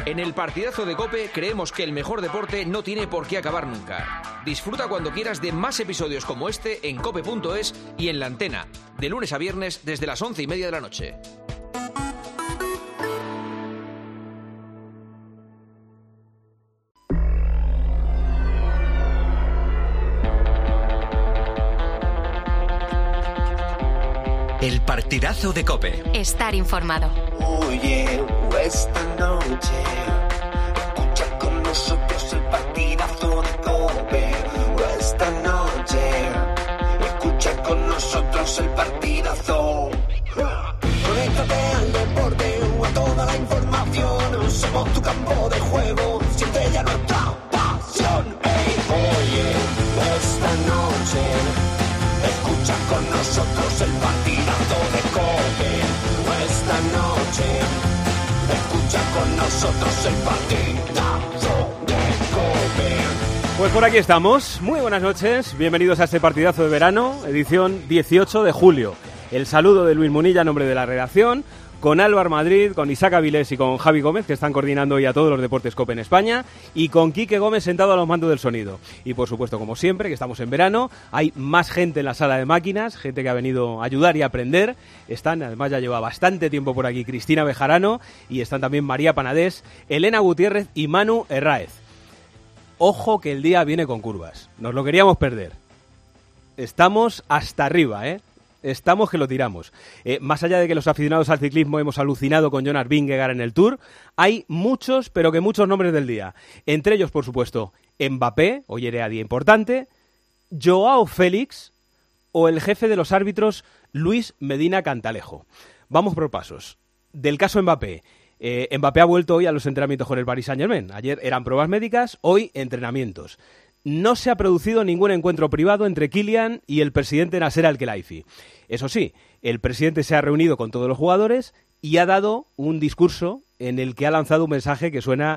En el partidazo de COPE creemos que el mejor deporte no tiene por qué acabar nunca. Disfruta cuando quieras de más episodios como este en cope.es y en La Antena, de lunes a viernes desde las 11:30 de la noche. El partidazo de COPE. Estar informado. Oye, esta noche escucha con nosotros el partidazo de COPE. Esta noche escucha con nosotros el partidazo. Conéctate al deporte o a toda la información. Somos tu campo de juego, siente ya nuestra pasión. Hey, oye, esta noche escucha con nosotros el partidazo de COPE. Esta noche escucha con nosotros el partidazo de COPE. Pues por aquí estamos. Muy buenas noches. Bienvenidos a este partidazo de verano, edición 18 de julio. El saludo de Luis Munilla a nombre de la redacción, con Álvaro Madrid, con Isaac Avilés y con Javi Gómez, que están coordinando hoy a todos los deportes COPE en España, y con Quique Gómez sentado a los mandos del sonido. Y por supuesto, como siempre, que estamos en verano, hay más gente en la sala de máquinas, gente que ha venido a ayudar y a aprender. Están, además ya lleva bastante tiempo por aquí, Cristina Bejarano, y están también María Panadés, Elena Gutiérrez y Manu Herráez. Ojo que el día viene con curvas, nos lo queríamos perder. Estamos hasta arriba, Estamos que lo tiramos. Más allá de que los aficionados al ciclismo hemos alucinado con Jonas Vingegaard en el Tour, hay muchos, pero que muchos nombres del día. Entre ellos, por supuesto, Mbappé, hoy era día importante, Joao Félix o el jefe de los árbitros, Luis Medina Cantalejo. Vamos por pasos. Del caso Mbappé. Mbappé ha vuelto hoy a los entrenamientos con el Paris Saint-Germain. Ayer eran pruebas médicas, hoy entrenamientos. No se ha producido ningún encuentro privado entre Kylian y el presidente Nasser Al-Khelaifi. Eso sí, el presidente se ha reunido con todos los jugadores y ha dado un discurso en el que ha lanzado un mensaje que suena,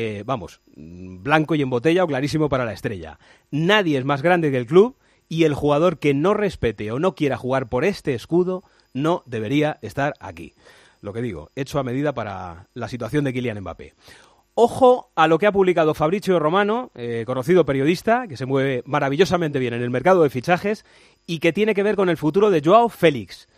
blanco y en botella o clarísimo para la estrella. Nadie es más grande que el club y el jugador que no respete o no quiera jugar por este escudo no debería estar aquí. Lo que digo, hecho a medida para la situación de Kylian Mbappé. Ojo a lo que ha publicado Fabrizio Romano, conocido periodista, que se mueve maravillosamente bien en el mercado de fichajes y que tiene que ver con el futuro de Joao Félix.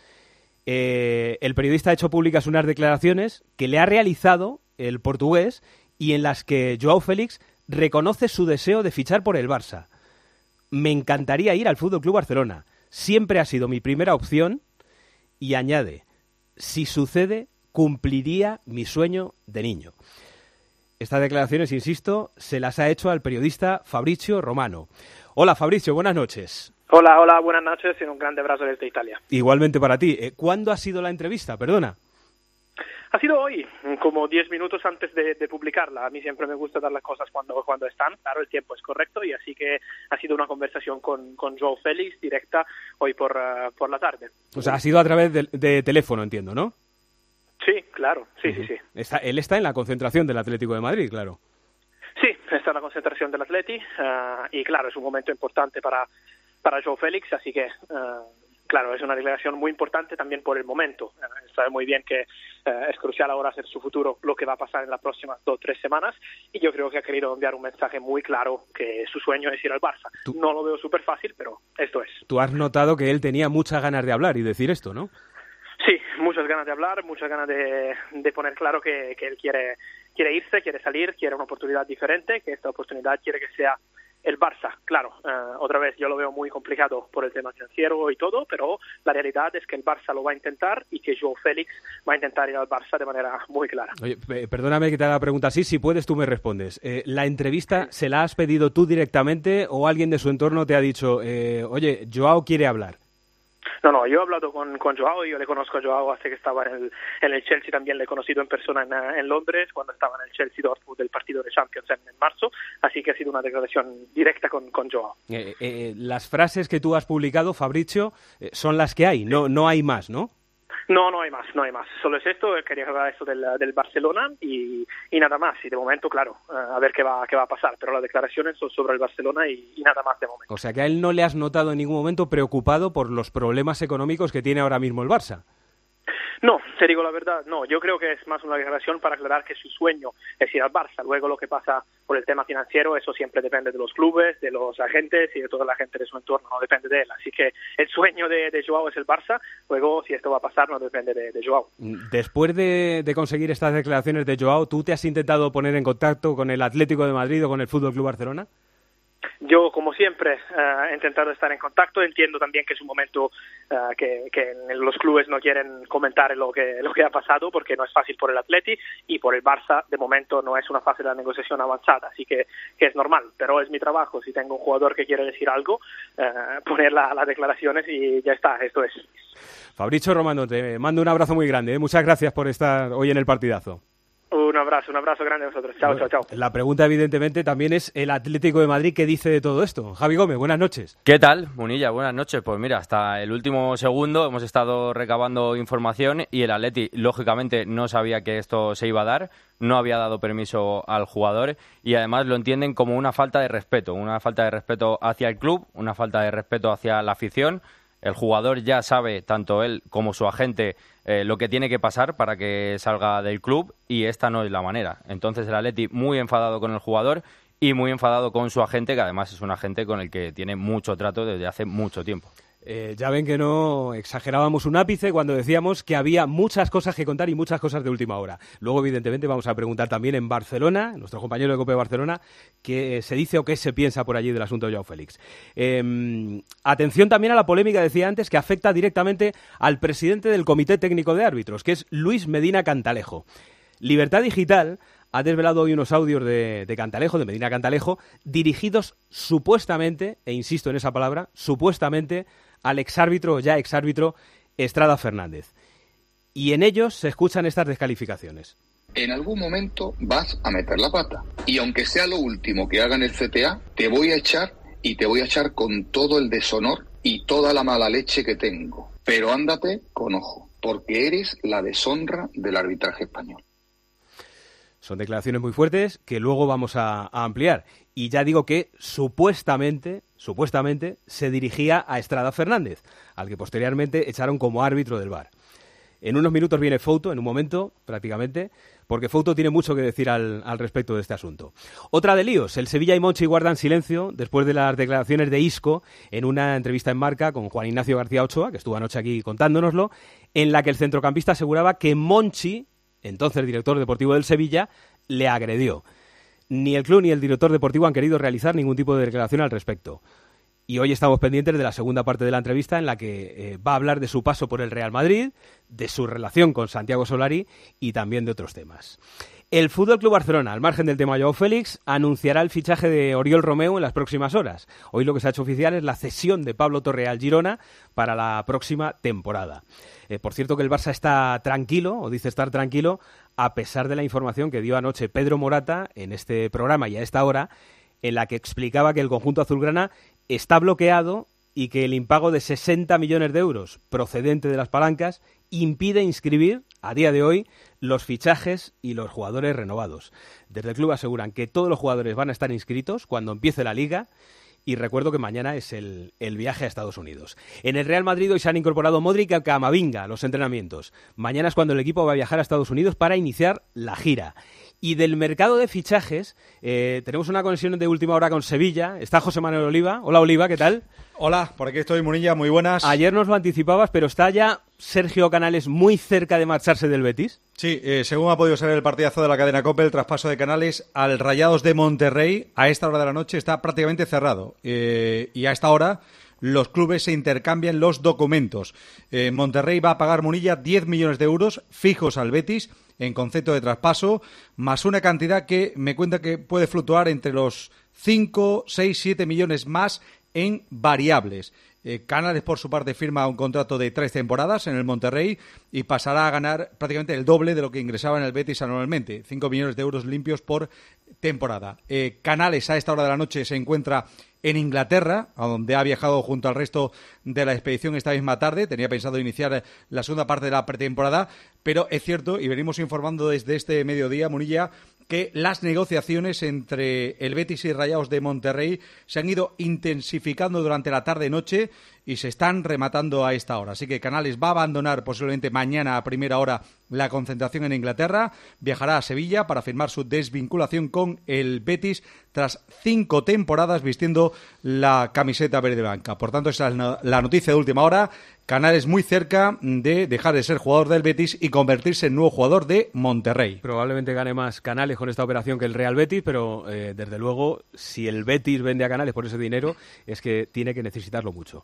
El periodista ha hecho públicas unas declaraciones que le ha realizado el portugués y en las que Joao Félix reconoce su deseo de fichar por el Barça. Me encantaría ir al FC Barcelona. Siempre ha sido mi primera opción y añade, si sucede, cumpliría mi sueño de niño. Estas declaraciones, insisto, se las ha hecho al periodista Fabrizio Romano. Hola Fabrizio, buenas noches. Hola, buenas noches y un grande abrazo desde Italia. Igualmente para ti. ¿Cuándo ha sido la entrevista? Perdona. Ha sido hoy, como 10 minutos antes de publicarla. A mí siempre me gusta dar las cosas cuando están. Claro, el tiempo es correcto y así que ha sido una conversación con Joao Félix directa hoy por la tarde. O sea, ha sido a través de teléfono, entiendo, ¿no? Sí, claro, sí. Él está en la concentración del Atlético de Madrid, claro. Sí, está en la concentración del Atleti y claro, es un momento importante para Joao Félix, así que claro, es una declaración muy importante también por el momento. Sabe muy bien que es crucial ahora hacer su futuro lo que va a pasar en las próximas 2 o 3 semanas y yo creo que ha querido enviar un mensaje muy claro que su sueño es ir al Barça. No lo veo súper fácil, pero esto es. Tú has notado que él tenía muchas ganas de hablar y decir esto, ¿no? Sí, muchas ganas de hablar, muchas ganas de poner claro que él quiere irse, quiere salir, quiere una oportunidad diferente, que esta oportunidad quiere que sea el Barça. Claro, otra vez yo lo veo muy complicado por el tema financiero y todo, pero la realidad es que el Barça lo va a intentar y que Joao Félix va a intentar ir al Barça de manera muy clara. Oye, perdóname que te haga la pregunta así, si puedes tú me respondes. ¿La entrevista se la has pedido tú directamente o alguien de su entorno te ha dicho, oye, Joao quiere hablar? No, yo he hablado con Joao, yo le conozco a Joao hace que estaba en el Chelsea, también le he conocido en persona en Londres, cuando estaba en el Chelsea Dortmund del partido de Champions en marzo, así que ha sido una declaración directa con Joao. Las frases que tú has publicado, Fabrizio, son las que hay, no hay más, ¿no? No hay más. Solo es esto, quería hablar esto del Barcelona y nada más. Y de momento, claro, a ver qué va a pasar. Pero las declaraciones son sobre el Barcelona y nada más de momento. O sea, que a él no le has notado en ningún momento preocupado por los problemas económicos que tiene ahora mismo el Barça. No, te digo la verdad, no. Yo creo que es más una declaración para aclarar que su sueño es ir al Barça. Luego lo que pasa por el tema financiero, eso siempre depende de los clubes, de los agentes y de toda la gente de su entorno, no depende de él. Así que el sueño de Joao es el Barça. Luego, si esto va a pasar, no depende de Joao. Después de conseguir estas declaraciones de Joao, ¿tú te has intentado poner en contacto con el Atlético de Madrid o con el Fútbol Club Barcelona? Yo, como siempre, he intentado estar en contacto. Entiendo también que es un momento que los clubes no quieren comentar lo que ha pasado, porque no es fácil por el Atleti, y por el Barça, de momento, no es una fase de la negociación avanzada, así que es normal. Pero es mi trabajo. Si tengo un jugador que quiere decir algo, poner las declaraciones y ya está, esto es. Fabrizio Romano, te mando un abrazo muy grande. Muchas gracias por estar hoy en el partidazo. Un abrazo grande a vosotros. Chao, chao. La pregunta, evidentemente, también es el Atlético de Madrid. ¿Qué dice de todo esto? Javi Gómez, buenas noches. ¿Qué tal, Munilla? Buenas noches. Pues mira, hasta el último segundo hemos estado recabando información y el Atleti, lógicamente, no sabía que esto se iba a dar, no había dado permiso al jugador y además lo entienden como una falta de respeto hacia el club, una falta de respeto hacia la afición. El jugador ya sabe, tanto él como su agente, lo que tiene que pasar para que salga del club y esta no es la manera. Entonces el Atleti muy enfadado con el jugador y muy enfadado con su agente, que además es un agente con el que tiene mucho trato desde hace mucho tiempo. Ya ven que no exagerábamos un ápice cuando decíamos que había muchas cosas que contar y muchas cosas de última hora. Luego, evidentemente, vamos a preguntar también en Barcelona, nuestro compañero de COPE de Barcelona, qué se dice o qué se piensa por allí del asunto de Joao Félix. Atención también a la polémica, decía antes, que afecta directamente al presidente del Comité Técnico de Árbitros, que es Luis Medina Cantalejo. Libertad Digital ha desvelado hoy unos audios de Cantalejo, de Medina Cantalejo, dirigidos supuestamente, e insisto en esa palabra, supuestamente al exárbitro o ya exárbitro Estrada Fernández. Y en ellos se escuchan estas descalificaciones. En algún momento vas a meter la pata. Y aunque sea lo último que haga en el CTA, te voy a echar y te voy a echar con todo el deshonor y toda la mala leche que tengo. Pero ándate con ojo, porque eres la deshonra del arbitraje español. Son declaraciones muy fuertes que luego vamos a ampliar. Y ya digo que supuestamente se dirigía a Estrada Fernández, al que posteriormente echaron como árbitro del VAR. En unos minutos viene Fouto, en un momento prácticamente, porque Fouto tiene mucho que decir al respecto de este asunto. Otra de líos, el Sevilla y Monchi guardan silencio después de las declaraciones de Isco en una entrevista en Marca con Juan Ignacio García Ochoa, que estuvo anoche aquí contándonoslo, en la que el centrocampista aseguraba que Monchi, entonces director deportivo del Sevilla, le agredió. Ni el club ni el director deportivo han querido realizar ningún tipo de declaración al respecto. Y hoy estamos pendientes de la segunda parte de la entrevista en la que va a hablar de su paso por el Real Madrid, de su relación con Santiago Solari y también de otros temas. El Fútbol Club Barcelona, al margen del tema Joao Félix, anunciará el fichaje de Oriol Romeu en las próximas horas. Hoy lo que se ha hecho oficial es la cesión de Pablo Torre al Girona para la próxima temporada. Por cierto que el Barça está tranquilo, o dice estar tranquilo, a pesar de la información que dio anoche Pedro Morata en este programa y a esta hora, en la que explicaba que el conjunto azulgrana está bloqueado y que el impago de 60 millones de euros procedente de las palancas impide inscribir, a día de hoy, los fichajes y los jugadores renovados. Desde el club aseguran que todos los jugadores van a estar inscritos cuando empiece la Liga. Y recuerdo que mañana es el viaje a Estados Unidos. En el Real Madrid hoy se han incorporado Modric y Camavinga a los entrenamientos. Mañana es cuando el equipo va a viajar a Estados Unidos para iniciar la gira. Y del mercado de fichajes, tenemos una conexión de última hora con Sevilla. Está José Manuel Oliva. Hola, Oliva, ¿qué tal? Hola, por aquí estoy, Munilla, muy buenas. Ayer nos lo anticipabas, pero está ya Sergio Canales muy cerca de marcharse del Betis. Sí, según ha podido ser el partidazo de la cadena COPE, el traspaso de Canales al Rayados de Monterrey a esta hora de la noche está prácticamente cerrado. Y a esta hora los clubes se intercambian los documentos. Monterrey va a pagar, Munilla, 10 millones de euros fijos al Betis en concepto de traspaso, más una cantidad que me cuenta que puede fluctuar entre los 5, 6, 7 millones más en variables. Canales, por su parte, firma un contrato de 3 temporadas en el Monterrey y pasará a ganar prácticamente el doble de lo que ingresaba en el Betis anualmente, 5 millones de euros limpios por temporada. Canales a esta hora de la noche se encuentra en Inglaterra, a donde ha viajado junto al resto de la expedición esta misma tarde. Tenía pensado iniciar la segunda parte de la pretemporada, pero es cierto, y venimos informando desde este mediodía, Munilla, que las negociaciones entre el Betis y Rayados de Monterrey se han ido intensificando durante la tarde-noche y se están rematando a esta hora. Así que Canales va a abandonar posiblemente mañana a primera hora la concentración en Inglaterra, viajará a Sevilla para firmar su desvinculación con el Betis tras 5 temporadas vistiendo la camiseta verde blanca. Por tanto, esa es la noticia de última hora. Canales muy cerca de dejar de ser jugador del Betis y convertirse en nuevo jugador de Monterrey. Probablemente gane más Canales con esta operación que el Real Betis, pero desde luego, si el Betis vende a Canales por ese dinero, es que tiene que necesitarlo mucho.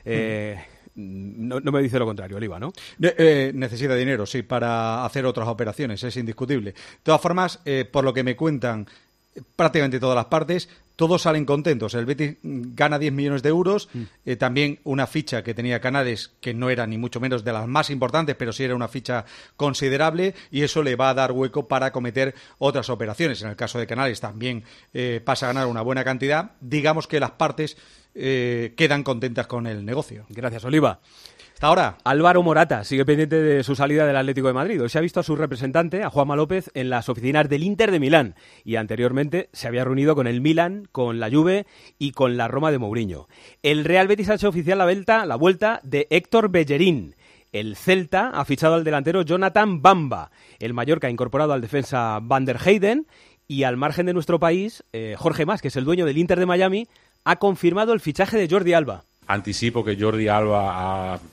No me dice lo contrario, Oliva, ¿no? Necesita dinero, sí, para hacer otras operaciones, es indiscutible. De todas formas, por lo que me cuentan prácticamente todas las partes, todos salen contentos. El Betis gana 10 millones de euros, también una ficha que tenía Canales, que no era ni mucho menos de las más importantes, pero sí era una ficha considerable, y eso le va a dar hueco para cometer otras operaciones. En el caso de Canales también pasa a ganar una buena cantidad. Digamos que las partes quedan contentas con el negocio. Gracias, Oliva. Hasta ahora. Álvaro Morata sigue pendiente de su salida del Atlético de Madrid. Hoy se ha visto a su representante, a Juanma López, en las oficinas del Inter de Milán, y anteriormente se había reunido con el Milan, con la Juve y con la Roma de Mourinho. El Real Betis ha hecho oficial la vuelta de Héctor Bellerín. El Celta ha fichado al delantero Jonathan Bamba. El Mallorca ha incorporado al defensa Van der Heyden, y al margen de nuestro país, Jorge Mas, que es el dueño del Inter de Miami, ha confirmado el fichaje de Jordi Alba. Anticipo que Jordi Alba ha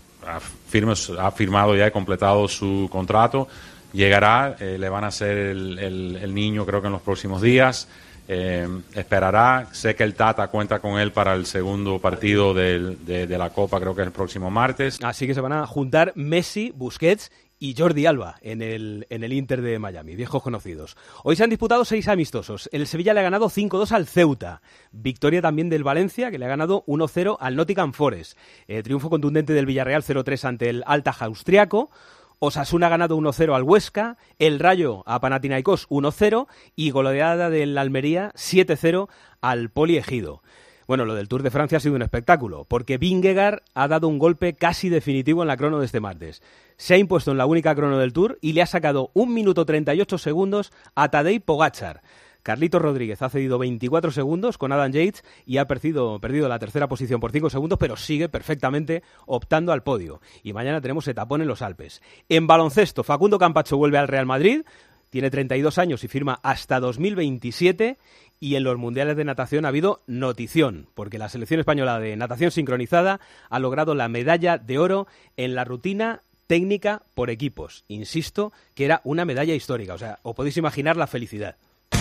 firmado ya y completado su contrato. Llegará, le van a hacer el niño creo que en los próximos días. Esperará. Sé que el Tata cuenta con él para el segundo partido de la Copa, creo que es el próximo martes. Así que se van a juntar Messi, Busquets y Jordi Alba en el Inter de Miami, viejos conocidos. Hoy se han disputado 6 amistosos. El Sevilla le ha ganado 5-2 al Ceuta. Victoria también del Valencia, que le ha ganado 1-0 al Nottingham Forest. Triunfo contundente del Villarreal 0-3 ante el Altach austriaco. Osasuna ha ganado 1-0 al Huesca, el Rayo a Panathinaikos 1-0 y goleada del Almería 7-0 al Poli Ejido. Bueno, lo del Tour de Francia ha sido un espectáculo, porque Vingegaard ha dado un golpe casi definitivo en la crono de este martes. Se ha impuesto en la única crono del Tour y le ha sacado 1 minuto 38 segundos a Tadej Pogačar. Carlitos Rodríguez ha cedido 24 segundos con Adam Yates y ha perdido la tercera posición por 5 segundos, pero sigue perfectamente optando al podio. Y mañana tenemos etapón en los Alpes. En baloncesto, Facundo Campacho vuelve al Real Madrid, tiene 32 años y firma hasta 2027. Y en los mundiales de natación ha habido notición, porque la selección española de natación sincronizada ha logrado la medalla de oro en la rutina técnica por equipos. Insisto que era una medalla histórica, o sea, os podéis imaginar la felicidad.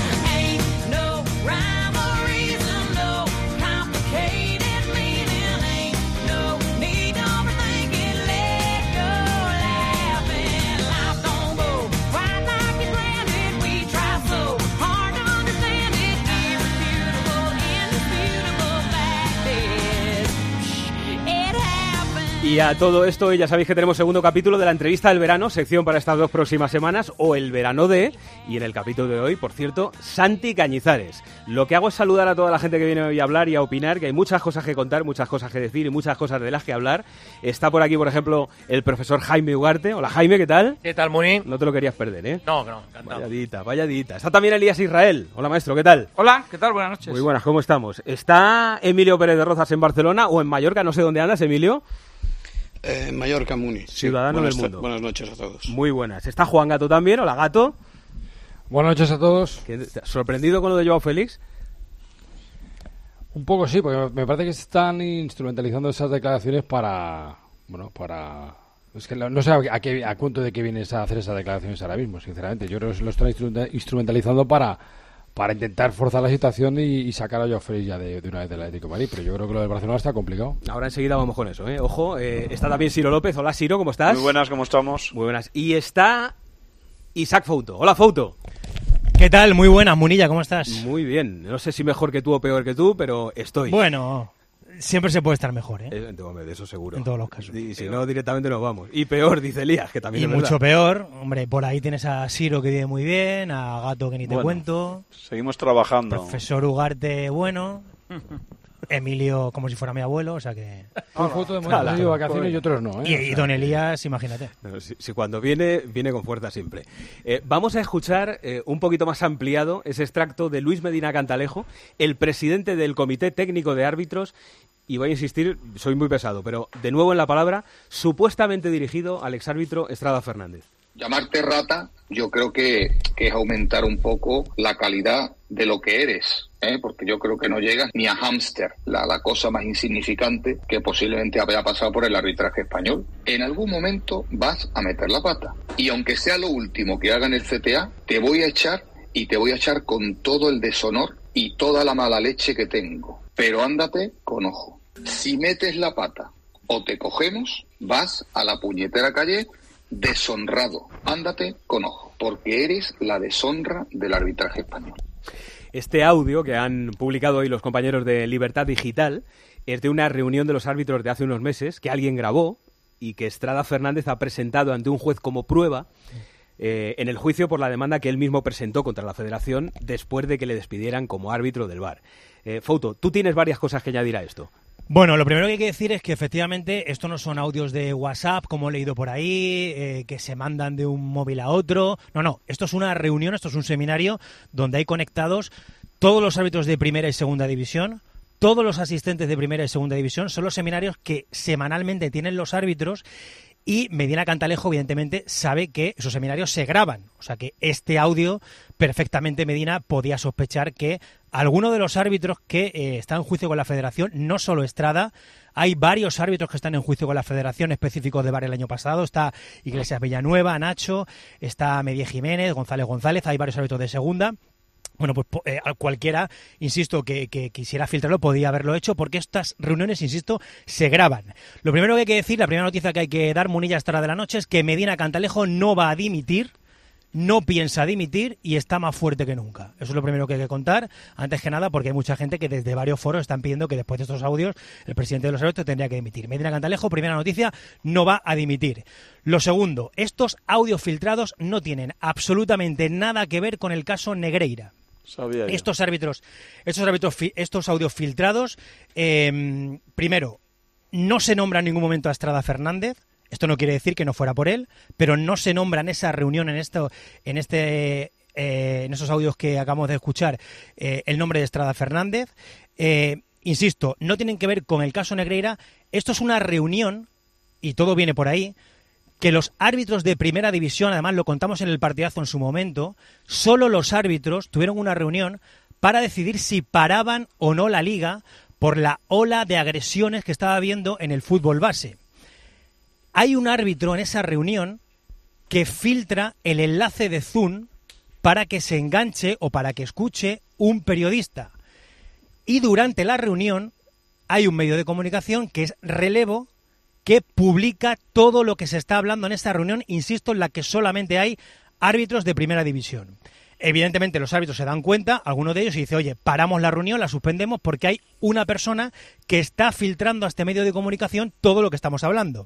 Y a todo esto, ya sabéis que tenemos segundo capítulo de la entrevista del verano, sección para estas 2 próximas semanas, o el verano de, y en el capítulo de hoy, por cierto, Santi Cañizares. Lo que hago es saludar a toda la gente que viene hoy a hablar y a opinar, que hay muchas cosas que contar, muchas cosas que decir y muchas cosas de las que hablar. Está por aquí, por ejemplo, el profesor Jaime Ugarte. Hola, Jaime, ¿qué tal? ¿Qué tal, Muni? No te lo querías perder, ¿eh? No, encantado. Valladita. Está también Elías Israel. Hola, maestro, ¿qué tal? Hola, ¿qué tal? Buenas noches. Muy buenas, ¿cómo estamos? ¿Está Emilio Pérez de Rozas en Barcelona o en Mallorca? No sé dónde andas, Emilio. En Mallorca, Muni. Sí. Ciudadano del mundo. Buenas noches a todos. Muy buenas. Está Juan Gato también. Hola, Gato. Buenas noches a todos. ¿Sorprendido con lo de Joao Félix? Un poco sí, porque me parece que se están instrumentalizando esas declaraciones para... Es que no sé a cuento de qué vienes a hacer esas declaraciones ahora mismo, sinceramente. Yo creo que lo están instrumentalizando para intentar forzar la situación y sacar a Joao Félix ya de una vez del Atlético de Madrid, pero yo creo que lo del Barcelona está complicado. Ahora enseguida vamos con eso, ¿eh? Ojo, está también Ciro López. Hola, Ciro, ¿cómo estás? Muy buenas, ¿cómo estamos? Muy buenas. Y está Isaac Fouto. Hola, Fouto. ¿Qué tal? Muy buenas, Munilla, ¿cómo estás? Muy bien. No sé si mejor que tú o peor que tú, pero estoy. Bueno, siempre se puede estar mejor, ¿eh? De eso seguro. En todos los casos. Y si no, directamente nos vamos. Y peor, dice Elías, que también y es verdad. mucho peor. Hombre, por ahí tienes a Ciro, que vive muy bien, a Gato, que ni te cuento. Seguimos trabajando. Profesor Ugarte, bueno. Emilio como si fuera mi abuelo, o sea que... Una foto de momentos de vacaciones y otros no, ¿eh? Y don Elías, imagínate. No, si cuando viene con fuerza siempre. Vamos a escuchar un poquito más ampliado ese extracto de Luis Medina Cantalejo, el presidente del Comité Técnico de Árbitros, y voy a insistir, soy muy pesado, pero de nuevo en la palabra, supuestamente dirigido al exárbitro Estrada Fernández. Llamarte rata, yo creo que es aumentar un poco la calidad de lo que eres, porque yo creo que no llegas ni a hámster, la cosa más insignificante que posiblemente haya pasado por el arbitraje español. En algún momento vas a meter la pata, y aunque sea lo último que haga en el CTA, te voy a echar, y te voy a echar con todo el deshonor y toda la mala leche que tengo. Pero ándate con ojo. Si metes la pata o te cogemos, vas a la puñetera calle deshonrado. Ándate con ojo, porque eres la deshonra del arbitraje español. Este audio que han publicado hoy los compañeros de Libertad Digital es de una reunión de los árbitros de hace unos meses que alguien grabó y que Estrada Fernández ha presentado ante un juez como prueba en el juicio por la demanda que él mismo presentó contra la Federación después de que le despidieran como árbitro del VAR. Fouto, tú tienes varias cosas que añadir a esto. Bueno, lo primero que hay que decir es que efectivamente esto no son audios de WhatsApp, como he leído por ahí, que se mandan de un móvil a otro. No, esto es una reunión, esto es un seminario donde hay conectados todos los árbitros de primera y segunda división, todos los asistentes de primera y segunda división. Son los seminarios que semanalmente tienen los árbitros. Y Medina Cantalejo, evidentemente, sabe que esos seminarios se graban. O sea que este audio, perfectamente Medina podía sospechar que alguno de los árbitros que está en juicio con la Federación, no solo Estrada, hay varios árbitros que están en juicio con la Federación específicos de VAR el año pasado. Está Iglesias Villanueva, Nacho, está Medie Jiménez, González, hay varios árbitros de segunda. Bueno, pues cualquiera, insisto, que quisiera filtrarlo podía haberlo hecho, porque estas reuniones, insisto, se graban. Lo primero que hay que decir, la primera noticia que hay que dar, Munilla, hasta hora de la noche, es que Medina Cantalejo no va a dimitir, no piensa dimitir y está más fuerte que nunca. Eso es lo primero que hay que contar, antes que nada, porque hay mucha gente que desde varios foros están pidiendo que después de estos audios el presidente de los árbitros tendría que dimitir. Medina Cantalejo, primera noticia, no va a dimitir. Lo segundo, estos audios filtrados no tienen absolutamente nada que ver con el caso Negreira. Estos audios filtrados, primero, no se nombra en ningún momento a Estrada Fernández. Esto no quiere decir que no fuera por él, pero no se nombra en esa reunión, en esos audios que acabamos de escuchar, el nombre de Estrada Fernández. Insisto, no tienen que ver con el caso Negreira. Esto es una reunión, y todo viene por ahí, que los árbitros de primera división, además lo contamos en el partidazo en su momento, solo los árbitros tuvieron una reunión para decidir si paraban o no la liga por la ola de agresiones que estaba habiendo en el fútbol base. Hay un árbitro en esa reunión que filtra el enlace de Zoom para que se enganche o para que escuche un periodista. Y durante la reunión hay un medio de comunicación que es Relevo, que publica todo lo que se está hablando en esta reunión, insisto, en la que solamente hay árbitros de primera división. Evidentemente los árbitros se dan cuenta, alguno de ellos, y dice, oye, paramos la reunión, la suspendemos porque hay una persona que está filtrando a este medio de comunicación todo lo que estamos hablando.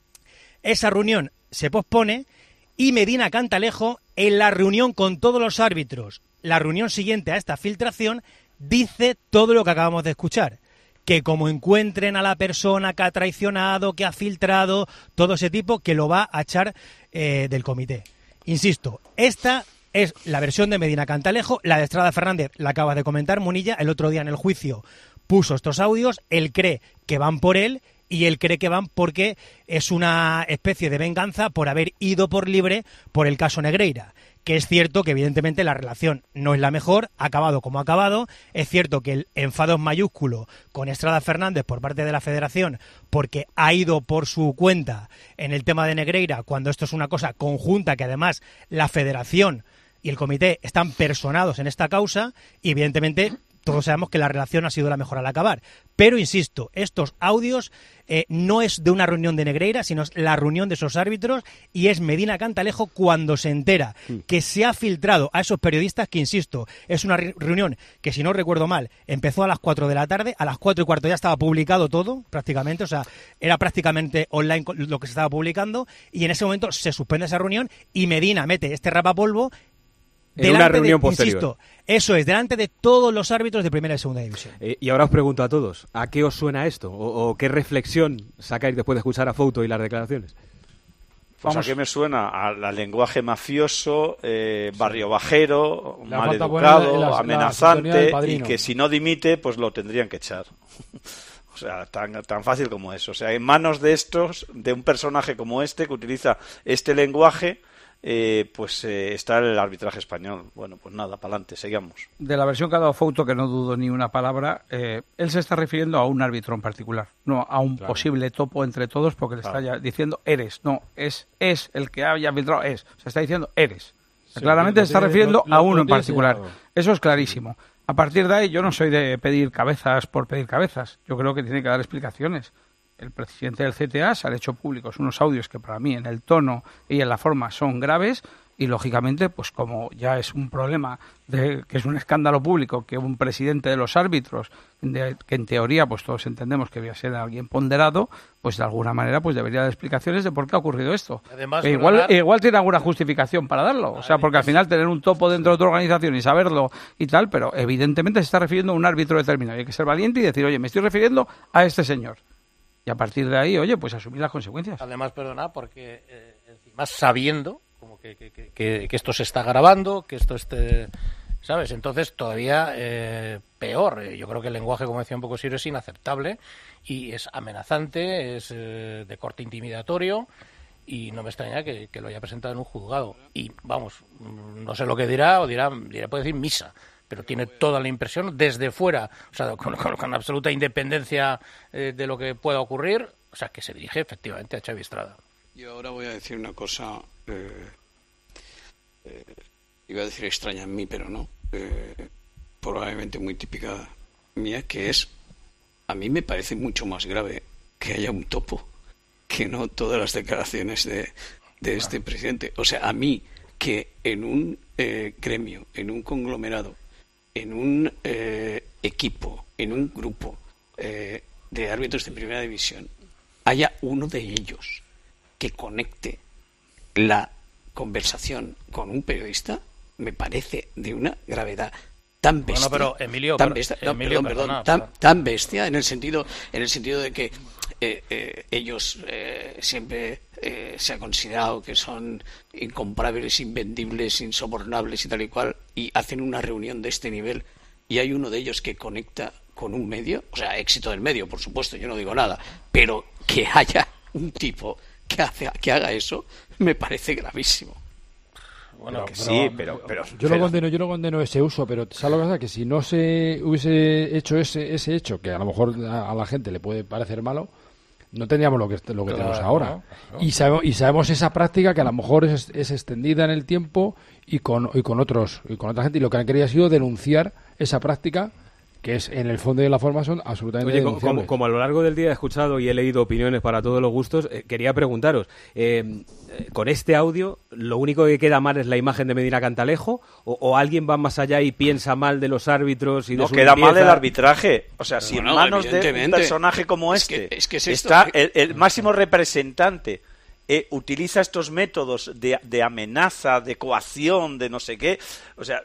Esa reunión se pospone y Medina Cantalejo, en la reunión con todos los árbitros, la reunión siguiente a esta filtración, dice todo lo que acabamos de escuchar. Que como encuentren a la persona que ha traicionado, que ha filtrado, todo ese tipo, que lo va a echar del comité. Insisto, esta es la versión de Medina Cantalejo. La de Estrada Fernández la acaba de comentar Munilla. El otro día en el juicio puso estos audios. Él cree que van por él y él cree que van porque es una especie de venganza por haber ido por libre por el caso Negreira. Que es cierto que evidentemente la relación no es la mejor, ha acabado como ha acabado. Es cierto que el enfado es mayúsculo con Estrada Fernández por parte de la Federación porque ha ido por su cuenta en el tema de Negreira, cuando esto es una cosa conjunta, que además la Federación y el comité están personados en esta causa, y evidentemente todos sabemos que la relación ha sido la mejor al acabar. Pero, insisto, estos audios no es de una reunión de Negreira, sino es la reunión de esos árbitros, y es Medina Cantalejo cuando se entera que se ha filtrado a esos periodistas, que, insisto, es una reunión que, si no recuerdo mal, empezó a las 4 de la tarde, a las 4:15 ya estaba publicado todo, prácticamente, o sea, era prácticamente online lo que se estaba publicando, y en ese momento se suspende esa reunión y Medina mete este rapapolvo En una reunión posterior. Insisto, eso es, delante de todos los árbitros de primera y segunda división. Y ahora os pregunto a todos, ¿a qué os suena esto? ¿O qué reflexión sacáis después de escuchar a Fouto y las declaraciones? Pues ¿a qué me suena? Al lenguaje mafioso, barrio bajero, mal educado, amenazante, y que si no dimite, pues lo tendrían que echar. O sea, tan fácil como eso. O sea, en manos de de un personaje como este, que utiliza este lenguaje, está el arbitraje español. Bueno, pues nada, para adelante, sigamos. De la versión que ha dado Fouto, que no dudo ni una palabra, él se está refiriendo a un árbitro en particular, no a un posible topo entre todos, porque le está ya diciendo eres, no, es el que haya arbitrado, se está diciendo eres. Sí, claramente se está refiriendo a uno en particular. Eso es clarísimo. A partir de ahí, yo no soy de pedir cabezas por pedir cabezas. Yo creo que tiene que dar explicaciones. El presidente del CTA se han hecho públicos unos audios que para mí en el tono y en la forma son graves y lógicamente pues como ya es un problema que es un escándalo público que un presidente de los árbitros que en teoría pues todos entendemos que debe ser alguien ponderado, pues de alguna manera pues debería dar explicaciones de por qué ha ocurrido esto. Además, igual tiene alguna justificación para darlo, o sea, porque al final tener un topo dentro de otra organización y saberlo y tal, pero evidentemente se está refiriendo a un árbitro determinado y hay que ser valiente y decir, oye, me estoy refiriendo a este señor. Y a partir de ahí, oye, pues asumir las consecuencias. Además, perdona, porque encima sabiendo como que esto se está grabando, que esto esté, ¿sabes? Entonces todavía peor. Yo creo que el lenguaje, como decía un poco Sirio, es inaceptable y es amenazante, es de corte intimidatorio y no me extraña que lo haya presentado en un juzgado. Y vamos, no sé lo que dirá, puede decir misa, pero tiene toda la impresión desde fuera, o sea, con absoluta independencia de lo que pueda ocurrir, o sea, que se dirige efectivamente a Xavi Estrada. Yo ahora voy a decir una cosa, iba a decir extraña en mí, pero no, probablemente muy típica mía, que es, a mí me parece mucho más grave que haya un topo que no todas las declaraciones de este presidente. O sea, a mí, que en un gremio, en un conglomerado, en un equipo, en un grupo de árbitros de primera división, haya uno de ellos que conecte la conversación con un periodista, me parece de una gravedad tan bestia. Bueno, pero Emilio, tan bestia en el sentido de que ellos siempre se ha considerado que son incomparables, invendibles, insobornables y tal y cual, y hacen una reunión de este nivel y hay uno de ellos que conecta con un medio, o sea, éxito del medio, por supuesto, yo no digo nada, pero que haya un tipo que haga eso, me parece gravísimo. Bueno, pero yo lo condeno ese uso, pero ¿sabes lo que pasa? Que si no se hubiese hecho ese hecho, que a lo mejor a la gente le puede parecer malo, no tendríamos lo que tenemos ahora. Claro. Y sabemos esa práctica que a lo mejor es extendida en el tiempo y con otra gente, y lo que han querido ha sido denunciar esa práctica, que es en el fondo y en la forma son absolutamente denunciables. Como a lo largo del día he escuchado y he leído opiniones para todos los gustos, quería preguntaros, con este audio, ¿lo único que queda mal es la imagen de Medina Cantalejo? ¿O alguien va más allá y piensa mal de los árbitros y de su queda limpieza? mal el arbitraje. O sea, si en manos de un personaje como este está el máximo representante utiliza estos métodos de amenaza, de coacción, de no sé qué, o sea,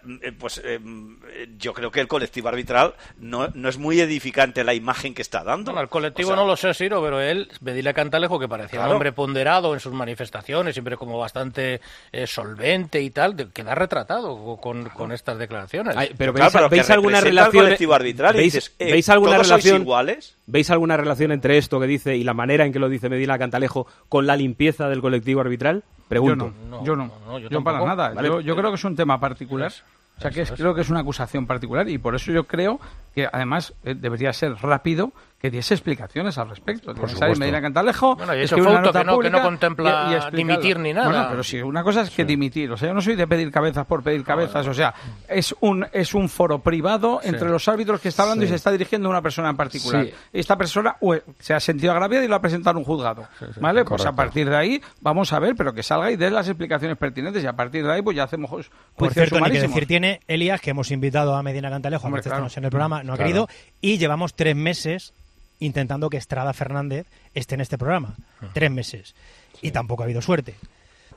yo creo que el colectivo arbitral no es muy edificante la imagen que está dando. Bueno, el colectivo no lo sé, Ciro, pero él, Medina Cantalejo, que parecía un hombre ponderado en sus manifestaciones, siempre como bastante solvente y tal, queda retratado con estas declaraciones. Pero ¿veis alguna relación? ¿Veis alguna relación? Iguales? ¿Veis alguna relación entre esto que dice y la manera en que lo dice Medina Cantalejo con la limpieza del colectivo arbitral? Pregunto. Yo para nada. Vale. Yo creo que es un tema particular. O sea, creo que es una acusación particular y por eso yo creo que además debería ser rápido que diese explicaciones al respecto. Por supuesto. Medina Cantalejo, bueno, y eso fue que no contempla dimitir ni nada. Bueno, pero sí, una cosa es que dimitir. O sea, yo no soy de pedir cabezas por pedir cabezas. O sea, es un foro privado entre los árbitros que está hablando y se está dirigiendo a una persona en particular. Sí. Esta persona se ha sentido agraviada y lo ha presentado en un juzgado. ¿Vale? Pues a partir de ahí vamos a ver, pero que salga y dé las explicaciones pertinentes y a partir de ahí pues ya hacemos juicios por cierto, sumarísimos. Ni que decir tiene Elías, que hemos invitado a Medina Cantalejo a que estemos en el programa, no ha querido, y llevamos 3 meses intentando que Estrada Fernández esté en este programa. 3 meses. Sí. Y tampoco ha habido suerte.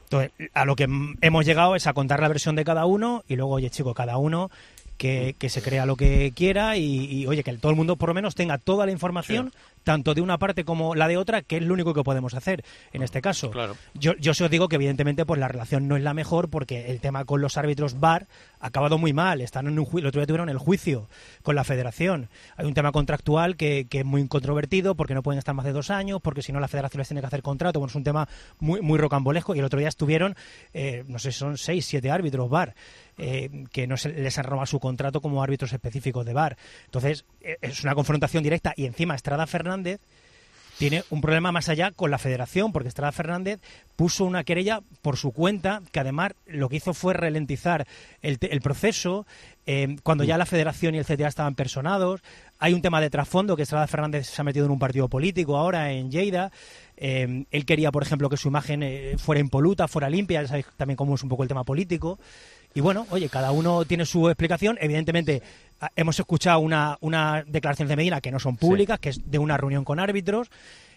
Entonces, a lo que hemos llegado es a contar la versión de cada uno y luego, oye, chico, cada uno que se crea lo que quiera y, oye, que todo el mundo por lo menos tenga toda la información, tanto de una parte como la de otra, que es lo único que podemos hacer en este caso. Claro. Yo sí os digo que evidentemente pues la relación no es la mejor porque el tema con los árbitros VAR ha acabado muy mal. Están en el otro día tuvieron el juicio con la federación. Hay un tema contractual que es muy controvertido porque no pueden estar más de 2 años, porque si no la federación les tiene que hacer contrato. Bueno, es un tema muy rocambolesco y el otro día estuvieron, no sé, son 6, 7 árbitros VAR. Que no se les han robado su contrato como árbitros específicos de VAR. Entonces, es una confrontación directa y encima Estrada Fernández tiene un problema más allá con la federación, porque Estrada Fernández puso una querella por su cuenta, que además lo que hizo fue ralentizar el proceso, cuando ya la federación y el CTA estaban personados. Hay un tema de trasfondo, que Estrada Fernández se ha metido en un partido político ahora en Lleida. Él quería, por ejemplo, que su imagen fuera impoluta, fuera limpia. Ya sabéis también cómo es un poco el tema político. Y bueno, oye, cada uno tiene su explicación. Evidentemente, hemos escuchado una declaración de Medina que no son públicas, que es de una reunión con árbitros.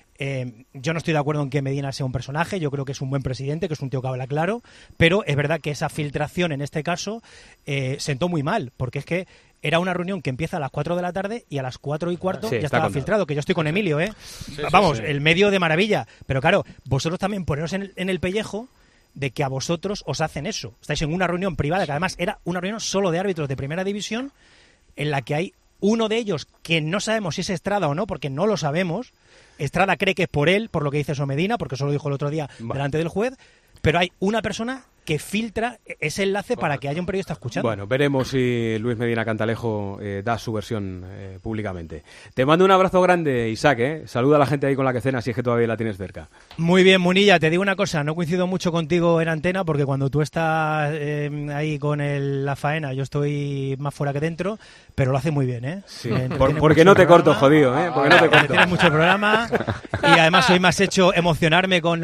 Yo no estoy de acuerdo en que Medina sea un personaje. Yo creo que es un buen presidente, que es un tío que habla claro. Pero es verdad que esa filtración, en este caso, sentó muy mal. Porque es que era una reunión que empieza a las 4 de la tarde y a las 4:15 ya estaba filtrado. Que yo estoy con Emilio, ¿eh? Sí, vamos, el medio de maravilla. Pero claro, vosotros también poneros en el pellejo de que a vosotros os hacen eso. Estáis en una reunión privada, que además era una reunión solo de árbitros de primera división, en la que hay uno de ellos que no sabemos si es Estrada o no, porque no lo sabemos. Estrada cree que es por él, por lo que dice Somedina, porque eso lo dijo el otro día delante del juez, pero hay una persona que filtra ese enlace para que haya un periodista escuchando. Bueno, veremos si Luis Medina Cantalejo da su versión públicamente. Te mando un abrazo grande, Isaac, Saluda a la gente ahí con la que cenas, si es que todavía la tienes cerca. Muy bien, Munilla, te digo una cosa, no coincido mucho contigo en antena, porque cuando tú estás ahí con la faena, yo estoy más fuera que dentro, pero lo hace muy bien, ¿eh? Sí. Porque no te corto, jodido, Porque no te corto. Tienes mucho programa y además hoy me has hecho emocionarme con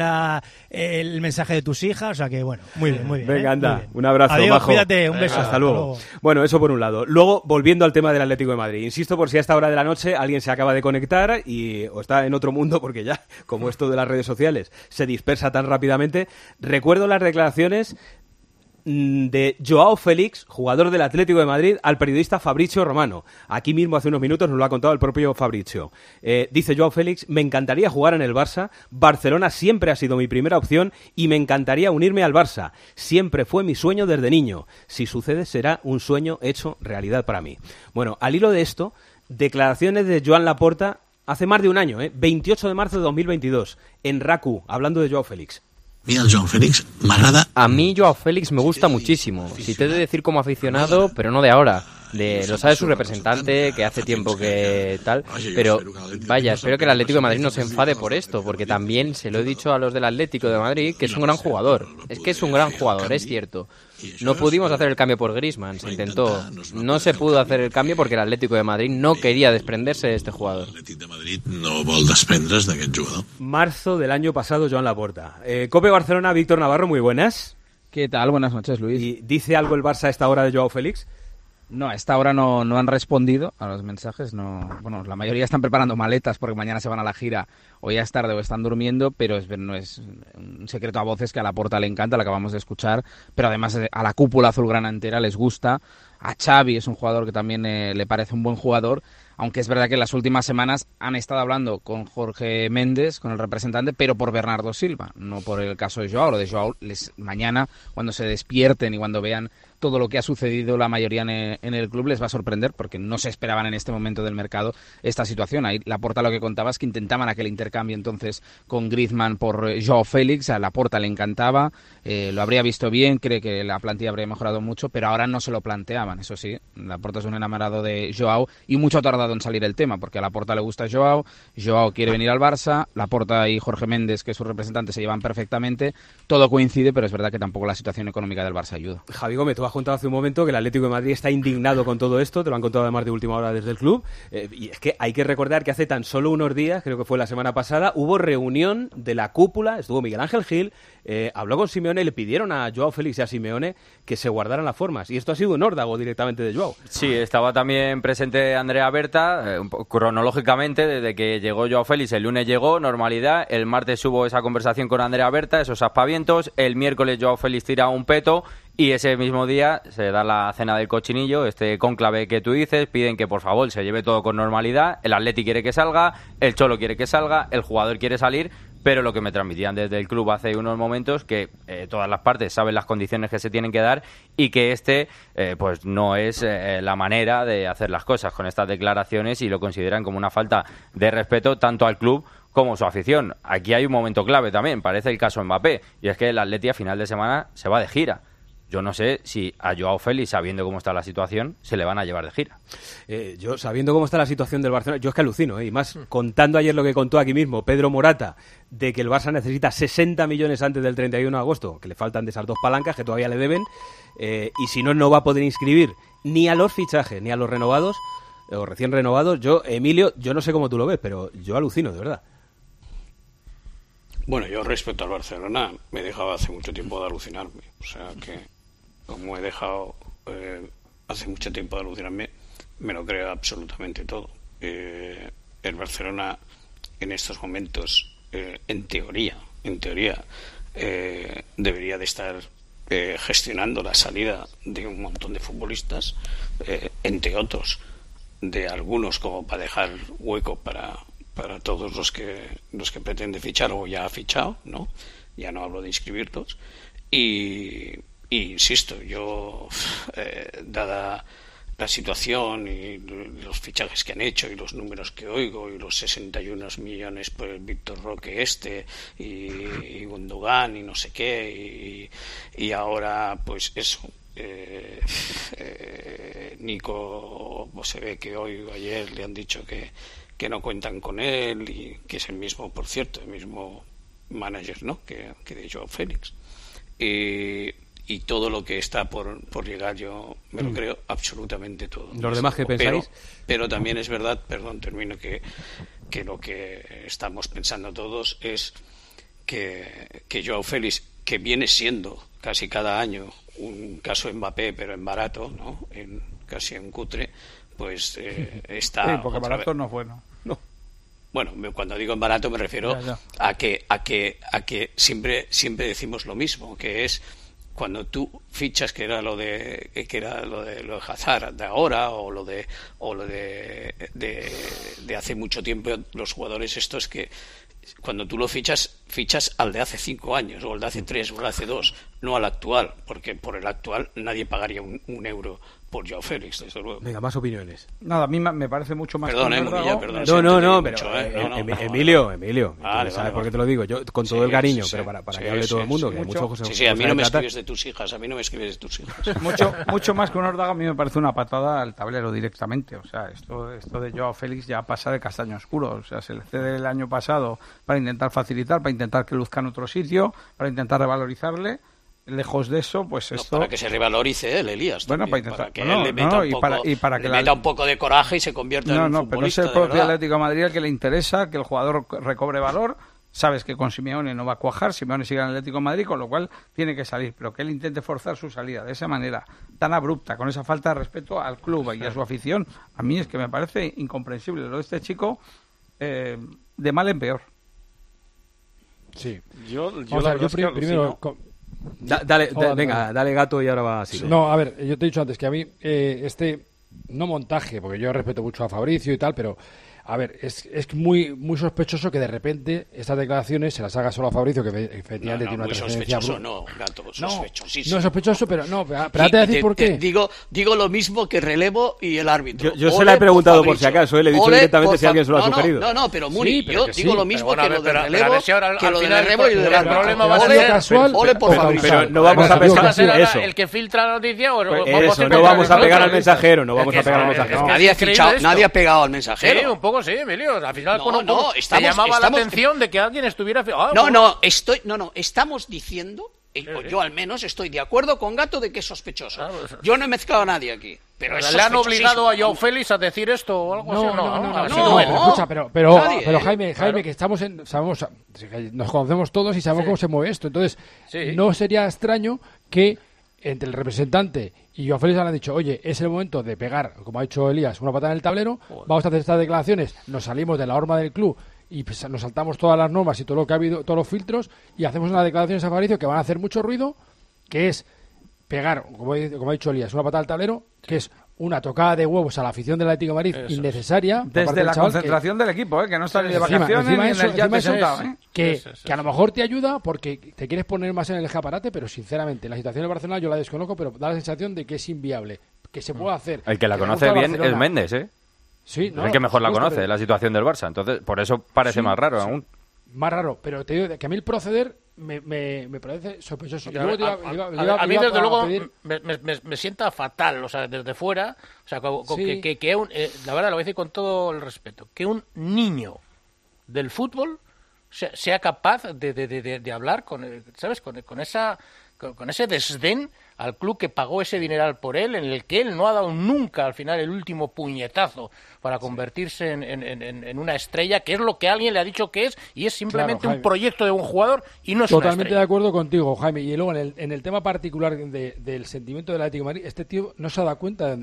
el mensaje de tus hijas, o sea que bueno, muy bien. Muy bien, venga, anda, un abrazo, adiós, majo. Cuídate, un beso. Hasta luego. Bueno, eso por un lado. Luego, volviendo al tema del Atlético de Madrid. Insisto, por si a esta hora de la noche alguien se acaba de conectar o está en otro mundo, porque ya, como esto de las redes sociales se dispersa tan rápidamente, recuerdo las declaraciones de Joao Félix, jugador del Atlético de Madrid, al periodista Fabrizio Romano. Aquí mismo hace unos minutos nos lo ha contado el propio Fabrizio. Dice Joao Félix: me encantaría jugar en el Barça, Barcelona siempre ha sido mi primera opción y me encantaría unirme al Barça. Siempre fue mi sueño desde niño. Si sucede, será un sueño hecho realidad para mí. Bueno, al hilo de esto, declaraciones de Joan Laporta hace más de un año, 28 de marzo de 2022, en RACU, hablando de Joao Félix. Mira, el Joao Félix m'agrada. A mí Joao Félix me gusta muchísimo. Si te he de decir como aficionado, pero no de ahora. Lo sabe su representante, que hace tiempo que tal, pero vaya, espero que el Atlético de Madrid no se enfade por esto, porque también se lo he dicho a los del Atlético de Madrid, que es un gran jugador. Es que es un gran jugador, es cierto. No pudimos hacer el cambio por Griezmann, se intentó. No se pudo hacer el cambio porque el Atlético de Madrid no quería desprenderse de este jugador. El Atlético de Madrid no vol desprendre's d'aquest jugador. Marzo del año pasado, Joan Laporta. Cope Barcelona, Víctor Navarro, muy buenas. ¿Qué tal? Buenas noches, Luis. ¿Y dice algo el Barça a esta hora de Joao Félix? No, a esta hora no han respondido a los mensajes. No, bueno, la mayoría están preparando maletas porque mañana se van a la gira, o ya es tarde o están durmiendo, pero no es un secreto a voces que a Laporta le encanta, lo acabamos de escuchar, pero además a la cúpula azulgrana entera les gusta. A Xavi es un jugador que también le parece un buen jugador, aunque es verdad que en las últimas semanas han estado hablando con Jorge Méndez, con el representante, pero por Bernardo Silva, no por el caso de Joao. Lo de Joao, mañana, cuando se despierten y cuando vean todo lo que ha sucedido, la mayoría en el club les va a sorprender, porque no se esperaban en este momento del mercado esta situación. Ahí Laporta lo que contaba es que intentaban aquel intercambio entonces con Griezmann por Joao Félix. A Laporta le encantaba, lo habría visto bien, cree que la plantilla habría mejorado mucho, pero ahora no se lo planteaban. Eso sí, Laporta es un enamorado de Joao y mucho ha tardado en salir el tema, porque a Laporta le gusta Joao quiere venir al Barça, Laporta y Jorge Méndez, que es su representante, se llevan perfectamente, todo coincide, pero es verdad que tampoco la situación económica del Barça ayuda. Javi Gómez, tú has contado hace un momento que el Atlético de Madrid está indignado con todo esto, te lo han contado además de última hora desde el club, y es que hay que recordar que hace tan solo unos días, creo que fue la semana pasada, hubo reunión de la cúpula, estuvo Miguel Ángel Gil, habló con Simeone y le pidieron a Joao Félix y a Simeone que se guardaran las formas, y esto ha sido un órdago directamente de Joao. Sí, estaba también presente Andrea Berta, cronológicamente, desde que llegó Joao Félix, el lunes llegó, normalidad, el martes hubo esa conversación con Andrea Berta, esos aspavientos, el miércoles Joao Félix tira un peto, y ese mismo día se da la cena del cochinillo, este cónclave que tú dices, piden que por favor se lleve todo con normalidad, el Atleti quiere que salga, el Cholo quiere que salga, el jugador quiere salir, pero lo que me transmitían desde el club hace unos momentos, que todas las partes saben las condiciones que se tienen que dar y que pues no es la manera de hacer las cosas con estas declaraciones y lo consideran como una falta de respeto tanto al club como su afición. Aquí hay un momento clave también, parece el caso Mbappé, y es que el Atleti a final de semana se va de gira. Yo no sé si a Joao Félix, sabiendo cómo está la situación, se le van a llevar de gira. Yo, sabiendo cómo está la situación del Barcelona, yo es que alucino, y más contando ayer lo que contó aquí mismo Pedro Morata, de que el Barça necesita 60 millones antes del 31 de agosto, que le faltan de esas 2 palancas que todavía le deben, y si no va a poder inscribir ni a los fichajes ni a los renovados, o recién renovados. Yo, Emilio, yo no sé cómo tú lo ves, pero yo alucino, de verdad. Bueno, yo respecto al Barcelona me he dejado hace mucho tiempo de alucinarme, o sea que como he dejado hace mucho tiempo de alucinarme, me lo creo absolutamente todo. El Barcelona en estos momentos, en teoría, debería de estar gestionando la salida de un montón de futbolistas, entre otros de algunos, como para dejar hueco para todos los que pretende fichar o ya ha fichado, ¿no? Ya no hablo de inscribirlos. Y insisto, yo, dada la situación y los fichajes que han hecho y los números que oigo y los 61 millones por el Víctor Roque y Gundogan y no sé qué y ahora pues eso, Nico, pues se ve que hoy o ayer le han dicho que no cuentan con él y que es el mismo, por cierto, el mismo manager, ¿no? que de Joao Félix. Y todo lo que está por llegar yo me lo creo absolutamente todo. ¿Los demás qué pensáis? Pero también es verdad, termino, que lo que estamos pensando todos es que Joao Félix, que viene siendo casi cada año un caso Mbappé, pero en barato, ¿no? Casi en cutre, pues está... Sí, porque barato no es bueno. No. Bueno, cuando digo en barato me refiero a que siempre decimos lo mismo, que es cuando tú fichas, que era lo de Hazard de ahora o lo de hace mucho tiempo, los jugadores estos que cuando tú lo fichas al de hace 5 años o al de hace 3 o al de hace 2, no al actual, porque por el actual nadie pagaría un euro por Joao Félix, desde luego. Venga, más opiniones. Nada, a mí me parece mucho más... Perdón, Munilla, perdón. No, pero Emilio, vale, ¿sabes por qué te lo digo? Yo con todo el cariño, pero para que hable todo el mundo, que hay muchos ojos... Sí, a mí no me escribes de tus hijas, Mucho más que un órdago, a mí me parece una patada al tablero directamente. O sea, esto de Joao Félix ya pasa de castaño oscuro. O sea, se le cede el año pasado para intentar facilitar, para intentar que luzca en otro sitio, para intentar revalorizarle. Lejos de eso, pues esto... Para que se revalorice él, Elías. Bueno, también, para que él le meta meta un poco de coraje y se convierta en un futbolista. Pero es el propio Atlético de Madrid el que le interesa que el jugador recobre valor. Sabes que con Simeone no va a cuajar, Simeone sigue en el Atlético de Madrid, con lo cual tiene que salir. Pero que él intente forzar su salida de esa manera tan abrupta, con esa falta de respeto al club y a su afición, a mí es que me parece incomprensible. Lo de este chico, de mal en peor. Sí. Yo primero... Dale gato y ahora va así. No, a ver, yo te he dicho antes que a mí no montaje, porque yo respeto mucho a Fabricio y tal, pero a ver, es muy muy sospechoso que de repente estas declaraciones se las haga solo a Fabricio, que efectivamente tiene una trascendencia brutal. No, gato, sospechosísimo. No es sospechoso, pero antes de decir por qué. Digo lo mismo que Relevo y el árbitro. Yo se la he preguntado por si acaso, le he dicho directamente si alguien se lo ha sugerido. No, pero Muni, yo digo lo mismo que lo de Relevo, que lo de Relevo y el árbitro. El problema va a ser casual. Por Fabricio. Pero no vamos a pescar eso. El que filtra la noticia o eso, no vamos a pegar al mensajero, Nadie ha pegado al mensajero. Sí, un poco sí, Emilio. Al final te llamaba la atención de que alguien estuviera... Estamos diciendo Yo al menos estoy de acuerdo con Gato de que es sospechoso. Yo no he mezclado a nadie aquí. Pero ¿le han obligado a Joao Félix a decir esto o algo así? No. Escucha, pero Jaime, claro. Que nos conocemos todos y sabemos cómo se mueve esto. Entonces, no sería extraño que entre el representante y Joao Félix han dicho, oye, es el momento de pegar, como ha dicho Elías, una patada en el tablero, vamos a hacer estas declaraciones, nos salimos de la horma del club y pues, nos saltamos todas las normas y todo lo que ha habido, todos los filtros, y hacemos unas declaraciones a Fabricio que van a hacer mucho ruido, que es pegar, como ha dicho Elías, una patada al tablero, que es una tocada de huevos a la afición del Atlético de Madrid innecesaria. Desde la concentración del equipo, que no está ni de vacaciones ni en el yate sentado. Que a lo mejor te ayuda porque te quieres poner más en el escaparate, pero sinceramente la situación de Barcelona yo la desconozco, pero da la sensación de que es inviable, que se puede hacer. El que la conoce bien Barcelona es Méndez, ¿eh? Sí, es el que mejor la conoce, la situación del Barça. Entonces, por eso parece más raro aún. Más raro, pero te digo que a mí el proceder me parece sospechoso. A mí, desde luego, me sienta fatal, o sea, desde fuera, o sea, la verdad lo voy a decir con todo el respeto, que un niño del fútbol sea capaz de hablar ¿sabes? Con ese desdén al club que pagó ese dineral por él, en el que él no ha dado nunca al final el último puñetazo para convertirse en una estrella, que es lo que alguien le ha dicho que es, y es simplemente un proyecto de un jugador y no es totalmente una estrella. De acuerdo contigo, Jaime. Y luego en el tema particular del sentimiento del Atlético de Madrid, este tío no se ha dado cuenta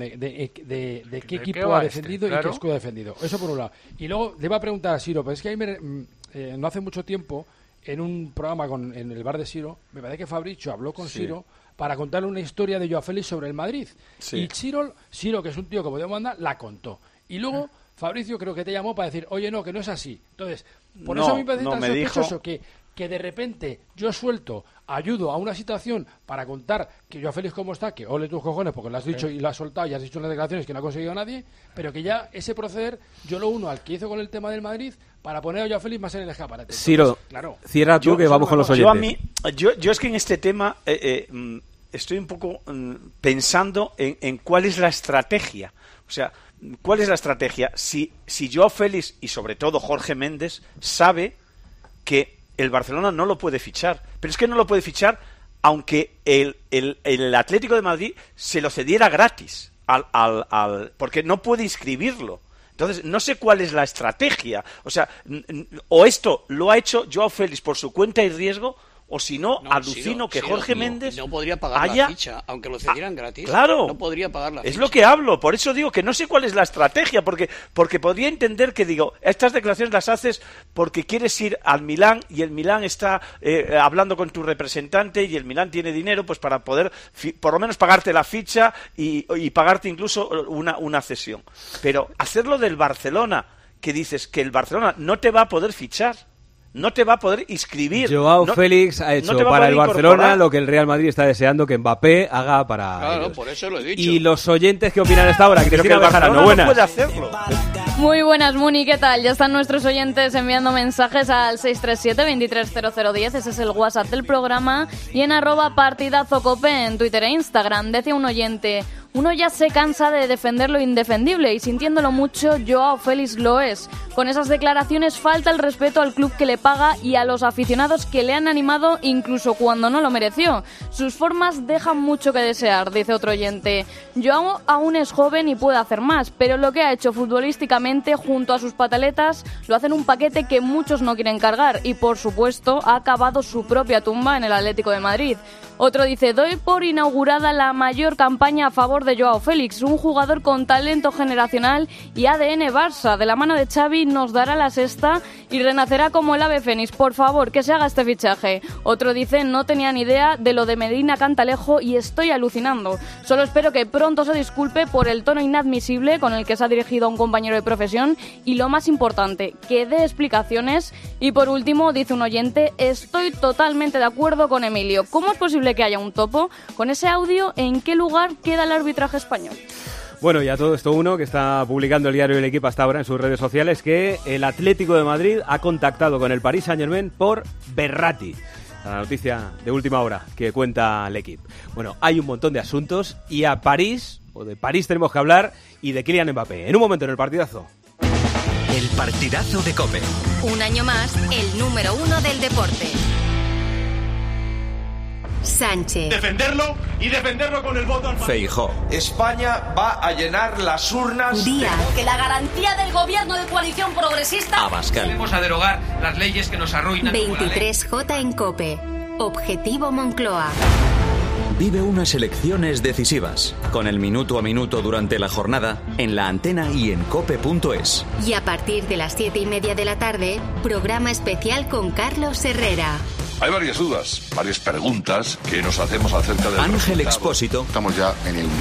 de qué equipo ha defendido y qué escudo ha defendido. Eso por un lado. Y luego le iba a preguntar a Siro, pero es que no hace mucho tiempo, en un programa en el bar de Siro, me parece que Fabricio habló con Siro para contarle una historia de Joao Félix sobre el Madrid. Y Siro, que es un tío como Dios manda, la contó. Y luego Fabricio creo que te llamó para decir, oye, no, que no es así. Entonces, por eso a mí me parece tan sospechoso que de repente yo ayudo a una situación para contar que Joao Félix cómo está, que ole tus cojones porque lo has dicho y lo has soltado y has dicho unas declaraciones que no ha conseguido nadie, pero que ya ese proceder yo lo uno al que hizo con el tema del Madrid para poner a Joao Félix más en el escaparate. Entonces, Ciro, cierra tú que vamos con los oyentes. Yo es que en este tema estoy un poco pensando en cuál es la estrategia. O sea, ¿cuál es la estrategia? Si Joao Félix y sobre todo Jorge Méndez sabe que el Barcelona no lo puede fichar, pero es que no lo puede fichar aunque el Atlético de Madrid se lo cediera gratis porque no puede inscribirlo. Entonces, no sé cuál es la estrategia. O sea, o esto lo ha hecho Joao Félix por su cuenta y riesgo, o si no, alucino que Jorge Méndez no podría pagar la ficha, aunque lo cedieran gratis. Claro, no podría pagar la ficha. Es lo que hablo, por eso digo que no sé cuál es la estrategia, porque podría entender que estas declaraciones las haces porque quieres ir al Milán y el Milán está hablando con tu representante y el Milán tiene dinero pues para poder por lo menos pagarte la ficha y pagarte incluso una cesión. Pero hacerlo del Barcelona, que dices que el Barcelona no te va a poder fichar, no te va a poder inscribir. Joao Félix ha hecho para el Barcelona lo que el Real Madrid está deseando que Mbappé haga para ellos. Por eso lo he dicho. Y los oyentes que opinan esta hora, pero que el Barcelona no puede hacerlo. Muy buenas, Muni, ¿qué tal? Ya están nuestros oyentes enviando mensajes al 637-230010, ese es el WhatsApp del programa, y en @partidazocope en Twitter e Instagram. Decía un oyente: uno ya se cansa de defender lo indefendible y sintiéndolo mucho, Joao Félix lo es. Con esas declaraciones falta el respeto al club que le paga y a los aficionados que le han animado incluso cuando no lo mereció. Sus formas dejan mucho que desear, dice otro oyente. Joao aún es joven y puede hacer más, pero lo que ha hecho futbolísticamente junto a sus pataletas lo hace en un paquete que muchos no quieren cargar y, por supuesto, ha acabado su propia tumba en el Atlético de Madrid. Otro dice: doy por inaugurada la mayor campaña a favor de Joao Félix, un jugador con talento generacional y ADN Barça. De la mano de Xavi nos dará la sexta y renacerá como el ave fénix. Por favor, que se haga este fichaje. Otro dice: no tenía ni idea de lo de Medina Cantalejo y estoy alucinando. Solo espero que pronto se disculpe por el tono inadmisible con el que se ha dirigido a un compañero de profesión y, lo más importante, que dé explicaciones. Y por último, dice un oyente: estoy totalmente de acuerdo con Emilio. ¿Cómo es posible que haya un topo? Con ese audio, ¿en qué lugar queda el arbitraje español? Bueno, y a todo esto uno que está publicando el diario El Equipo hasta ahora en sus redes sociales, que el Atlético de Madrid ha contactado con el Paris Saint-Germain por Verratti. La noticia de última hora que cuenta el Equipo. Bueno, hay un montón de asuntos y de París tenemos que hablar, y de Kylian Mbappé. En un momento en el partidazo. El partidazo de COPE. Un año más, el número 1 del deporte. Sánchez. Defenderlo y defenderlo con el voto al Feijóo. España va a llenar las urnas. Díaz. Que la garantía del gobierno de coalición progresista. Abascal. Vamos a derogar las leyes que nos arruinan. 23J en COPE. Objetivo Moncloa. Vive unas elecciones decisivas, con el minuto a minuto durante la jornada, en la antena y en cope.es. Y a partir de las 7:30 de la tarde, programa especial con Carlos Herrera. Hay varias dudas, varias preguntas que nos hacemos acerca del Ángel Expósito. Estamos ya en el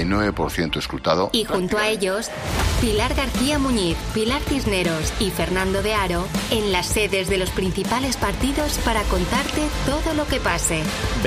99% escrutado. Y junto a ellos, Pilar García Muñiz, Pilar Cisneros y Fernando de Aro en las sedes de los principales partidos para contarte todo lo que pase.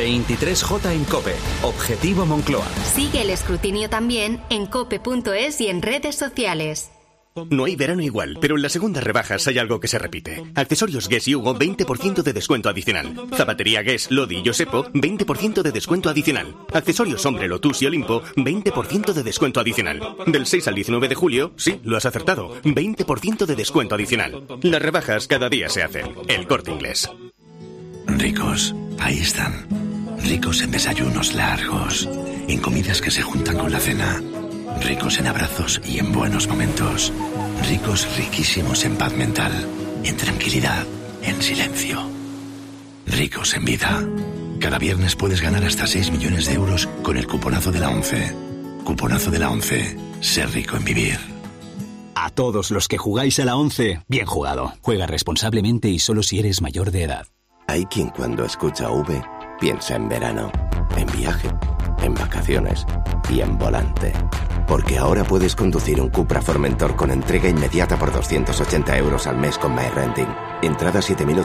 23J en COPE. Objetivo Moncloa. Sigue el escrutinio también en cope.es y en redes sociales. No hay verano igual, pero en las segundas rebajas hay algo que se repite. Accesorios Guess y Hugo, 20% de descuento adicional. Zapatería Guess, Lodi y Josepo, 20% de descuento adicional. Accesorios Hombre, Lotus y Olimpo, 20% de descuento adicional. Del 6 al 19 de julio, sí, lo has acertado, 20% de descuento adicional. Las rebajas cada día se hacen. El Corte Inglés. Ricos, ahí están. Ricos en desayunos largos, en comidas que se juntan con la cena. Ricos en abrazos y en buenos momentos. Ricos, riquísimos en paz mental, en tranquilidad, en silencio. Ricos en vida. Cada viernes puedes ganar hasta 6 millones de euros con el cuponazo de la 11. Cuponazo de la 11. Ser rico en vivir. A todos los que jugáis a la 11, bien jugado. Juega responsablemente y solo si eres mayor de edad. Hay quien cuando escucha V piensa en verano, en viaje, en vacaciones y en volante. Porque ahora puedes conducir un Cupra Formentor con entrega inmediata por 280 euros al mes con MyRenting. Entrada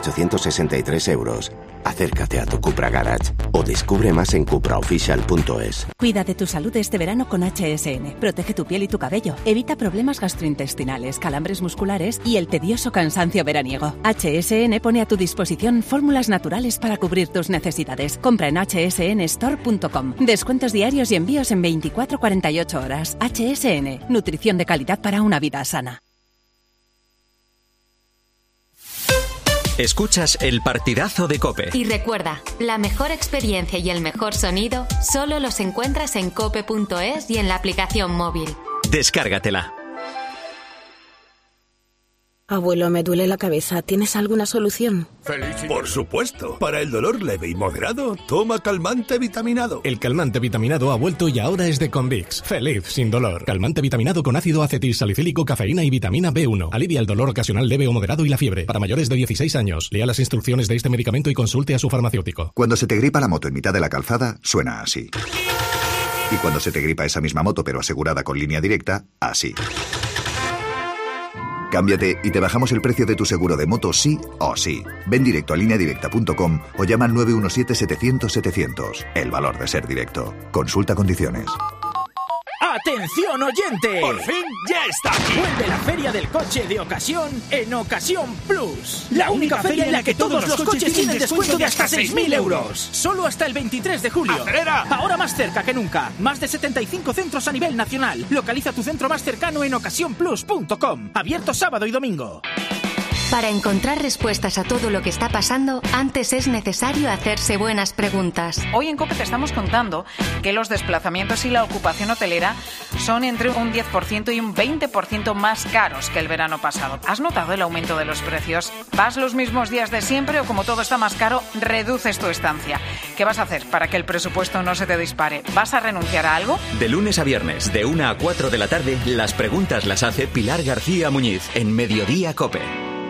7.863 euros. Acércate a tu Cupra Garage o descubre más en cupraofficial.es. Cuida de tu salud este verano con HSN. Protege tu piel y tu cabello. Evita problemas gastrointestinales, calambres musculares y el tedioso cansancio veraniego. HSN pone a tu disposición fórmulas naturales para cubrir tus necesidades. Compra en hsnstore.com. Descuentos diarios y envíos en 24-48 horas. HSN. Nutrición de calidad para una vida sana. Escuchas el partidazo de COPE. Y recuerda, la mejor experiencia y el mejor sonido solo los encuentras en cope.es y en la aplicación móvil. Descárgatela. Abuelo, me duele la cabeza. ¿Tienes alguna solución? Por supuesto. Para el dolor leve y moderado, toma calmante vitaminado. El calmante vitaminado ha vuelto y ahora es de Convix. Feliz sin dolor. Calmante vitaminado con ácido acetilsalicílico, cafeína y vitamina B1. Alivia el dolor ocasional leve o moderado y la fiebre. Para mayores de 16 años. Lea las instrucciones de este medicamento y consulte a su farmacéutico. Cuando se te gripa la moto en mitad de la calzada, suena así. Y cuando se te gripa esa misma moto pero asegurada con línea directa, así. Cámbiate y te bajamos el precio de tu seguro de moto sí o sí. Ven directo a lineadirecta.com o llama al 917-700-700. El valor de ser directo. Consulta condiciones. ¡Atención, oyente! ¡Por fin ya está aquí! Vuelve la Feria del Coche de Ocasión en Ocasión Plus. La única feria en la que todos los coches tienen descuento de hasta 6.000 euros. Solo hasta el 23 de julio. ¡Acelera! Ahora más cerca que nunca. Más de 75 centros a nivel nacional. Localiza tu centro más cercano en ocasiónplus.com. Abierto sábado y domingo. Para encontrar respuestas a todo lo que está pasando, antes es necesario hacerse buenas preguntas. Hoy en COPE te estamos contando que los desplazamientos y la ocupación hotelera son entre un 10% y un 20% más caros que el verano pasado. ¿Has notado el aumento de los precios? ¿Vas los mismos días de siempre o como todo está más caro, reduces tu estancia? ¿Qué vas a hacer para que el presupuesto no se te dispare? ¿Vas a renunciar a algo? De lunes a viernes, de 1 a 4 de la tarde, las preguntas las hace Pilar García Muñiz en Mediodía COPE.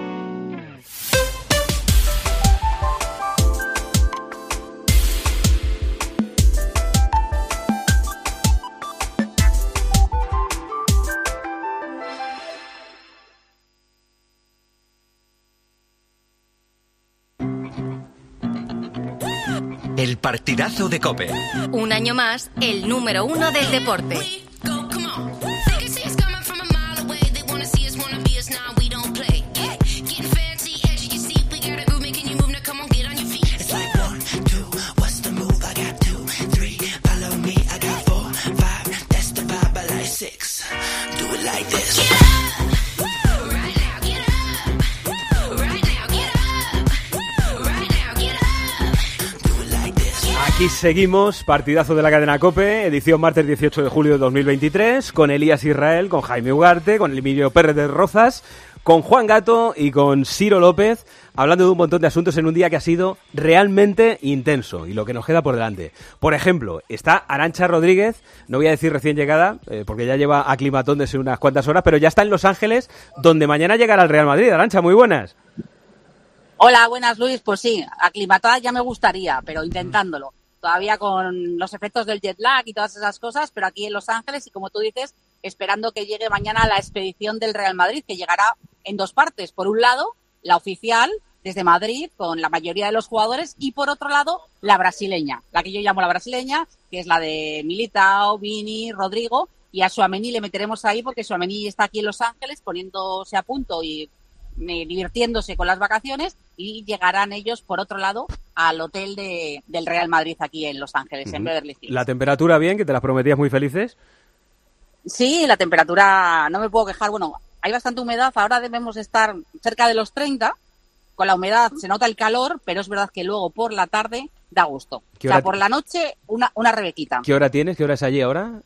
El partidazo de COPE. Un año más, el número 1 del deporte. Aquí seguimos, partidazo de la cadena COPE, edición martes 18 de julio de 2023, con Elías Israel, con Jaime Ugarte, con Emilio Pérez de Rozas, con Juan Gato y con Ciro López, hablando de un montón de asuntos en un día que ha sido realmente intenso y lo que nos queda por delante. Por ejemplo, está Arantxa Rodríguez, no voy a decir recién llegada, porque ya lleva aclimatón desde unas cuantas horas, pero ya está en Los Ángeles, donde mañana llegará el Real Madrid. Arantxa, muy buenas. Hola, buenas, Luis. Pues sí, aclimatada ya me gustaría, pero intentándolo. Todavía con los efectos del jet lag y todas esas cosas, pero aquí en Los Ángeles y, como tú dices, esperando que llegue mañana la expedición del Real Madrid, que llegará en dos partes. Por un lado, la oficial desde Madrid, con la mayoría de los jugadores, y por otro lado, la brasileña, la que yo llamo la brasileña, que es la de Militao, Vini, Rodrigo, y a Tchouaméni le meteremos ahí porque Tchouaméni está aquí en Los Ángeles poniéndose a punto y divirtiéndose con las vacaciones, y llegarán ellos, por otro lado, al hotel del Real Madrid aquí en Los Ángeles, en Beverly Hills. ¿La temperatura bien, que te las prometías muy felices? Sí, la temperatura no me puedo quejar. Bueno, hay bastante humedad, ahora debemos estar cerca de los 30. Con la humedad se nota el calor, pero es verdad que luego por la tarde da gusto. O sea, por la noche una rebequita. ¿Qué hora tienes? ¿Qué hora es allí ahora?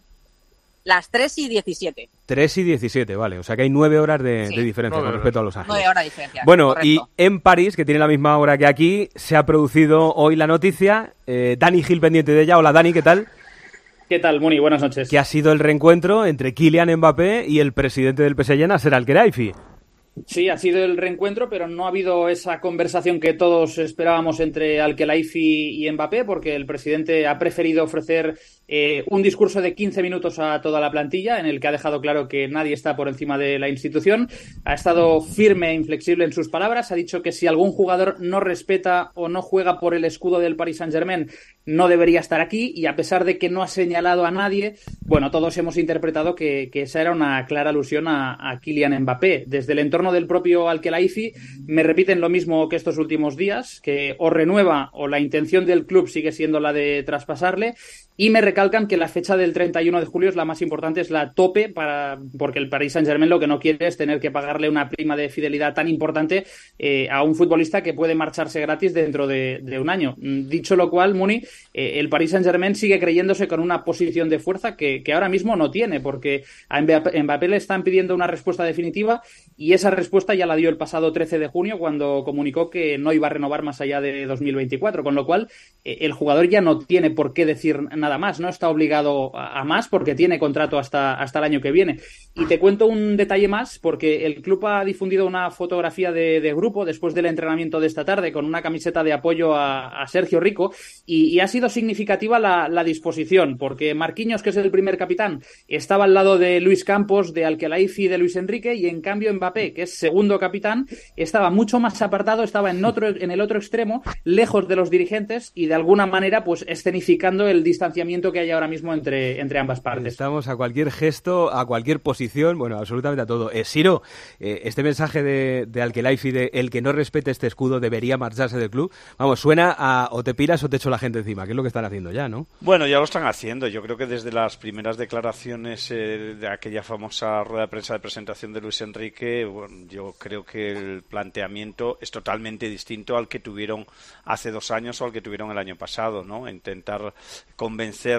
Las 3:17. 3:17, vale. O sea que hay 9 horas de diferencia con respecto a Los Ángeles. 9 horas de diferencia. Bueno, correcto. Y en París, que tiene la misma hora que aquí, se ha producido hoy la noticia. Dani Gil pendiente de ella. Hola, Dani, ¿qué tal? ¿Qué tal, Muni? Buenas noches. Que ha sido el reencuentro entre Kylian Mbappé y el presidente del PSG, Nasser Al-Khelaifi. Sí, ha sido el reencuentro, pero no ha habido esa conversación que todos esperábamos entre Al-Khelaifi y Mbappé, porque el presidente ha preferido ofrecer un discurso de 15 minutos a toda la plantilla, en el que ha dejado claro que nadie está por encima de la institución. Ha estado firme e inflexible en sus palabras. Ha dicho que si algún jugador no respeta o no juega por el escudo del Paris Saint-Germain, no debería estar aquí, y a pesar de que no ha señalado a nadie, bueno, todos hemos interpretado que esa era una clara alusión a Kylian Mbappé. Desde el entorno del propio Al-Khelaifi me repiten lo mismo que estos últimos días, que o renueva o la intención del club sigue siendo la de traspasarle, y me recalcan que la fecha del 31 de julio es la más importante, es la tope, porque el Paris Saint-Germain lo que no quiere es tener que pagarle una prima de fidelidad tan importante a un futbolista que puede marcharse gratis dentro de un año. Dicho lo cual, Muni, el Paris Saint-Germain sigue creyéndose con una posición de fuerza que ahora mismo no tiene, porque a Mbappé le están pidiendo una respuesta definitiva, y esa respuesta ya la dio el pasado 13 de junio cuando comunicó que no iba a renovar más allá de 2024, con lo cual el jugador ya no tiene por qué decir nada más, no está obligado a más porque tiene contrato hasta el año que viene. Y te cuento un detalle más, porque el club ha difundido una fotografía de grupo después del entrenamiento de esta tarde con una camiseta de apoyo a Sergio Rico, y ha sido significativa la disposición, porque Marquinhos, que es el primer capitán, estaba al lado de Luis Campos, de Al-Khelaifi y de Luis Enrique, y en cambio Mbappé, que es segundo capitán, estaba mucho más apartado, estaba en el otro extremo, lejos de los dirigentes, y de alguna manera pues escenificando el distanciamiento que hay ahora mismo entre ambas partes. Estamos a cualquier gesto, a cualquier posición, bueno, absolutamente a todo. Ciro, este mensaje de Al-Khelaifi de el que no respete este escudo debería marcharse del club, vamos, suena a o te piras o te echo la gente encima, que es lo que están haciendo ya, ¿no? Bueno, ya lo están haciendo. Yo creo que desde las primeras declaraciones de aquella famosa rueda de prensa de presentación de Luis Enrique, bueno, yo creo que el planteamiento es totalmente distinto al que tuvieron hace 2 años o al que tuvieron el año pasado, ¿no? Intentar convencer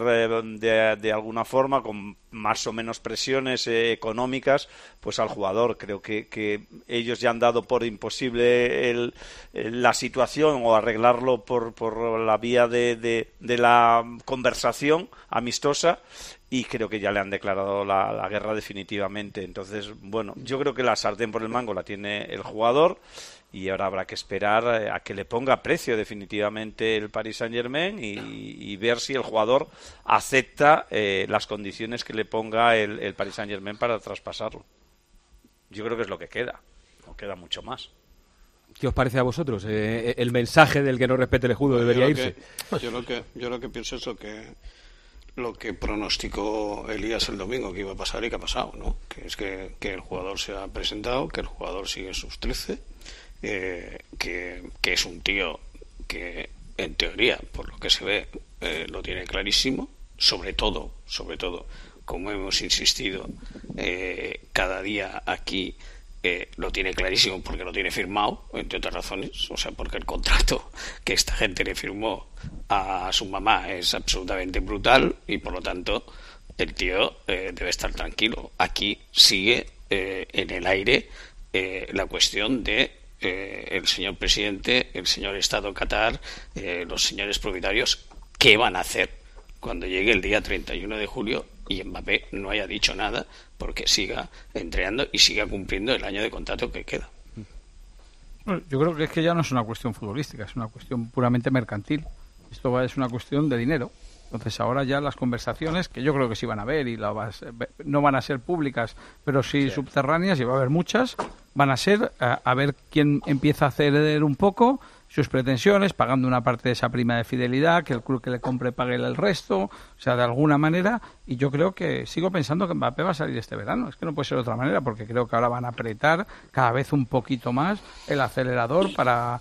de alguna forma, con más o menos presiones económicas, pues al jugador. Creo que ellos ya han dado por imposible la situación, o arreglarlo por la vía de la conversación amistosa, y creo que ya le han declarado la guerra definitivamente. Entonces, bueno, yo creo que la sartén por el mango la tiene el jugador, y ahora habrá que esperar a que le ponga precio definitivamente el Paris Saint-Germain y ver si el jugador acepta las condiciones que le ponga el Paris Saint-Germain para traspasarlo. Yo creo que es lo que queda, no queda mucho más. ¿Qué os parece a vosotros? El mensaje del que no respete el escudo debería irse. Yo lo que pienso es lo que pronosticó Elías el domingo que iba a pasar y que ha pasado, ¿no? Que es que el jugador se ha presentado, que el jugador sigue sus 13, que es un tío que en teoría, por lo que se ve, lo tiene clarísimo, sobre todo, como hemos insistido cada día aquí, lo tiene clarísimo porque lo tiene firmado, entre otras razones, o sea, porque el contrato que esta gente le firmó a su mamá es absolutamente brutal y por lo tanto el tío debe estar tranquilo. Aquí sigue en el aire la cuestión de el señor presidente, el señor Estado Qatar, los señores propietarios, ¿qué van a hacer cuando llegue el día 31 de julio y Mbappé no haya dicho nada porque siga entrenando y siga cumpliendo el año de contrato que queda? Bueno, yo creo que es que ya no es una cuestión futbolística, es una cuestión puramente mercantil. Esto es una cuestión de dinero. Entonces ahora ya las conversaciones, que yo creo que sí van a haber y no van a ser públicas, pero sí subterráneas, y va a haber muchas, van a ser a ver quién empieza a ceder un poco sus pretensiones, pagando una parte de esa prima de fidelidad, que el club que le compre pague el resto, o sea, de alguna manera. Y yo creo que sigo pensando que Mbappé va a salir este verano. Es que no puede ser de otra manera, porque creo que ahora van a apretar cada vez un poquito más el acelerador para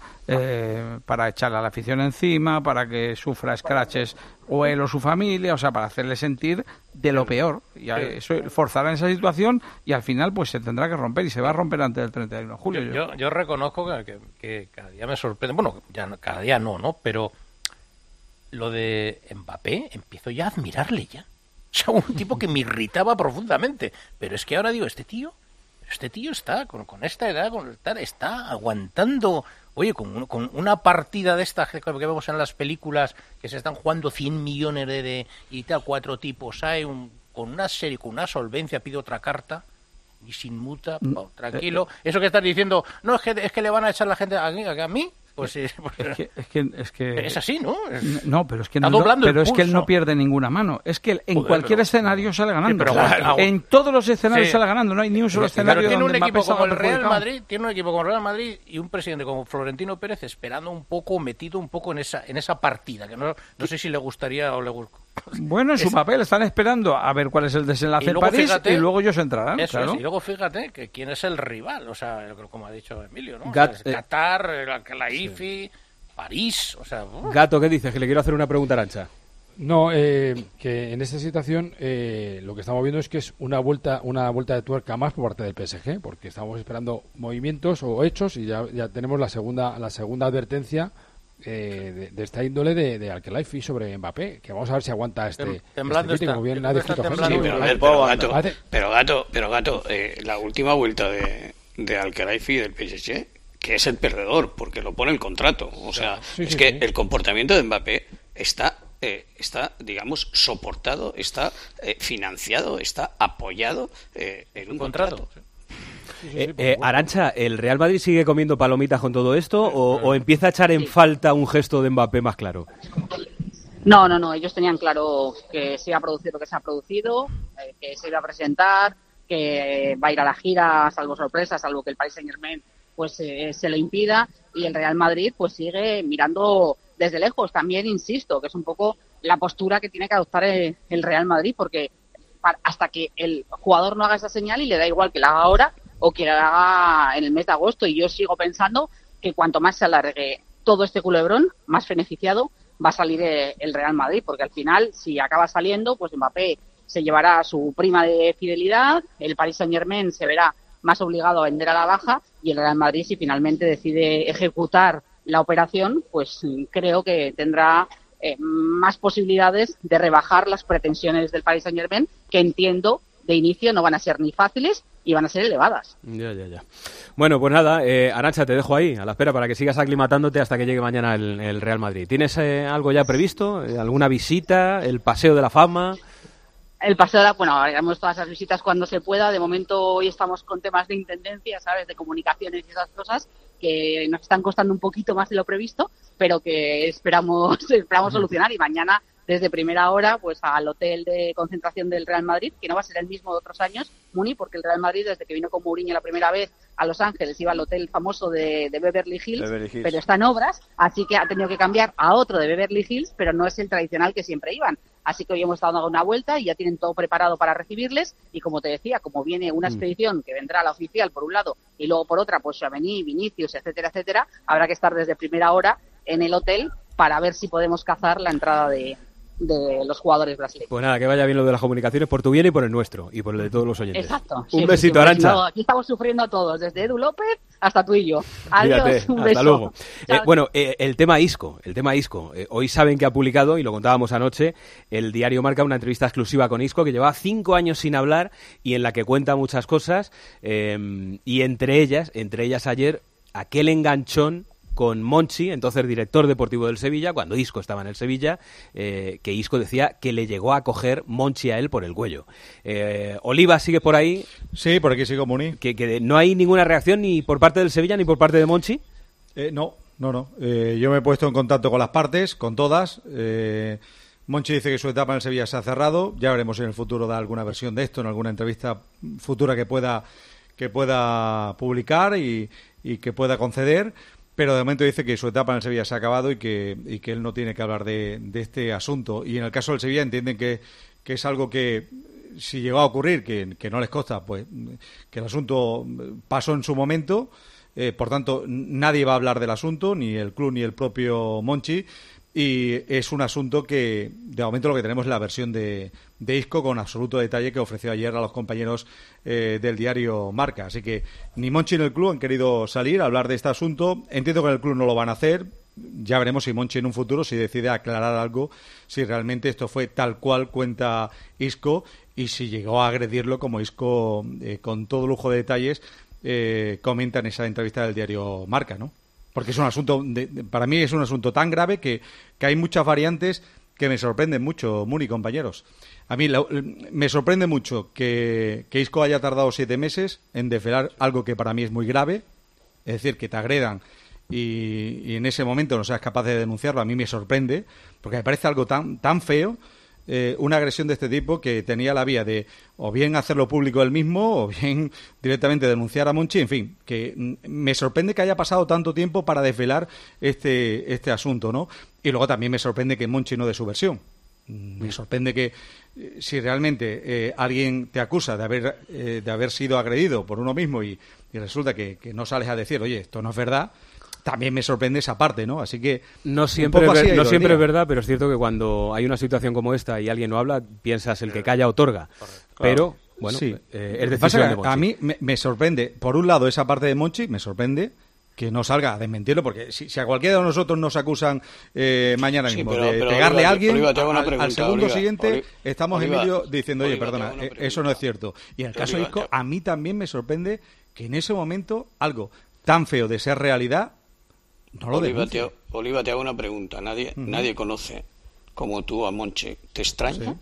echarle a la afición encima, para que sufra scratches o él o su familia, o sea, para hacerle sentir de lo peor. Y eso forzará en esa situación y al final pues se tendrá que romper y se va a romper antes del 31 de julio. Yo reconozco que cada día me sorprende, bueno, ya cada día no, pero lo de Mbappé empiezo ya a admirarle ya. O sea, un tipo que me irritaba profundamente, pero es que ahora digo, este tío está con esta edad, está aguantando. Oye, con una partida de estas que vemos en las películas, que se están jugando 100 millones y tal, 4 tipos, hay con una serie, con una solvencia, pide otra carta y sin multa, tranquilo. Eso que estás diciendo, no, es que le van a echar la gente a mí. Pues sí, es que es así, ¿no? No, pero es que él no pierde ninguna mano. Es que él en cualquier escenario sale ganando. En todos los escenarios sale ganando. No hay ni un solo escenario tiene donde un equipo Mbappé como el Real Madrid, tiene un equipo como el Real Madrid y un presidente como Florentino Pérez esperando un poco, metido un poco en esa partida, que no sé si le gustaría o le gusta. Bueno, en su papel están esperando a ver cuál es el desenlace en París, fíjate, y luego ellos entrarán. Claro. Y luego fíjate que quién es el rival, o sea, como ha dicho Emilio, ¿no? Qatar, la IFI, París, o sea... Gato, ¿qué dices? Que le quiero hacer una pregunta a Arantxa. No, que en esta situación lo que estamos viendo es que es una vuelta de tuerca más por parte del PSG, porque estamos esperando movimientos o hechos y ya tenemos la segunda advertencia de esta índole de Al-Khelaifi sobre Mbappé, que vamos a ver si aguanta temblando este como bien ha descrito pero Gato, la última vuelta de Al-Khelaifi del PSG, que es el perdedor, porque lo pone el contrato, o sea, el comportamiento de Mbappé está, digamos, soportado, está financiado, está apoyado en un contrato. Arantxa, ¿el Real Madrid sigue comiendo palomitas con todo esto o empieza a echar en falta un gesto de Mbappé más claro? No, ellos tenían claro que se iba a producir lo que se ha producido, que se iba a presentar, que va a ir a la gira, salvo sorpresa, salvo que el Paris Saint-Germain pues se lo impida, y el Real Madrid pues sigue mirando desde lejos. También insisto que es un poco la postura que tiene que adoptar el Real Madrid, porque hasta que el jugador no haga esa señal, y le da igual que la haga ahora o que la haga en el mes de agosto, y yo sigo pensando que cuanto más se alargue todo este culebrón, más beneficiado va a salir el Real Madrid, porque al final, si acaba saliendo, pues Mbappé se llevará su prima de fidelidad, el Paris Saint-Germain se verá más obligado a vender a la baja, y el Real Madrid, si finalmente decide ejecutar la operación, pues creo que tendrá más posibilidades de rebajar las pretensiones del Paris Saint-Germain, que entiendo de inicio no van a ser ni fáciles y van a ser elevadas. Ya. Bueno, pues nada, Arantxa, te dejo ahí, a la espera, para que sigas aclimatándote hasta que llegue mañana el Real Madrid. ¿Tienes algo ya previsto? ¿Alguna visita? ¿El paseo de la fama? El paseo bueno, haremos todas esas visitas cuando se pueda. De momento hoy estamos con temas de intendencia, ¿sabes?, de comunicaciones y esas cosas que nos están costando un poquito más de lo previsto, pero que esperamos solucionar. Y mañana, desde primera hora, pues al hotel de concentración del Real Madrid, que no va a ser el mismo de otros años, Muni, porque el Real Madrid, desde que vino con Mourinho la primera vez a Los Ángeles, iba al hotel famoso de Beverly Hills, pero está en obras, así que ha tenido que cambiar a otro de Beverly Hills, pero no es el tradicional que siempre iban. Así que hoy hemos estado dando una vuelta y ya tienen todo preparado para recibirles, y como te decía, como viene una expedición que vendrá la oficial por un lado y luego por otra pues Tchouaméni, Vinicius, etcétera, habrá que estar desde primera hora en el hotel para ver si podemos cazar la entrada de de los jugadores brasileños. Pues nada, que vaya bien lo de las comunicaciones por tu bien y por el nuestro y por el de todos los oyentes. Exacto. Un besito, Arantxa. No, aquí estamos sufriendo todos, desde Edu López hasta tú y yo. Adiós, Fíjate, un hasta beso. luego. Bueno, el tema Isco. Hoy saben que ha publicado, y lo contábamos anoche, el diario Marca una entrevista exclusiva con Isco, que llevaba 5 años sin hablar y en la que cuenta muchas cosas, y entre ellas ayer, aquel enganchón con Monchi, entonces director deportivo del Sevilla, cuando Isco estaba en el Sevilla, que Isco decía que le llegó a coger Monchi a él por el cuello. Oliva sigue por ahí. Sí, por aquí sigo, Muni. Que no hay ninguna reacción ni por parte del Sevilla ni por parte de Monchi. No. Yo me he puesto en contacto con las partes, con todas. Monchi dice que su etapa en el Sevilla se ha cerrado. Ya veremos si en el futuro da alguna versión de esto, en alguna entrevista futura que pueda publicar y que pueda conceder. Pero de momento dice que su etapa en el Sevilla se ha acabado y que él no tiene que hablar de este asunto. Y en el caso del Sevilla entienden que es algo que, si llegó a ocurrir, que no les consta, pues que el asunto pasó en su momento. Por tanto, nadie va a hablar del asunto, ni el club ni el propio Monchi. Y es un asunto que, de momento, lo que tenemos es la versión de Isco con absoluto detalle que ofreció ayer a los compañeros del diario Marca. Así que ni Monchi ni el club han querido salir a hablar de este asunto. Entiendo que en el club no lo van a hacer. Ya veremos si Monchi en un futuro si decide aclarar algo, si realmente esto fue tal cual cuenta Isco y si llegó a agredirlo como Isco, con todo lujo de detalles, comenta en esa entrevista del diario Marca, ¿no? Porque es un asunto, para mí es un asunto tan grave que hay muchas variantes que me sorprenden mucho, Muni, compañeros. A mí me sorprende mucho que Isco haya tardado 7 meses en desvelar algo que para mí es muy grave, es decir, que te agredan y en ese momento no seas capaz de denunciarlo. A mí me sorprende, porque me parece algo tan feo, una agresión de este tipo, que tenía la vía de o bien hacerlo público él mismo o bien directamente denunciar a Monchi. En fin, que me sorprende que haya pasado tanto tiempo para desvelar este asunto, ¿no? Y luego también me sorprende que Monchi no dé su versión. Me sorprende que si realmente alguien te acusa de haber sido agredido por uno mismo y resulta que no sales a decir, oye, esto no es verdad, también me sorprende esa parte, ¿no? Así que no siempre es verdad, pero es cierto que cuando hay una situación como esta y alguien no habla, piensas el que calla otorga. Correcto. Pero bueno, sí. Es decisión de Monchi. A mí me sorprende, por un lado, esa parte de Monchi, me sorprende que no salga a desmentirlo, porque si a cualquiera de nosotros nos acusan mañana mismo de pegarle a alguien, al segundo siguiente estamos Emilio diciendo, oye, perdona, eso no es cierto. Y en el caso de Isco, a mí también me sorprende que en ese momento algo tan feo de ser realidad no lo denuncie. Oliva, te hago una pregunta. Nadie conoce como tú a Monchi. ¿Te extraña?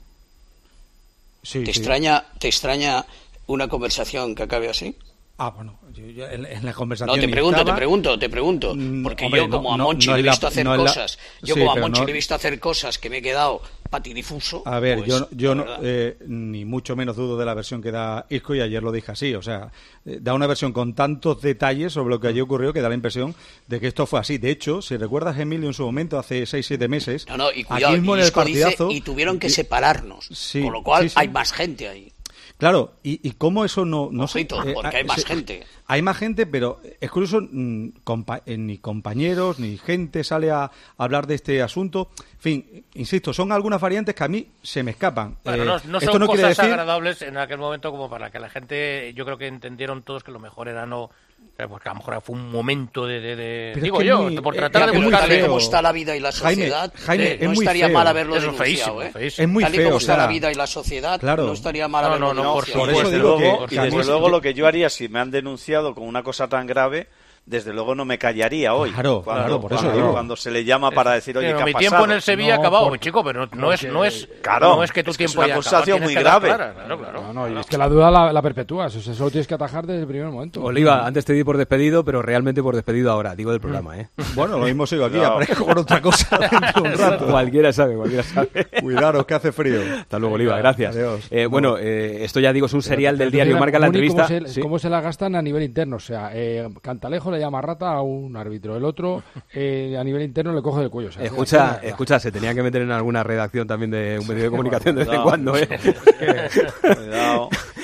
Sí, ¿Te extraña una conversación que acabe así? Bueno, yo en la conversación no, te pregunto, porque hombre, yo como a Monchi le he visto hacer cosas, le he visto hacer cosas que me he quedado patidifuso. A ver, pues, yo no, ni mucho menos dudo de la versión que da Isco, y ayer lo dije así, o sea, da una versión con tantos detalles sobre lo que allí ocurrió que da la impresión de que esto fue así. De hecho, si recuerdas, Emilio, en su momento, hace 6-7 meses, y cuidado, aquí mismo en el partidazo, dice, y tuvieron que separarnos, con lo cual hay más gente ahí. Claro, y cómo eso no Ojito, porque hay más gente. Hay más gente, pero es curioso, ni compañeros ni gente sale a hablar de este asunto. En fin, insisto, son algunas variantes que a mí se me escapan. Bueno, no son cosas agradables en aquel momento como para que la gente, yo creo que entendieron todos que lo mejor era no... Porque a lo mejor fue un momento digo yo, por tratar de buscar cómo está la vida y la sociedad. Jaime, no estaría mal haberlo denunciado, Es muy tal y feo, como está la vida y la sociedad, no estaría mal haberlo denunciado. Por eso digo que desde luego lo que yo haría si me han denunciado con una cosa tan grave, desde luego no me callaría hoy. Claro, por eso digo. Cuando se le llama para decir, oye, ¿qué ha pasado? Mi tiempo en el Sevilla ha acabado, chico, pero no es que tu tiempo haya acabado. Es una acusación muy grave. Y es que la duda la perpetúas, o sea, eso lo tienes que atajar desde el primer momento. Oliva, antes te di por despedido, pero realmente por despedido ahora, digo del programa, ¿eh? Bueno, lo mismo sigo aquí, aparezco con otra cosa dentro de un rato. Cualquiera sabe. Cuidaros, que hace frío. Hasta luego, Oliva, gracias. Bueno, esto ya digo, es un serial del diario Marca, la entrevista. ¿Cómo se la gastan a nivel interno? O sea, Cantalejo le llama rata a un árbitro, el otro a nivel interno le coge del cuello. O sea, escucha, se tenía que meter en alguna redacción también de un medio de comunicación de vez en cuando, ¿eh? Cuidado.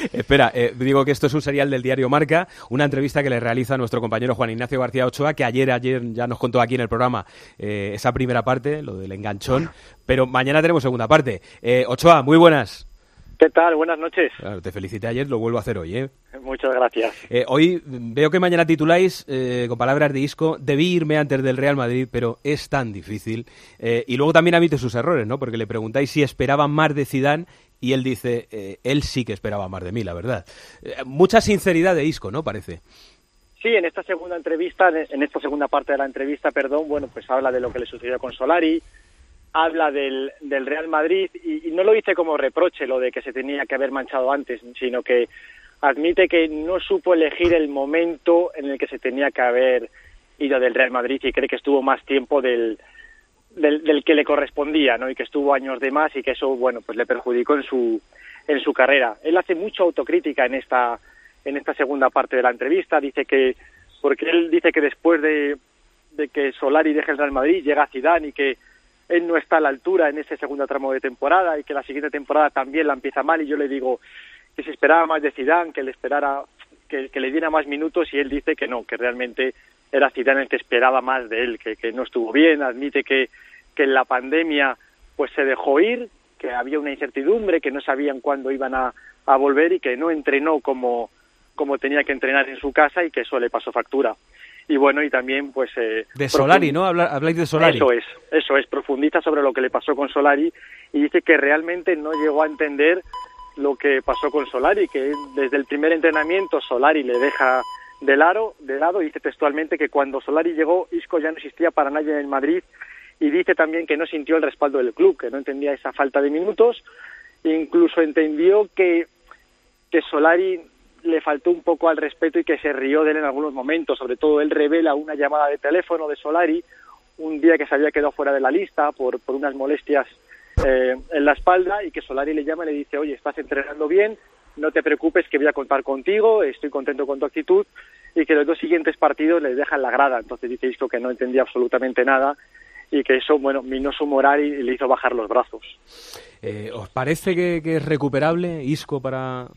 Espera, digo que esto es un serial del diario Marca, una entrevista que le realiza nuestro compañero Juan Ignacio García Ochoa, que ayer ya nos contó aquí en el programa esa primera parte, lo del enganchón, pero mañana tenemos segunda parte. Ochoa, muy buenas. ¿Qué tal? Buenas noches. Claro, te felicité ayer, lo vuelvo a hacer hoy, ¿eh? Muchas gracias. Hoy veo que mañana tituláis, con palabras de Isco, debí irme antes del Real Madrid, pero es tan difícil. Y luego también admite sus errores, ¿no? Porque le preguntáis si esperaba más de Zidane y él dice, él sí que esperaba más de mí, la verdad. Mucha sinceridad de Isco, ¿no? Parece. Sí, en esta segunda entrevista, en esta segunda parte de la entrevista, bueno, pues habla de lo que le sucedió con Solari, habla del Real Madrid y no lo dice como reproche lo de que se tenía que haber manchado antes, sino que admite que no supo elegir el momento en el que se tenía que haber ido del Real Madrid y cree que estuvo más tiempo del que le correspondía, ¿no? Y que estuvo años de más y que eso, bueno, pues le perjudicó en su carrera. Él hace mucha autocrítica en esta segunda parte de la entrevista, porque él dice que después de que Solari deje el Real Madrid llega Zidane y que él no está a la altura en ese segundo tramo de temporada y que la siguiente temporada también la empieza mal, y yo le digo que se esperaba más de Zidane, que le esperara, que le diera más minutos, y él dice que no, que realmente era Zidane el que esperaba más de él, que no estuvo bien. Admite que en la pandemia pues se dejó ir, que había una incertidumbre, que no sabían cuándo iban a volver y que no entrenó como tenía que entrenar en su casa y que eso le pasó factura. Y bueno, y también pues... de Solari, ¿no? Habláis de Solari. Eso es, profundiza sobre lo que le pasó con Solari y dice que realmente no llegó a entender lo que pasó con Solari, que desde el primer entrenamiento Solari le deja de lado, y dice textualmente que cuando Solari llegó, Isco ya no existía para nadie en el Madrid, y dice también que no sintió el respaldo del club, que no entendía esa falta de minutos, incluso entendió que Solari le faltó un poco al respeto y que se rió de él en algunos momentos. Sobre todo él revela una llamada de teléfono de Solari un día que se había quedado fuera de la lista por unas molestias en la espalda, y que Solari le llama y le dice: oye, estás entrenando bien, no te preocupes, que voy a contar contigo, estoy contento con tu actitud, y que los 2 siguientes partidos les dejan la grada. Entonces dice Isco que no entendía absolutamente nada y que eso, bueno, minó su moral y le hizo bajar los brazos. ¿Os parece que es recuperable Isco para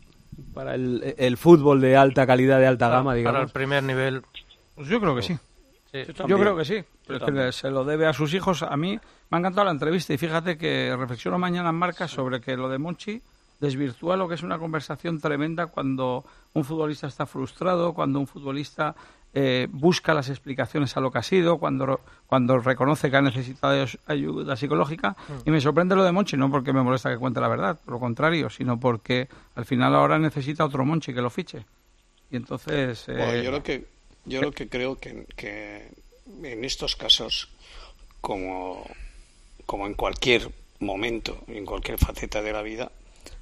el fútbol de alta calidad, de alta gama, digamos? Para el primer nivel. Pues yo creo que sí. Yo creo que sí. Que se lo debe a sus hijos. A mí me ha encantado la entrevista, y fíjate que reflexiono mañana en Marca sobre que lo de Monchi desvirtúa lo que es una conversación tremenda cuando un futbolista está frustrado, cuando un futbolista busca las explicaciones a lo que ha sido, cuando reconoce que ha necesitado ayuda psicológica. Y me sorprende lo de Monchi, no porque me molesta que cuente la verdad, por lo contrario, sino porque al final ahora necesita otro Monchi que lo fiche. Y entonces... Bueno, yo lo que creo que en estos casos, como en cualquier momento, en cualquier faceta de la vida,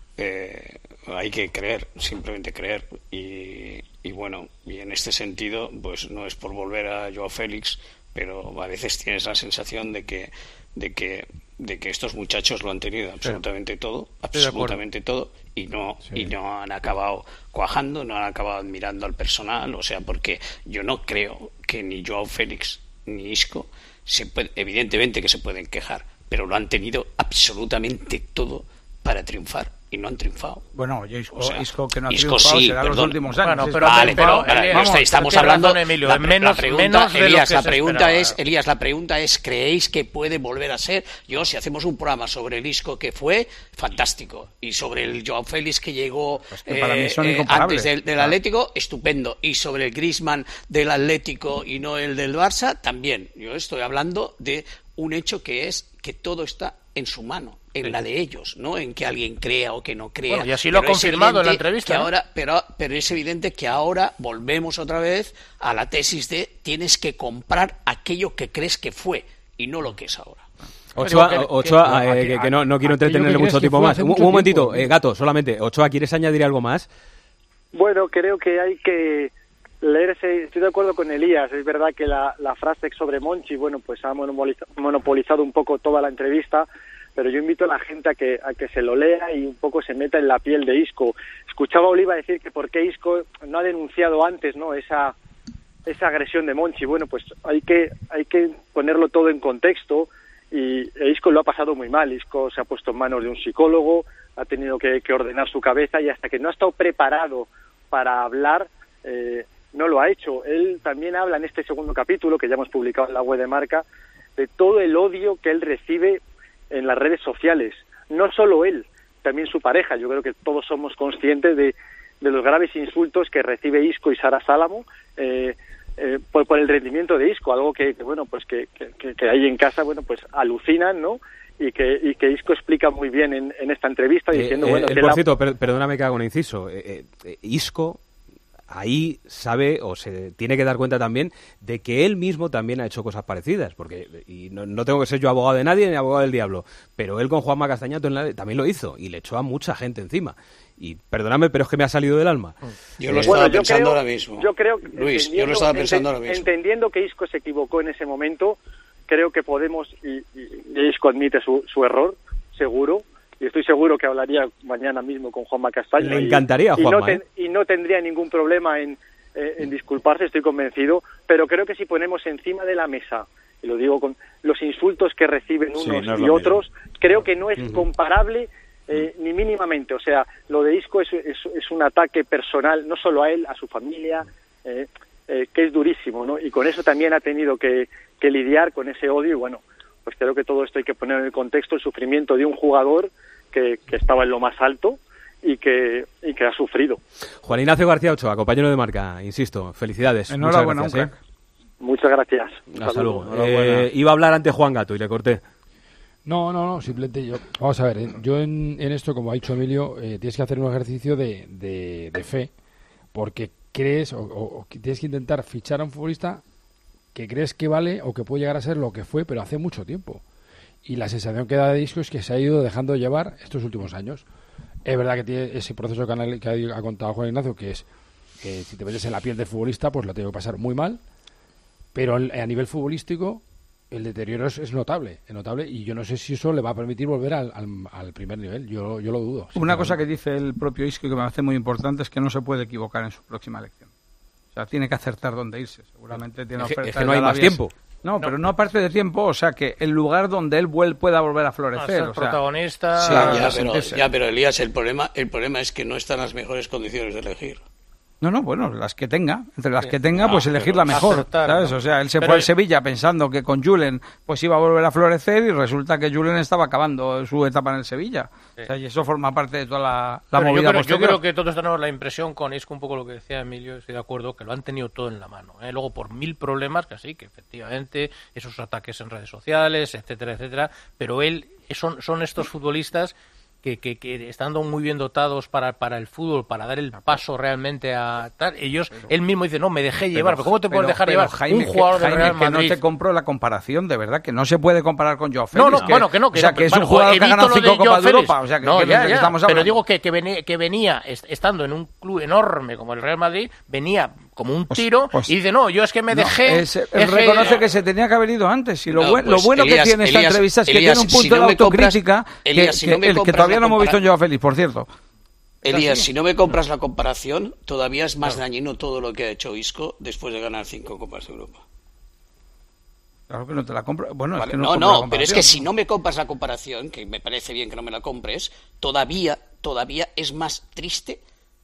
hay que creer, simplemente creer, y bueno, y en este sentido, pues no es por volver a Joao Félix, pero a veces tienes la sensación de que estos muchachos lo han tenido absolutamente todo, y no han acabado cuajando, no han acabado admirando al personal. O sea, porque yo no creo que ni Joao Félix ni Isco evidentemente que se pueden quejar, pero lo han tenido absolutamente todo para triunfar y no han triunfado. Bueno, Isco que no ha Isco triunfado sí, será perdón. los últimos años. Bueno, pero estamos hablando de Emilio, Elías, la pregunta es, ¿creéis que puede volver a ser? Si hacemos un programa sobre el Isco que fue fantástico, y sobre el Joao Félix que llegó para mí son incomparables. antes del Atlético, estupendo, y sobre el Griezmann del Atlético y no el del Barça, también. Yo estoy hablando de un hecho que es que todo está en su mano, en la de ellos, no en que alguien crea o que no crea. Bueno, y así lo ha confirmado en la entrevista. Que ahora, pero es evidente que ahora volvemos otra vez a la tesis de tienes que comprar aquello que crees que fue y no lo que es ahora. Ochoa, que no quiero entretenerle mucho tiempo más. Un momentito, Gato, solamente. Ochoa, ¿quieres añadir algo más? Bueno, creo que hay que leerse. Estoy de acuerdo con Elías. Es verdad que la frase sobre Monchi, bueno, pues ha monopolizado un poco toda la entrevista, pero yo invito a la gente a que se lo lea y un poco se meta en la piel de Isco. Escuchaba a Oliva decir que por qué Isco no ha denunciado antes, ¿no?, esa agresión de Monchi. Bueno, pues hay que ponerlo todo en contexto, y Isco lo ha pasado muy mal. Isco se ha puesto en manos de un psicólogo, ha tenido que ordenar su cabeza, y hasta que no ha estado preparado para hablar, no lo ha hecho. Él también habla en este segundo capítulo, que ya hemos publicado en la web de Marca, de todo el odio que él recibe en las redes sociales. No solo él, también su pareja. Yo creo que todos somos conscientes de los graves insultos que recibe Isco y Sara Sálamo por el rendimiento de Isco, algo que ahí en casa, bueno, pues alucinan, ¿no? Y que Isco explica muy bien en esta entrevista, diciendo, bueno... por cierto, perdóname que haga un inciso. Isco ahí sabe, o se tiene que dar cuenta también, de que él mismo también ha hecho cosas parecidas, porque y no tengo que ser yo abogado de nadie ni abogado del diablo, pero él con Juanma Castañato también lo hizo, y le echó a mucha gente encima. Y perdóname, pero es que me ha salido del alma. Yo lo estaba pensando ahora mismo. Yo creo, Luis, yo lo estaba pensando ahora mismo. Entendiendo que Isco se equivocó en ese momento, creo que podemos, y Isco admite su error, seguro, y estoy seguro que hablaría mañana mismo con Juanma Castaño. Le encantaría, Juanma. Y no tendría ningún problema en disculparse, estoy convencido, pero creo que si ponemos encima de la mesa, y lo digo con los insultos que reciben unos y otros, creo que no es comparable ni mínimamente. O sea, lo de Isco es un ataque personal, no solo a él, a su familia, que es durísimo, ¿no? Y con eso también ha tenido que lidiar con ese odio, y bueno, pues creo que todo esto hay que poner en el contexto, el sufrimiento de un jugador que estaba en lo más alto y que ha sufrido. Juan Ignacio García Ochoa, compañero de Marca, insisto, felicidades. Enhorabuena, muchas gracias. Muchas gracias. Hasta luego. Iba a hablar ante Juan Gato y le corté. No, simplemente yo... Vamos a ver, yo en esto, como ha dicho Emilio, tienes que hacer un ejercicio de fe, porque crees o tienes que intentar fichar a un futbolista que crees que vale o que puede llegar a ser lo que fue, pero hace mucho tiempo. Y la sensación que da de Isco es que se ha ido dejando llevar estos últimos años. Es verdad que tiene ese proceso que ha contado Juan Ignacio, que es que si te metes en la piel del futbolista, pues lo tengo que pasar muy mal, pero a nivel futbolístico el deterioro es notable, y yo no sé si eso le va a permitir volver al primer nivel. Yo lo dudo. Una cosa que dice el propio Isco y que me parece muy importante es que no se puede equivocar en su próxima elección. O sea, tiene que acertar dónde irse. Seguramente tiene oferta. Es que no hay más tiempo. No, pero no aparte de tiempo, o sea, que el lugar donde él pueda volver a florecer. O sea, protagonista. Sí, pero Elías, el problema es que no está en las mejores condiciones de elegir. No, bueno, las que tenga. Entre las que tenga, pues elegir la mejor, ¿sabes? O sea, él se fue al Sevilla pensando que con Julen pues iba a volver a florecer, y resulta que Julen estaba acabando su etapa en el Sevilla. Sí. O sea, y eso forma parte de toda la movida posterior. Yo creo que todos tenemos la impresión con Isco, un poco lo que decía Emilio, estoy de acuerdo, que lo han tenido todo en la mano. Luego, por 1000 problemas, que efectivamente, esos ataques en redes sociales, etcétera, pero él son estos futbolistas que estando muy bien dotados para el fútbol, para dar el paso realmente a tal, él mismo dice, no, me dejé llevar, pero ¿cómo te puedes dejar llevar? Jaime, un jugador de Real Madrid, que no te compro la comparación, de verdad, que no se puede comparar con Joao Félix. Que es un jugador que ha ganado 5 Copas de Europa, o sea, que estamos hablando. Pero digo que venía estando en un club enorme como el Real Madrid, venía como un tiro, y dice, no, yo es que me dejé... Él reconoce que se tenía que haber ido antes, y lo bueno que tiene esta entrevista es que tiene un punto de autocrítica que todavía no hemos visto en Joao Félix, por cierto. Elías, si no me compras la comparación, todavía es más dañino todo lo que ha hecho Isco después de ganar 5 Copas de Europa. Claro que no te la compro. Bueno, vale, es que no, pero es que si no me compras la comparación, que me parece bien que no me la compres, todavía es más triste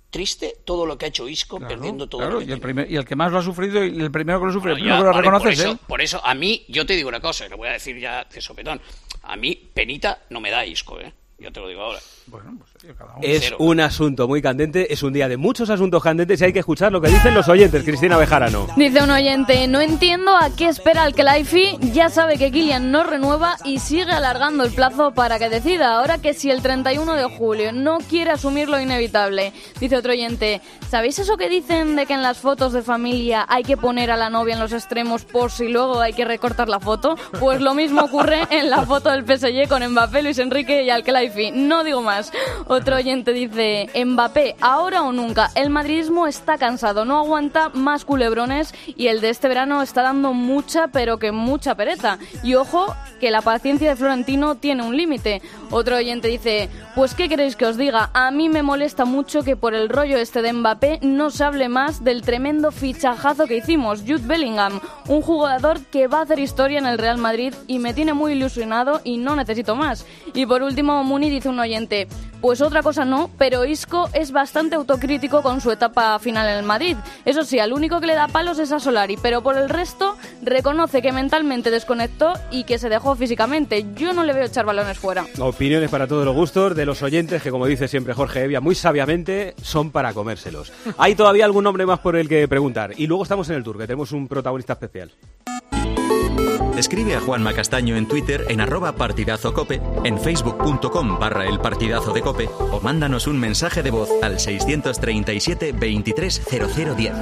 todo lo que ha hecho Isco, perdiendo todo lo que y el que más lo ha sufrido, y el primero que lo sufre, lo reconoces, ¿eh? Por eso, a mí, yo te digo una cosa, y lo voy a decir ya de sopetón, a mí penita no me da Isco, yo te lo digo ahora. Bueno, pues cada uno. Es un asunto muy candente, es un día de muchos asuntos candentes, y hay que escuchar lo que dicen los oyentes. Cristina Bejarano. Dice un oyente, no entiendo a qué espera el Khelaifi, ya sabe que Kylian no renueva y sigue alargando el plazo para que decida, ahora que si el 31 de julio no quiere asumir lo inevitable. Dice otro oyente, ¿sabéis eso que dicen de que en las fotos de familia hay que poner a la novia en los extremos por si luego hay que recortar la foto? Pues lo mismo ocurre en la foto del PSG con Mbappé, Luis Enrique y al Khelaifi, no digo más. Otro oyente dice, Mbappé, ahora o nunca, el madridismo está cansado, no aguanta más culebrones, y el de este verano está dando mucha, pero que mucha pereza. Y ojo, que la paciencia de Florentino tiene un límite. Otro oyente dice, pues ¿qué queréis que os diga? A mí me molesta mucho que por el rollo este de Mbappé no se hable más del tremendo fichajazo que hicimos, Jude Bellingham, un jugador que va a hacer historia en el Real Madrid y me tiene muy ilusionado y no necesito más. Y por último, Muni, dice un oyente, pues otra cosa no, pero Isco es bastante autocrítico con su etapa final en el Madrid. Eso sí, al único que le da palos es a Solari, pero por el resto reconoce que mentalmente desconectó y que se dejó físicamente. Yo no le veo echar balones fuera. Opiniones para todos los gustos de los oyentes que, como dice siempre Jorge Evia, muy sabiamente son para comérselos. Hay todavía algún nombre más por el que preguntar. Y luego estamos en el Tour, que tenemos un protagonista especial. Escribe a Juanma Castaño en Twitter en @partidazocope, en facebook.com/elpartidazodecope o mándanos un mensaje de voz al 637 23 0010.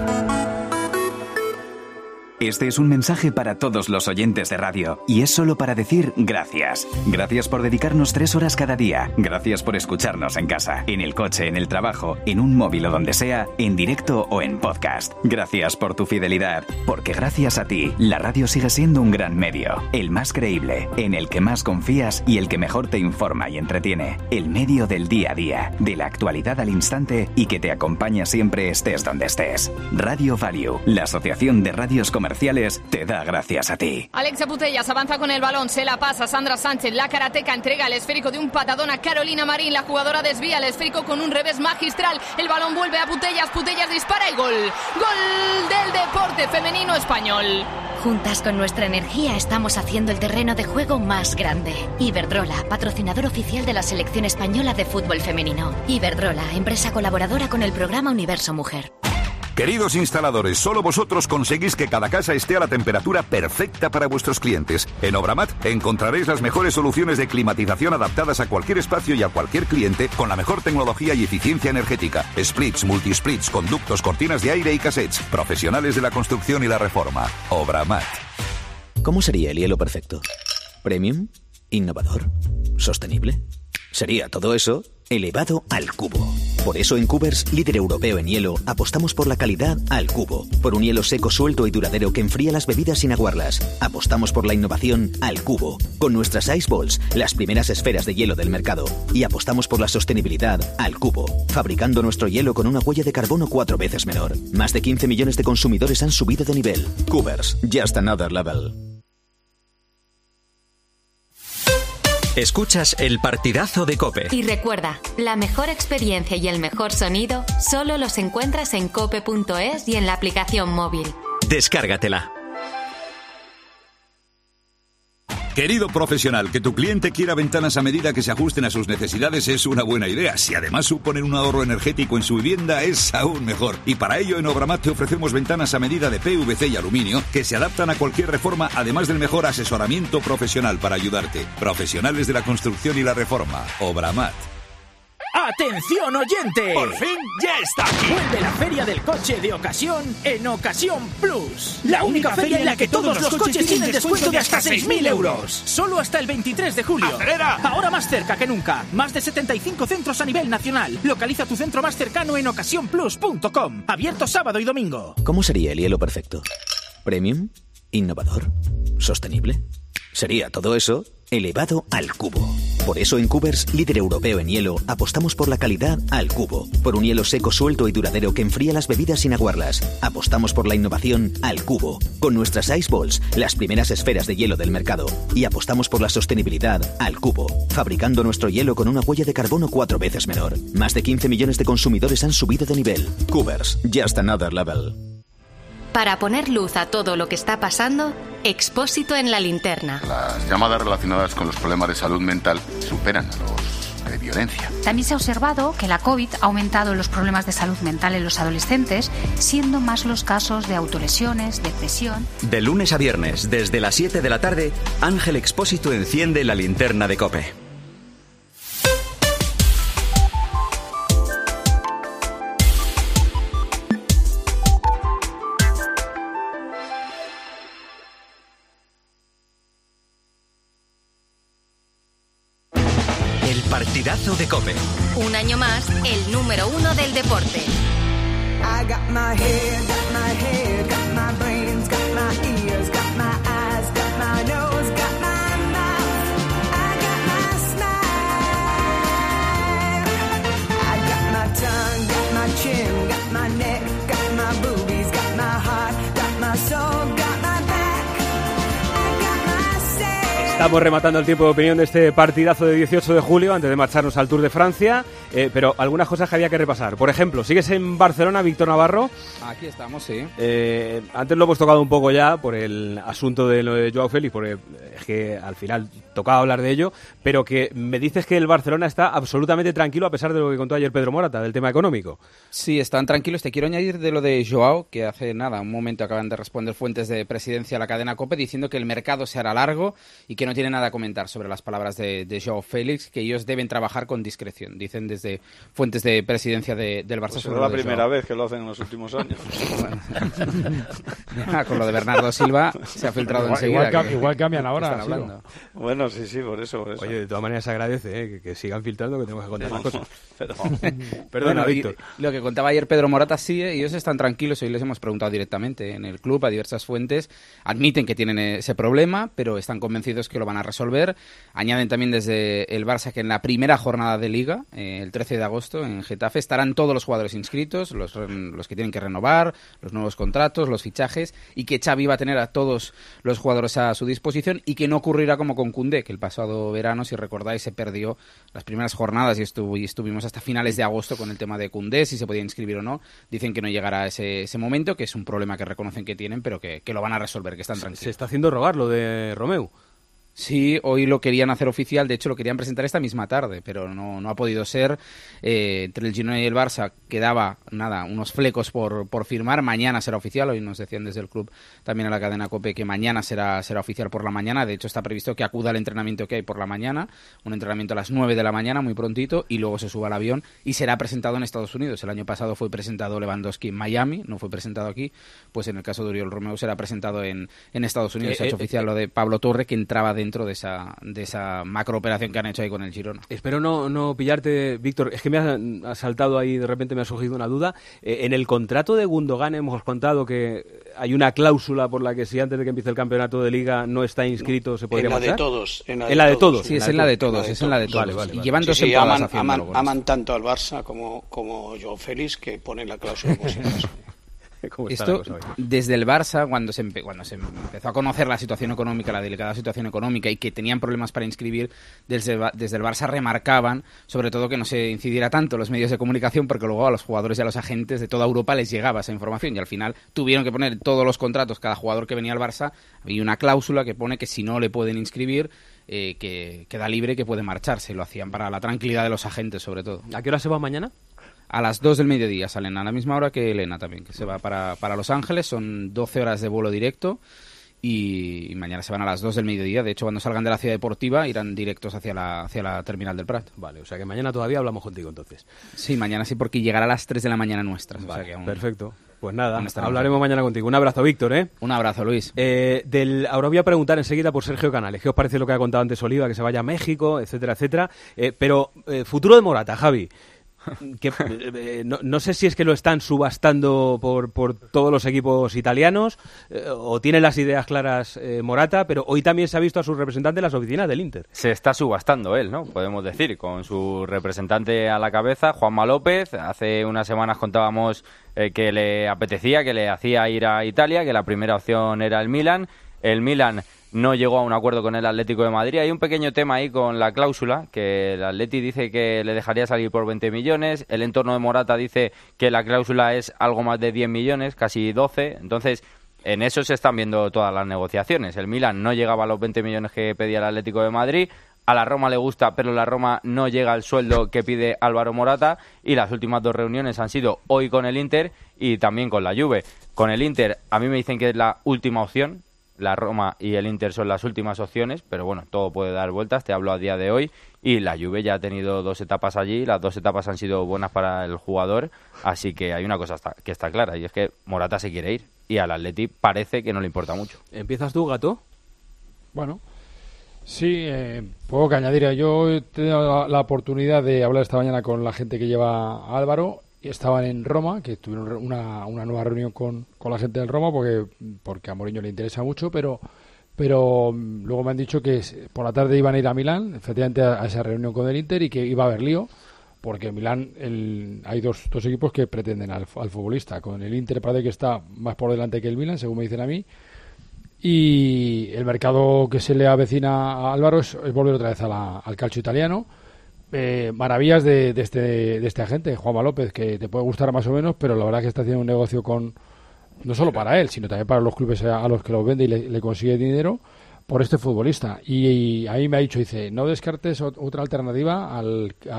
Este es un mensaje para todos los oyentes de radio y es solo para decir gracias. Gracias por dedicarnos 3 horas cada día. Gracias por escucharnos en casa, en el coche, en el trabajo, en un móvil o donde sea, en directo o en podcast. Gracias por tu fidelidad, porque gracias a ti, la radio sigue siendo un gran medio, el más creíble, en el que más confías y el que mejor te informa y entretiene. El medio del día a día, de la actualidad al instante y que te acompaña siempre estés donde estés. Radio Value, la asociación de radios comerciales, te da gracias a ti. Alexia Putellas avanza con el balón, se la pasa Sandra Sánchez, la karateca entrega el esférico de un patadón a Carolina Marín, la jugadora desvía el esférico con un revés magistral, el balón vuelve a Putellas, Putellas dispara y gol. Gol del deporte femenino español. Juntas con nuestra energía estamos haciendo el terreno de juego más grande. Iberdrola, patrocinador oficial de la selección española de fútbol femenino. Iberdrola, empresa colaboradora con el programa Universo Mujer. Queridos instaladores, solo vosotros conseguís que cada casa esté a la temperatura perfecta para vuestros clientes. En Obramat encontraréis las mejores soluciones de climatización adaptadas a cualquier espacio y a cualquier cliente con la mejor tecnología y eficiencia energética. Splits, multisplits, conductos, cortinas de aire y cassettes. Profesionales de la construcción y la reforma. Obramat. ¿Cómo sería el hielo perfecto? ¿Premium? ¿Innovador? ¿Sostenible? Sería todo eso elevado al cubo. Por eso en Cubers, líder europeo en hielo, apostamos por la calidad al cubo. Por un hielo seco, suelto y duradero que enfría las bebidas sin aguarlas. Apostamos por la innovación al cubo. Con nuestras Ice Balls, las primeras esferas de hielo del mercado. Y apostamos por la sostenibilidad al cubo. Fabricando nuestro hielo con una huella de carbono 4 veces menor. Más de 15 millones de consumidores han subido de nivel. Cubers, just another level. Escuchas el partidazo de COPE. Y recuerda, la mejor experiencia y el mejor sonido solo los encuentras en cope.es y en la aplicación móvil. Descárgatela. Querido profesional, que tu cliente quiera ventanas a medida que se ajusten a sus necesidades es una buena idea. Si además suponen un ahorro energético en su vivienda, es aún mejor. Y para ello, en Obramat te ofrecemos ventanas a medida de PVC y aluminio que se adaptan a cualquier reforma, además del mejor asesoramiento profesional para ayudarte. Profesionales de la construcción y la reforma. Obramat. ¡Atención, oyente! ¡Por fin ya está aquí! Vuelve la Feria del Coche de Ocasión en Ocasión Plus. La única feria en la que todos los coches tienen descuento de hasta 6.000 euros. Solo hasta el 23 de julio. ¡Acelera! Ahora más cerca que nunca. Más de 75 centros a nivel nacional. Localiza tu centro más cercano en ocasiónplus.com. Abierto sábado y domingo. ¿Cómo sería el hielo perfecto? ¿Premium? ¿Innovador? ¿Sostenible? Sería todo eso elevado al cubo. Por eso en Cubers, líder europeo en hielo, apostamos por la calidad al cubo. Por un hielo seco, suelto y duradero que enfría las bebidas sin aguarlas. Apostamos por la innovación al cubo. Con nuestras Ice Balls, las primeras esferas de hielo del mercado. Y apostamos por la sostenibilidad al cubo. Fabricando nuestro hielo con una huella de carbono 4 veces menor. Más de 15 millones de consumidores han subido de nivel. Cubers, just another level. Para poner luz a todo lo que está pasando, Expósito en la linterna. Las llamadas relacionadas con los problemas de salud mental superan a los de violencia. También se ha observado que la COVID ha aumentado los problemas de salud mental en los adolescentes, siendo más los casos de autolesiones, depresión. De lunes a viernes, desde las 7 de la tarde, Ángel Expósito enciende la linterna de COPE. Partidazo de COPE. Un año más, el número 1 del deporte. I got my head, got my head, got my brains, got my ears, got my eyes, got my nose, got my mouth. I got my smile. I got my tongue, got my chin, got my neck, got my boobies, got my heart, got my soul, got my back. I got my say. Estamos rematando el tiempo de opinión de este partidazo de 18 de julio antes de marcharnos al Tour de Francia, pero algunas cosas que había que repasar. Por ejemplo, ¿sigues en Barcelona, Víctor Navarro? Aquí estamos, sí. Antes lo hemos tocado un poco ya por el asunto de lo de Joao Félix, porque es que al final tocaba hablar de ello, pero que me dices que el Barcelona está absolutamente tranquilo a pesar de lo que contó ayer Pedro Morata, del tema económico. Sí, están tranquilos. Te quiero añadir de lo de Joao, que hace nada, un momento acaban de responder fuentes de presidencia a la cadena COPE diciendo que el mercado se hará largo y que no tiene nada a comentar sobre las palabras de Joao Félix, que ellos deben trabajar con discreción, dicen desde fuentes de presidencia del Barça. Pues es la primera vez que lo hacen en los últimos años. Con lo de Bernardo Silva se ha filtrado enseguida. Igual cambian ahora. Hablando. Bueno, sí, por eso. Oye, de todas maneras se agradece que sigan filtrando, que tenemos que contar las cosas. Perdona, Víctor. Lo que contaba ayer Pedro Morata, sí, ellos están tranquilos, hoy les hemos preguntado directamente en el club a diversas fuentes, admiten que tienen ese problema, pero están convencidos que lo van a resolver. Añaden también desde el Barça que en la primera jornada de Liga, el 13 de agosto, en Getafe, estarán todos los jugadores inscritos, los que tienen que renovar, los nuevos contratos, los fichajes, y que Xavi va a tener a todos los jugadores a su disposición y que no ocurrirá como con Koundé, que el pasado verano, si recordáis, se perdió las primeras jornadas y estuvimos hasta finales de agosto con el tema de Koundé, si se podía inscribir o no. Dicen que no llegará ese momento, que es un problema que reconocen que tienen, pero que lo van a resolver, que están tranquilos. Se está haciendo rogar lo de Romeu. Sí, hoy lo querían hacer oficial, de hecho lo querían presentar esta misma tarde, pero no ha podido ser. Entre el Girona y el Barça quedaba unos flecos por firmar. Mañana será oficial, hoy nos decían desde el club también a la cadena COPE que mañana será oficial por la mañana. De hecho está previsto que acuda al entrenamiento que hay por la mañana, un entrenamiento a las 9 de la mañana, muy prontito, y luego se suba al avión y será presentado en Estados Unidos. El año pasado fue presentado Lewandowski en Miami, no fue presentado aquí, pues en el caso de Oriol Romeu será presentado en Estados Unidos. Se ha hecho oficial lo de Pablo Torre, que entraba dentro de esa macrooperación que han hecho ahí con el Girona. Espero no pillarte, Víctor, es que me ha saltado ahí, de repente me ha surgido una duda. En el contrato de Gundogan hemos contado que hay una cláusula por la que si antes de que empiece el campeonato de Liga no está inscrito se podría marchar. En la de todos. Sí, es en la de todos, es en la de todos. Vale. Y llevan 2 temporadas haciéndolo. Aman tanto al Barça como Joao Félix que ponen la cláusula como si fuese. Esto, desde el Barça, cuando se empezó a conocer la situación económica, la delicada situación económica y que tenían problemas para inscribir, desde el Barça remarcaban, sobre todo, que no se incidiera tanto los medios de comunicación, porque luego a los jugadores y a los agentes de toda Europa les llegaba esa información y al final tuvieron que poner todos los contratos, cada jugador que venía al Barça, había una cláusula que pone que si no le pueden inscribir, que queda libre, que puede marcharse. Lo hacían para la tranquilidad de los agentes, sobre todo. ¿A qué hora se va mañana? A las 2 del mediodía salen, a la misma hora que Elena también, que se va para Los Ángeles. Son 12 horas de vuelo directo y mañana se van a las 2 del mediodía. De hecho, cuando salgan de la ciudad deportiva irán directos hacia la terminal del Prat. Vale, o sea que mañana todavía hablamos contigo entonces. Sí, mañana sí, porque llegará a las 3 de la mañana nuestras. Vale, o sea que perfecto. Pues nada, hablaremos mañana contigo. Un abrazo, Víctor, ¿eh? Un abrazo, Luis. Ahora voy a preguntar enseguida por Sergio Canales. ¿Qué os parece lo que ha contado antes Oliva, que se vaya a México, etcétera, etcétera? Pero futuro de Morata, Javi. No sé si es que lo están subastando por todos los equipos italianos o tiene las ideas claras Morata, pero hoy también se ha visto a su representante en las oficinas del Inter. Se está subastando él, ¿no? Podemos decir, con su representante a la cabeza, Juanma López. Hace unas semanas contábamos que le apetecía, que le hacía ir a Italia, que la primera opción era el Milan. El Milan no llegó a un acuerdo con el Atlético de Madrid. Hay un pequeño tema ahí con la cláusula, que el Atleti dice que le dejaría salir por 20 millones, el entorno de Morata dice que la cláusula es algo más de 10 millones, casi 12, entonces en eso se están viendo todas las negociaciones. El Milan no llegaba a los 20 millones que pedía el Atlético de Madrid, a la Roma le gusta, pero la Roma no llega al sueldo que pide Álvaro Morata, y las últimas 2 reuniones han sido hoy con el Inter y también con la Juve. Con el Inter, a mí me dicen que es la última opción. La Roma y el Inter son las últimas opciones, pero bueno, todo puede dar vueltas, te hablo a día de hoy, y la Juve ya ha tenido 2 etapas allí, las 2 etapas han sido buenas para el jugador, así que hay una cosa que está clara, y es que Morata se quiere ir, y al Atleti parece que no le importa mucho. ¿Empiezas tú, Gato? Bueno, sí, poco que añadir. Yo he tenido la oportunidad de hablar esta mañana con la gente que lleva a Álvaro. Estaban en Roma, que tuvieron una nueva reunión con la gente del Roma porque a Mourinho le interesa mucho, pero luego me han dicho que por la tarde iban a ir a Milán, efectivamente a esa reunión con el Inter, y que iba a haber lío, porque en Milán hay dos equipos que pretenden al futbolista. Con el Inter parece que está más por delante que el Milán, según me dicen a mí, Y el mercado que se le avecina a Álvaro es volver otra vez al calcio italiano. Maravillas de este agente, Juanma López, que te puede gustar más o menos, pero la verdad que está haciendo un negocio no solo para él, sino también para los clubes a los que lo vende y le consigue dinero por este futbolista. Y ahí me ha dicho, dice, no descartes otra alternativa a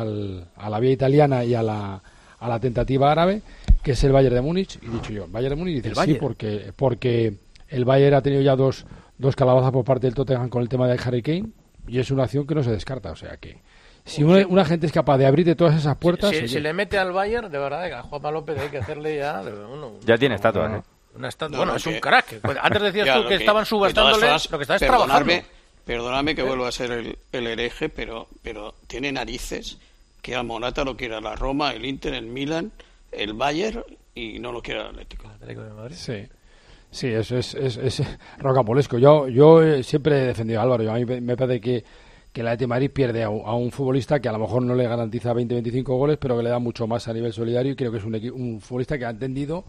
la vía italiana y a la tentativa árabe, que es el Bayern de Múnich. Y dicho yo, Bayern de Múnich, dice sí, porque el Bayern ha tenido ya dos calabazas por parte del Tottenham con el tema de Harry Kane, y es una acción que no se descarta. O sea que si una gente es capaz de abrirte todas esas puertas... Si le mete al Bayern, de verdad, a Juanma López hay que hacerle ya... Ya tiene estatua, ¿no? Una estatua. Bueno, es un crack. Antes decías tú que estaban subastándole, lo que está es trabajando. Perdóname que vuelva a ser el hereje, pero tiene narices que a Morata lo quiera la Roma, el Inter, el Milan, el Bayern, y no lo quiere el Atlético de Madrid. Sí, eso es rocambolesco. Yo siempre he defendido a Álvaro. A mí me parece que el Atlético de Madrid pierde a un futbolista que a lo mejor no le garantiza 20-25 goles, pero que le da mucho más a nivel solidario, y creo que es un futbolista que ha entendido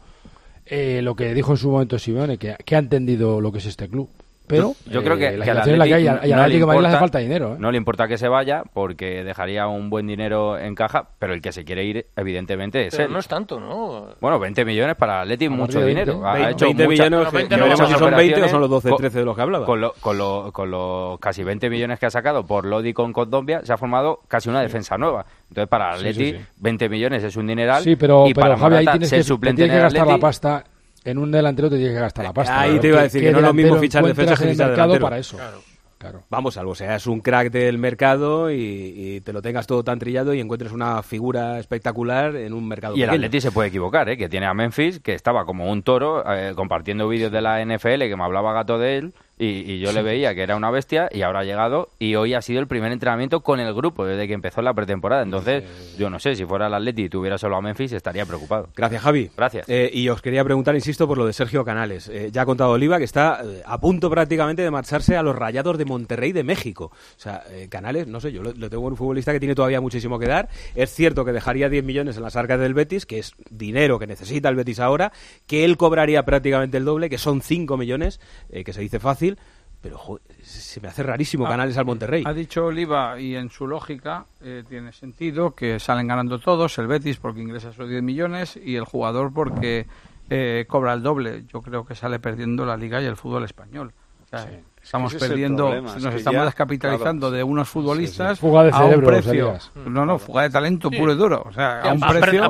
lo que dijo en su momento Simeone, que ha entendido lo que es este club. Pero yo creo que la situación en la que hay, y al Atlético de Madrid le hace falta dinero. No le importa que se vaya porque dejaría un buen dinero en caja, pero el que se quiere ir, evidentemente, es pero él. No es tanto, ¿no? Bueno, 20 millones para el Atlético, mucho dinero. Ha hecho 20 millones, no veremos si son 20 o son los 12-13 de los que hablaba. Con los casi 20 millones que ha sacado por Lodi con Kondogbia, se ha formado casi una defensa nueva. Entonces, para el Atlético, 20 millones es un dineral. Sí, pero para Javi, ahí tienes que gastar la pasta. En un delantero te tienes que gastar la pasta. Ahí te iba a decir que no es lo mismo fichar defensas que fichar delantero. Para eso. Claro. Vamos, salvo seas un crack del mercado y te lo tengas todo tan trillado y encuentres una figura espectacular en un mercado pequeño. El Atleti se puede equivocar, que tiene a Memphis, que estaba como un toro compartiendo vídeos de la NFL, que me hablaba gato de él, y yo le veía que era una bestia, y ahora ha llegado y hoy ha sido el primer entrenamiento con el grupo desde que empezó la pretemporada. Entonces, yo no sé, si fuera el Atleti y tuviera solo a Memphis, estaría preocupado. Gracias, Javi. Gracias. Y os quería preguntar, insisto, por lo de Sergio Canales. Ya ha contado Oliva que está a punto prácticamente de marcharse a los Rayados de Monterrey de México. O sea, Canales, no sé, yo lo tengo en un futbolista que tiene todavía muchísimo que dar. Es cierto que dejaría 10 millones en las arcas del Betis, que es dinero que necesita el Betis ahora, que él cobraría prácticamente el doble, que son 5 millones, que se dice fácil. Pero se me hace rarísimo Canales al Monterrey. Ha dicho Oliva, y en su lógica tiene sentido, que salen ganando todos, el Betis porque ingresa esos 10 millones y el jugador porque cobra el doble. Yo creo que sale perdiendo la Liga y el fútbol español. O sea, estamos perdiendo, nos estamos descapitalizando de unos futbolistas fuga de cerebro, a un precio. No, fuga de talento puro y duro. O sea, a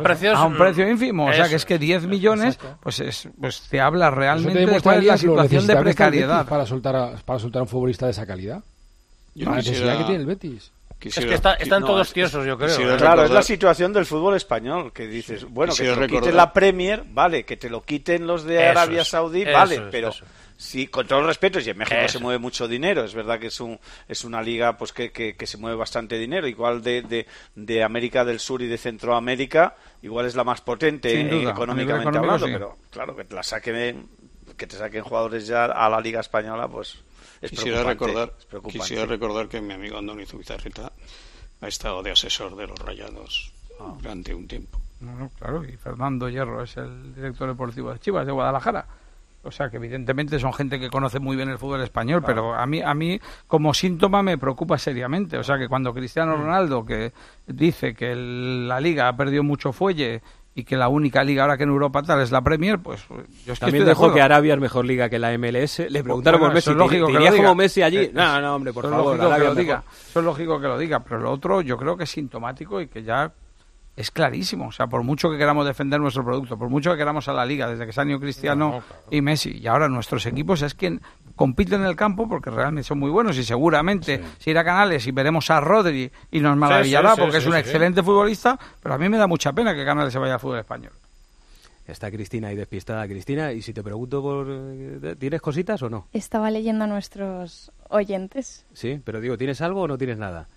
un precio ínfimo. O sea, que es que 10 millones, pues te habla realmente de cuál es la situación de precariedad. Para soltar a un futbolista de esa calidad. La necesidad que tiene el Betis. Es que están todos tiesos, yo creo. Claro, es la situación del fútbol español, que dices, bueno, que te lo quite la Premier, vale, que te lo quiten los de Arabia Saudí, vale, pero sí, con todos los respetos, y en México se mueve mucho dinero, es verdad que es una liga pues que se mueve bastante dinero, igual de América del Sur y de Centroamérica, igual es la más potente económicamente hablando, pero claro, que te saquen jugadores ya a la Liga Española, pues Quisiera recordar que mi amigo Andoni Zubizarreta ha estado de asesor de los Rayados durante un tiempo. Claro, y Fernando Hierro es el director deportivo de Chivas de Guadalajara. O sea, que evidentemente son gente que conoce muy bien el fútbol español, pero a mí como síntoma me preocupa seriamente. O sea, que cuando Cristiano Ronaldo, que dice que la Liga ha perdido mucho fuelle y que la única liga ahora que en Europa tal es la Premier, pues yo es que también dejó que Arabia es mejor liga que la MLS. Le preguntaron por Messi, ¿iría como Messi allí? No, hombre, por favor, Arabia lo diga. Eso es lógico que lo diga, pero lo otro yo creo que es sintomático y que ya es clarísimo. O sea, por mucho que queramos defender nuestro producto, por mucho que queramos a la liga, desde que se han ido Cristiano y Messi, y ahora nuestros equipos es quien compiten en el campo porque realmente son muy buenos, y seguramente se irá a Canales y veremos a Rodri y nos maravillará porque es un excelente futbolista, pero a mí me da mucha pena que Canales se vaya al fútbol español. Está Cristina ahí despistada. Cristina, y si te pregunto ¿tienes cositas o no? Estaba leyendo a nuestros oyentes. Sí, pero digo, ¿tienes algo o no tienes nada?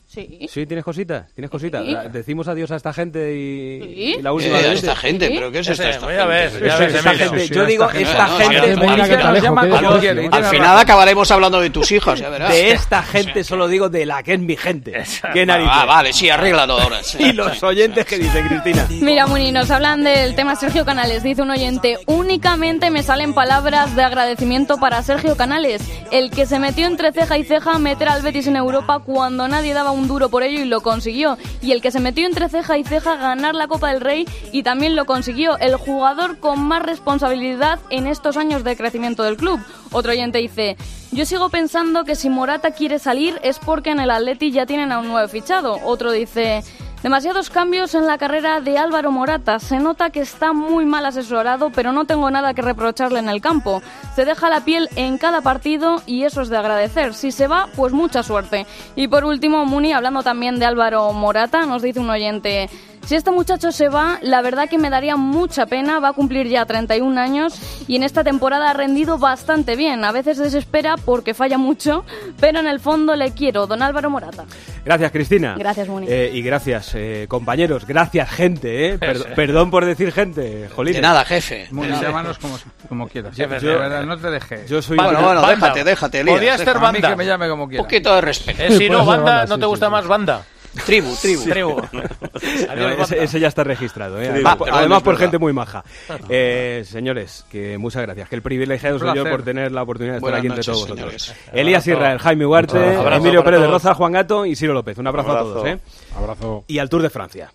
Sí. Sí, ¿tienes cositas? Sí. Decimos adiós a esta gente y, Sí. y la última vez. Esta gente, ¿pero qué es esta Voy a ver, gente? ya ves, Esta Emilio. gente. Yo digo esta gente. Al final acabaremos hablando de tus hijos, ya verás. De esta gente solo digo de la que es mi gente. ¿Qué narices? Vale, sí, arréglalo ahora. Sí. Y los oyentes que dicen, Cristina. Mira, Muni, nos hablan del tema Sergio Canales. Dice un oyente, únicamente me salen palabras de agradecimiento para Sergio Canales, el que se metió entre ceja y ceja a meter al Betis en Europa cuando nadie daba un duro por ello y lo consiguió. Y el que se metió entre ceja y ceja a ganar la Copa del Rey y también lo consiguió. El jugador con más responsabilidad en estos años de crecimiento del club. Otro oyente dice, yo sigo pensando que si Morata quiere salir es porque en el Atleti ya tienen a un nuevo fichado. Otro dice, demasiados cambios en la carrera de Álvaro Morata. Se nota que está muy mal asesorado, pero no tengo nada que reprocharle en el campo. Se deja la piel en cada partido y eso es de agradecer. Si se va, pues mucha suerte. Y por último, Muni, hablando también de Álvaro Morata, nos dice un oyente, si este muchacho se va, la verdad que me daría mucha pena. Va a cumplir ya 31 años y en esta temporada ha rendido bastante bien. A veces desespera porque falla mucho, pero en el fondo le quiero. Don Álvaro Morata. Gracias, Cristina. Gracias, Muni. Y gracias, compañeros. Gracias, gente. Perdón por decir gente, Jolín. De nada, jefe. Muni, llámanos como quieras. Yo- De verdad, no te dejes. Yo soy... Bueno, Banda. déjate, Elías. Podría ser A mí banda. que me llame como Un quiera. poquito de respeto. Si no, Puede ser banda, banda, ¿no sí, te gusta sí, más banda? Tribu. Tribu. No, Adiós, banda. ese ya está registrado. Va, pero Además no es por verdad. gente muy maja. Señores, que muchas gracias. Que el privilegiado Un soy yo placer. por tener la oportunidad de estar Buenas aquí entre noches, todos vosotros. señores. Elías Israel, Jaime Ugarte, Abrazo Emilio para Pérez de todos. Roza, Juan Gato y Ciro López. Un abrazo a Abrazo. todos. Abrazo. Y al Tour de Francia.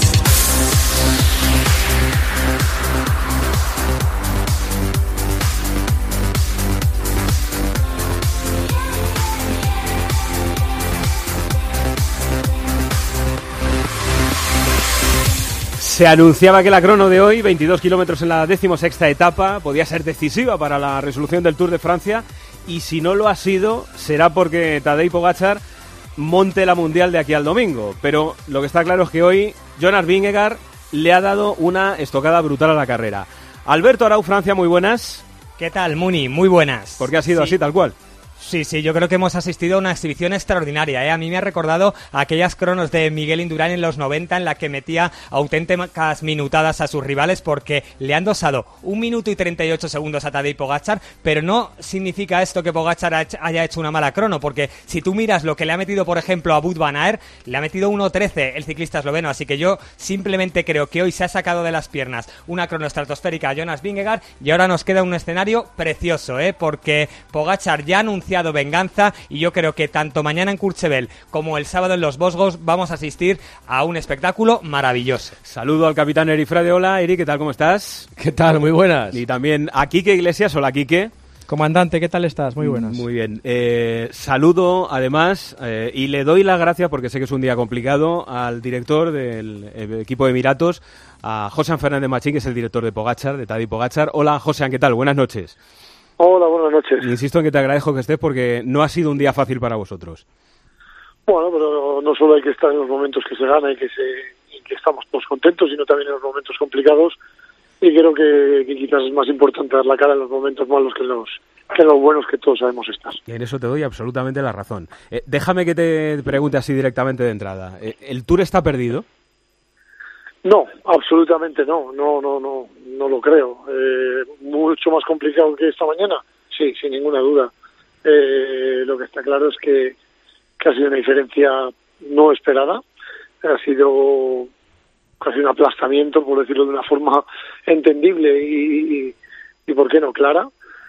Se anunciaba que la crono de hoy, 22 kilómetros en la 16ª etapa, podía ser decisiva para la resolución del Tour de Francia y si no lo ha sido, será porque Tadej Pogačar monte la Mundial de aquí al domingo. Pero lo que está claro es que hoy Jonas Vingegaard le ha dado una estocada brutal a la carrera. Alberto Arau, Francia, muy buenas. ¿Qué tal, Muni? Muy buenas. Porque ha sido así, tal cual. Sí, yo creo que hemos asistido a una exhibición extraordinaria, ¿eh? A mí me ha recordado aquellas cronos de Miguel Indurain en los 90 en la que metía auténticas minutadas a sus rivales porque le han dosado 1 minuto y 38 segundos a Tadej Pogačar, pero no significa esto que Pogačar haya hecho una mala crono, porque si tú miras lo que le ha metido, por ejemplo, a Wout van Aert, le ha metido 1.13 el ciclista esloveno, así que yo simplemente creo que hoy se ha sacado de las piernas una crono estratosférica a Jonas Vingegaard y ahora nos queda un escenario precioso, porque Pogačar ya ha anunciado venganza y yo creo que tanto mañana en Courchevel como el sábado en los Vosgos vamos a asistir a un espectáculo maravilloso. Saludo al capitán Eri Frade. Hola, Eri, ¿qué tal? ¿Cómo estás? ¿Qué tal? Muy buenas. Y también a Quique Iglesias. Hola, Quique. Comandante, ¿qué tal estás? Muy buenas. Muy bien. Saludo, además, y le doy las gracias, porque sé que es un día complicado, al director del equipo de Emiratos, a Josean Fernández Machín, que es el director de Pogačar, de Tadej Pogačar. Hola, Josean, ¿qué tal? Buenas noches. Hola, buenas noches. Insisto en que te agradezco que estés porque no ha sido un día fácil para vosotros. Bueno, pero no solo hay que estar en los momentos que se gana y que estamos todos contentos, sino también en los momentos complicados. Y creo que quizás es más importante dar la cara en los momentos malos que en los buenos, que todos sabemos estar. Y en eso te doy absolutamente la razón. Déjame que te pregunte así directamente de entrada. ¿El Tour está perdido? No, absolutamente no lo creo. Mucho más complicado que esta mañana, sí, sin ninguna duda. Lo que está claro es que ha sido una diferencia no esperada, ha sido casi un aplastamiento, por decirlo de una forma entendible y ¿por qué no clara?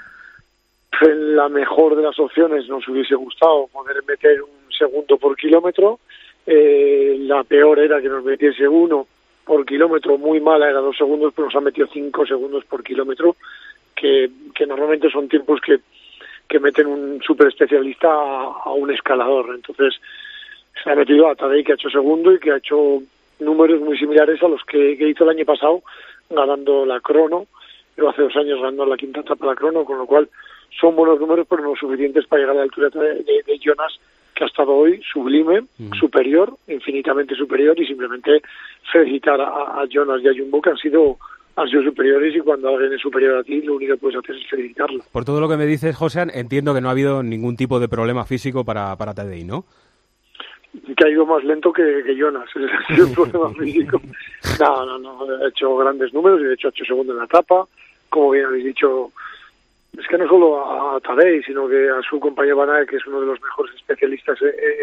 En la mejor de las opciones nos hubiese gustado poder meter 1 segundo por kilómetro, la peor era que nos metiese 1 por kilómetro, muy mala era 2 segundos, pero nos han metido 5 segundos por kilómetro, que normalmente son tiempos que meten un super especialista a un escalador. Entonces se ha metido a Tadej, que ha hecho segundo y que ha hecho números muy similares a los que hizo el año pasado ganando la crono, pero hace 2 años ganando la 5ª etapa de la crono, con lo cual son buenos números, pero no suficientes para llegar a la altura de Jonas, que ha estado hoy sublime, superior, infinitamente superior, y simplemente felicitar a Jonas y a Jumbo, que han sido superiores, y cuando alguien es superior a ti, lo único que puedes hacer es felicitarlo. Por todo lo que me dices, Josean, entiendo que no ha habido ningún tipo de problema físico para Tadej, ¿no? que ha ido más lento que Jonas, ese ha sido el problema físico. No, ha hecho grandes números y de hecho ha hecho segundo en la etapa, como bien habéis dicho. Es que no solo a Tadej, sino que a su compañero Van Aert, que es uno de los mejores especialistas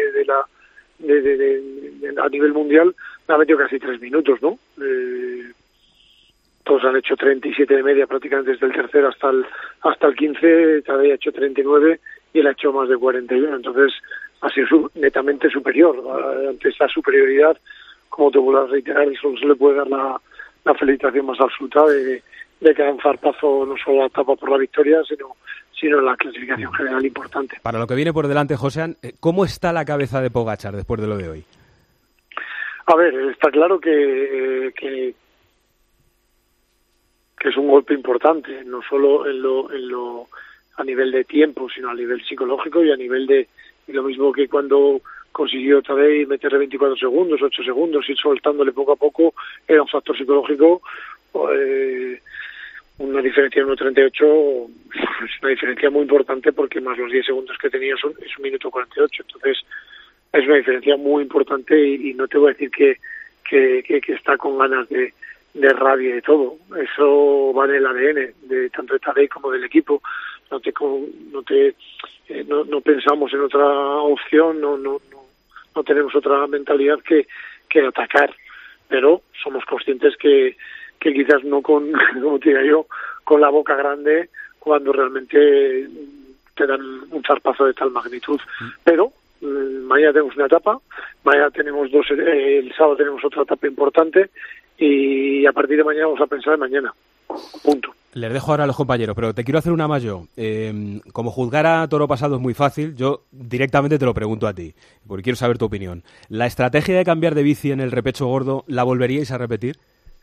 a nivel mundial, me ha metido casi 3 minutos, ¿no? Todos han hecho 37 de media prácticamente desde el tercero hasta el 15, Tadej ha hecho 39 y él ha hecho más de 41, entonces ha sido netamente superior. Ante esta superioridad, como te vuelvo a reiterar, solo se le puede dar la felicitación más absoluta de que da un zarpazo no solo la etapa por la victoria, sino en la clasificación general importante. Para lo que viene por delante, Josean, ¿cómo está la cabeza de Pogačar después de lo de hoy? A ver, está claro que es un golpe importante, no solo a nivel de tiempo, sino a nivel psicológico y a nivel de lo mismo que cuando consiguió Tadej meterle 24 segundos, 8 segundos, ir soltándole poco a poco, era un factor psicológico. Una diferencia de 1.38 es una diferencia muy importante porque más los 10 segundos que tenía es 1 minuto 48, entonces es una diferencia muy importante y no te voy a decir que está con ganas de rabia y de todo. Eso va en el ADN de tanto de Tadej como del equipo. No pensamos en otra opción, no tenemos otra mentalidad que atacar, pero somos conscientes que quizás no con, como te diría yo, con la boca grande cuando realmente te dan un zarpazo de tal magnitud. Pero mañana tenemos una etapa, mañana tenemos el sábado tenemos otra etapa importante y a partir de mañana vamos a pensar en mañana. Punto. Les dejo ahora a los compañeros, pero te quiero hacer una más yo. Como juzgar a toro pasado es muy fácil, yo directamente te lo pregunto a ti, porque quiero saber tu opinión. ¿La estrategia de cambiar de bici en el repecho gordo la volveríais a repetir?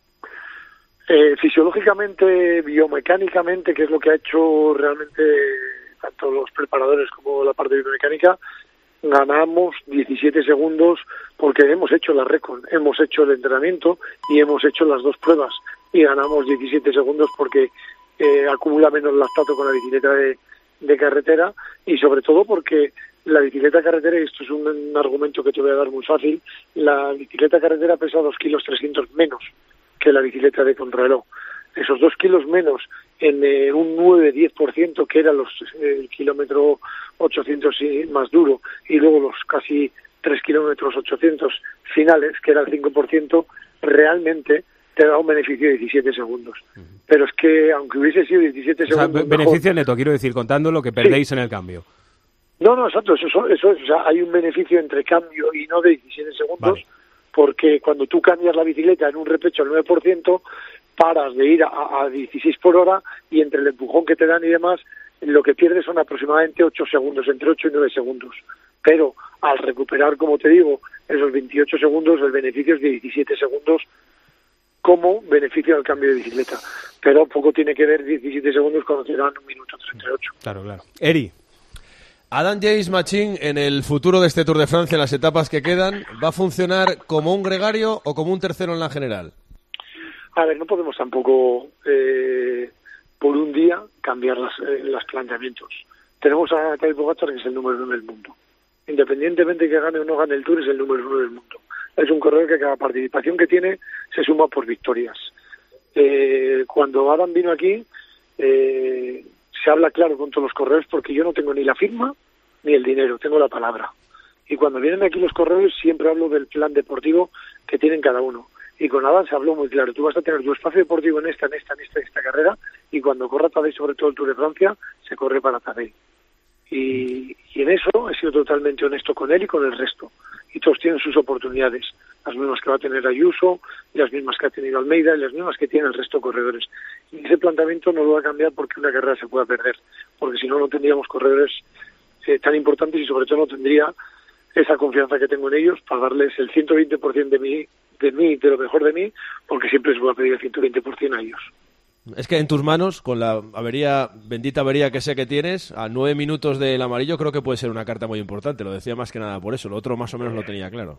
Fisiológicamente, biomecánicamente, que es lo que ha hecho realmente tanto los preparadores como la parte biomecánica, ganamos 17 segundos porque hemos hecho la recon, hemos hecho el entrenamiento y hemos hecho las 2 pruebas y ganamos 17 segundos porque acumula menos lactato con la bicicleta de carretera y sobre todo porque la bicicleta carretera, y esto es un argumento que te voy a dar muy fácil, la bicicleta carretera pesa 2 kilos 300 menos que la bicicleta de contrarreloj. Esos 2 kilos menos en un 9-10% que era el kilómetro 800 más duro y luego los casi 3 kilómetros 800 finales, que era el 5%, realmente te da un beneficio de 17 segundos. Pero es que aunque hubiese sido 17 segundos... Beneficio neto, quiero decir, contando lo que perdéis en el cambio. No, exacto, eso es, o sea, hay un beneficio entre cambio y no de 17 segundos, vale. Porque cuando tú cambias la bicicleta en un repecho al 9%, paras de ir a 16 por hora y entre el empujón que te dan y demás, lo que pierdes son aproximadamente 8 segundos, entre 8 y 9 segundos. Pero al recuperar, como te digo, esos 28 segundos, el beneficio es de 17 segundos como beneficio del cambio de bicicleta. Pero poco tiene que ver 17 segundos cuando te dan 1 minuto 38. Claro. Eri. Adam James Machín, en el futuro de este Tour de Francia, en las etapas que quedan, ¿va a funcionar como un gregario o como un tercero en la general? A ver, no podemos tampoco por un día cambiar los planteamientos. Tenemos a Tadej Pogačar, que es el número 1 del mundo. Independientemente de que gane o no gane el Tour, es el número 1 del mundo. Es un corredor que cada participación que tiene se suma por victorias. Cuando Adam vino aquí, se habla claro con todos los corredores porque yo no tengo ni la firma ni el dinero, tengo la palabra. Y cuando vienen aquí los corredores siempre hablo del plan deportivo que tienen cada uno. Y con Adam se habló muy claro, tú vas a tener tu espacio deportivo en esta carrera y cuando corra Tadej, sobre todo el Tour de Francia, se corre para Tadej. Y en eso he sido totalmente honesto con él y con el resto. Y todos tienen sus oportunidades, las mismas que va a tener Ayuso, y las mismas que ha tenido Almeida, y las mismas que tiene el resto de corredores. Y ese planteamiento no lo va a cambiar porque una carrera se pueda perder, porque si no, no tendríamos corredores tan importantes y sobre todo no tendría esa confianza que tengo en ellos para darles el 120% de lo mejor de mí, porque siempre les voy a pedir el 120% a ellos. Es que en tus manos, con la bendita avería que sé que tienes, a 9 minutos del amarillo creo que puede ser una carta muy importante. Lo decía más que nada por eso, lo otro más o menos lo tenía claro.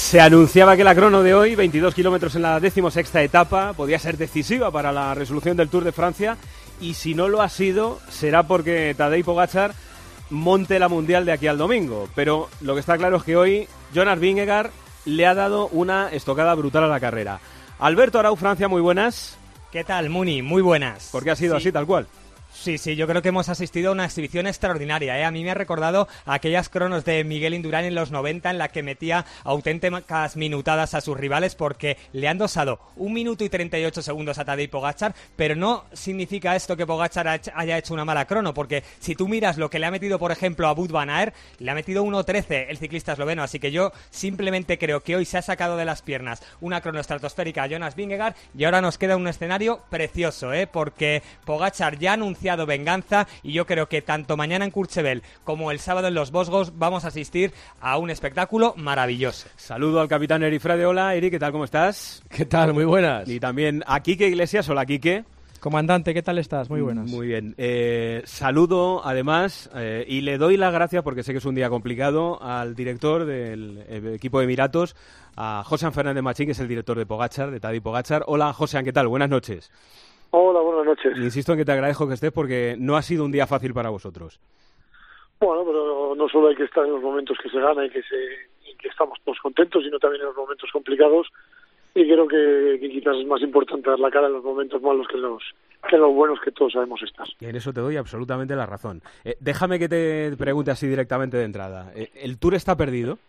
Se anunciaba que la crono de hoy, 22 kilómetros en la 16ª etapa, podía ser decisiva para la resolución del Tour de Francia, y si no lo ha sido, será porque Tadej Pogačar monte la Mundial de aquí al domingo. Pero lo que está claro es que hoy Jonas Vingegaard le ha dado una estocada brutal a la carrera. Alberto Arau, Francia, muy buenas. ¿Qué tal, Muni? Muy buenas. ¿Por qué ha sido así, tal cual? Sí, yo creo que hemos asistido a una exhibición extraordinaria, ¿eh? A mí me ha recordado aquellas cronos de Miguel Indurain en los 90 en la que metía auténticas minutadas a sus rivales, porque le han dosado 1 minuto y 38 segundos a Tadej Pogačar, pero no significa esto que Pogačar haya hecho una mala crono, porque si tú miras lo que le ha metido, por ejemplo, a Wout van Aert, le ha metido 1.13 el ciclista esloveno, así que yo simplemente creo que hoy se ha sacado de las piernas una crono estratosférica a Jonas Vingegaard, y ahora nos queda un escenario precioso, porque Pogačar ya ha anunciado venganza, y yo creo que tanto mañana en Courchevel como el sábado en los Vosgos vamos a asistir a un espectáculo maravilloso. Saludo al capitán Eri Frade. Hola, Eri, ¿qué tal? ¿Cómo estás? ¿Qué tal? Muy buenas. Y también a Quique Iglesias. Hola, Quique. Comandante, ¿qué tal estás? Muy buenas. Muy bien. Saludo, además, y le doy las gracias, porque sé que es un día complicado, al director del equipo de Emiratos, a Josean Fernández Machín, que es el director de Pogačar, de Tadej Pogačar. Hola, Josean, ¿qué tal? Buenas noches. Hola, buenas noches. Insisto en que te agradezco que estés, porque no ha sido un día fácil para vosotros. Bueno, pero no solo hay que estar en los momentos que se gana y que estamos todos contentos, sino también en los momentos complicados, y creo que quizás es más importante dar la cara en los momentos malos que en los buenos, que todos sabemos estar. Y en eso te doy absolutamente la razón. Déjame que te pregunte así directamente de entrada. ¿El Tour está perdido?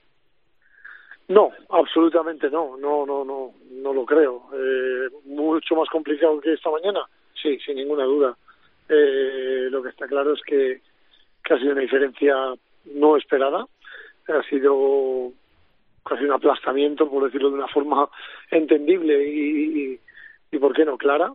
No, absolutamente no lo creo. Mucho más complicado que esta mañana, sí, sin ninguna duda. Lo que está claro es que ha sido una diferencia no esperada, ha sido casi un aplastamiento, por decirlo de una forma entendible y ¿por qué no, clara?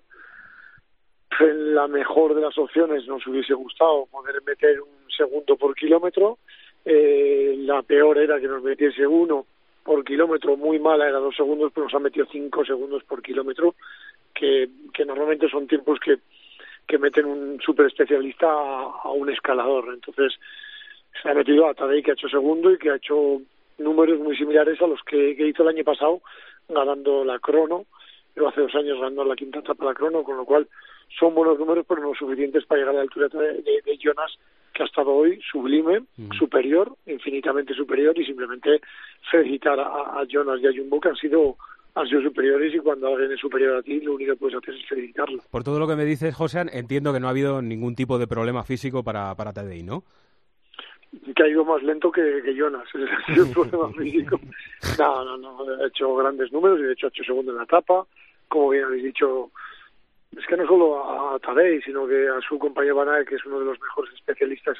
En la mejor de las opciones nos hubiese gustado poder meter 1 segundo por kilómetro, la peor era que nos metiese 1 por kilómetro, muy mala era 2 segundos, pero nos han metido 5 segundos por kilómetro, que normalmente son tiempos que meten un super especialista a un escalador. Entonces se ha metido a Tadej, que ha hecho segundo y que ha hecho números muy similares a los que hizo el año pasado ganando la crono, pero hace 2 años ganando la 5ª etapa de la crono, con lo cual son buenos números, pero no suficientes para llegar a la altura de Jonas, que ha estado hoy sublime, superior, infinitamente superior, y simplemente felicitar a Jonas y a Jumbo, que han sido superiores, y cuando alguien es superior a ti, lo único que puedes hacer es felicitarlo. Por todo lo que me dices, Josean, entiendo que no ha habido ningún tipo de problema físico para Tadej, ¿no? Que ha ido más lento que Jonas, ese ha sido el problema físico. No, ha hecho grandes números, y de hecho ha hecho segundo en la etapa, como bien habéis dicho. Es que no solo a Tadej, sino que a su compañero Van Aert, que es uno de los mejores especialistas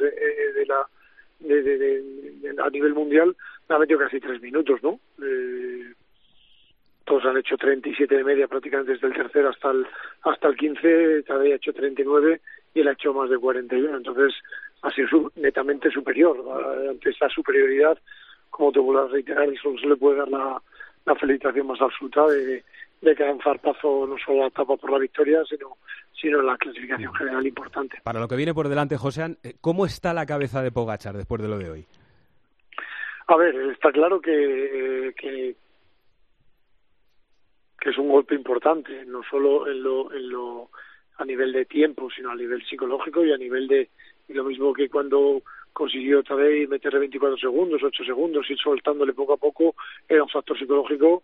a nivel mundial, le ha metido casi 3 minutos, ¿no? Todos han hecho 37 de media prácticamente desde el tercero hasta el 15, Tadej ha hecho 39 y él ha hecho más de 41, entonces ha sido netamente superior. Ante esta superioridad, como te vuelvo a reiterar, solo se le puede dar la felicitación más absoluta de que ha un zarpazo no solo la etapa por la victoria, sino en la clasificación general importante. Para lo que viene por delante, Josean, ¿cómo está la cabeza de Pogačar después de lo de hoy? A ver, está claro que es un golpe importante, no solo en lo a nivel de tiempo, sino a nivel psicológico, y a nivel de lo mismo que cuando consiguió Tadej meterle 24 segundos, 8 segundos, y soltándole poco a poco, era un factor psicológico.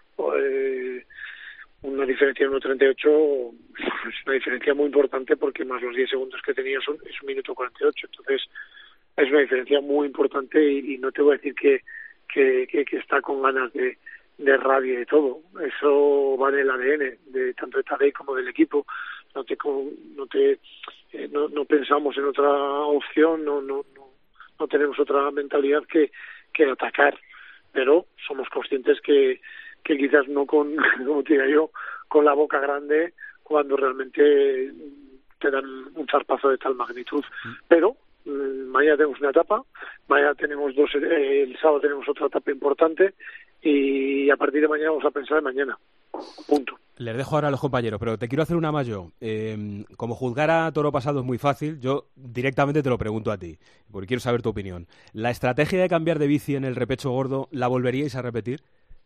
Una diferencia de 1.38 es una diferencia muy importante, porque más los 10 segundos que tenía es 1 minuto 48, entonces es una diferencia muy importante, y no te voy a decir que está con ganas de rabia y de todo. Eso va en el ADN de tanto de Tadej como del equipo. No pensamos en otra opción, no tenemos otra mentalidad que atacar, pero somos conscientes que quizás no con, como te diría yo, con la boca grande cuando realmente te dan un zarpazo de tal magnitud. Pero mañana tenemos una etapa, mañana tenemos el sábado tenemos otra etapa importante, y a partir de mañana vamos a pensar en mañana. Punto. Les dejo ahora a los compañeros, pero te quiero hacer una más yo. Como juzgar a toro pasado es muy fácil, yo directamente te lo pregunto a ti, porque quiero saber tu opinión. ¿La estrategia de cambiar de bici en el repecho gordo la volveríais a repetir?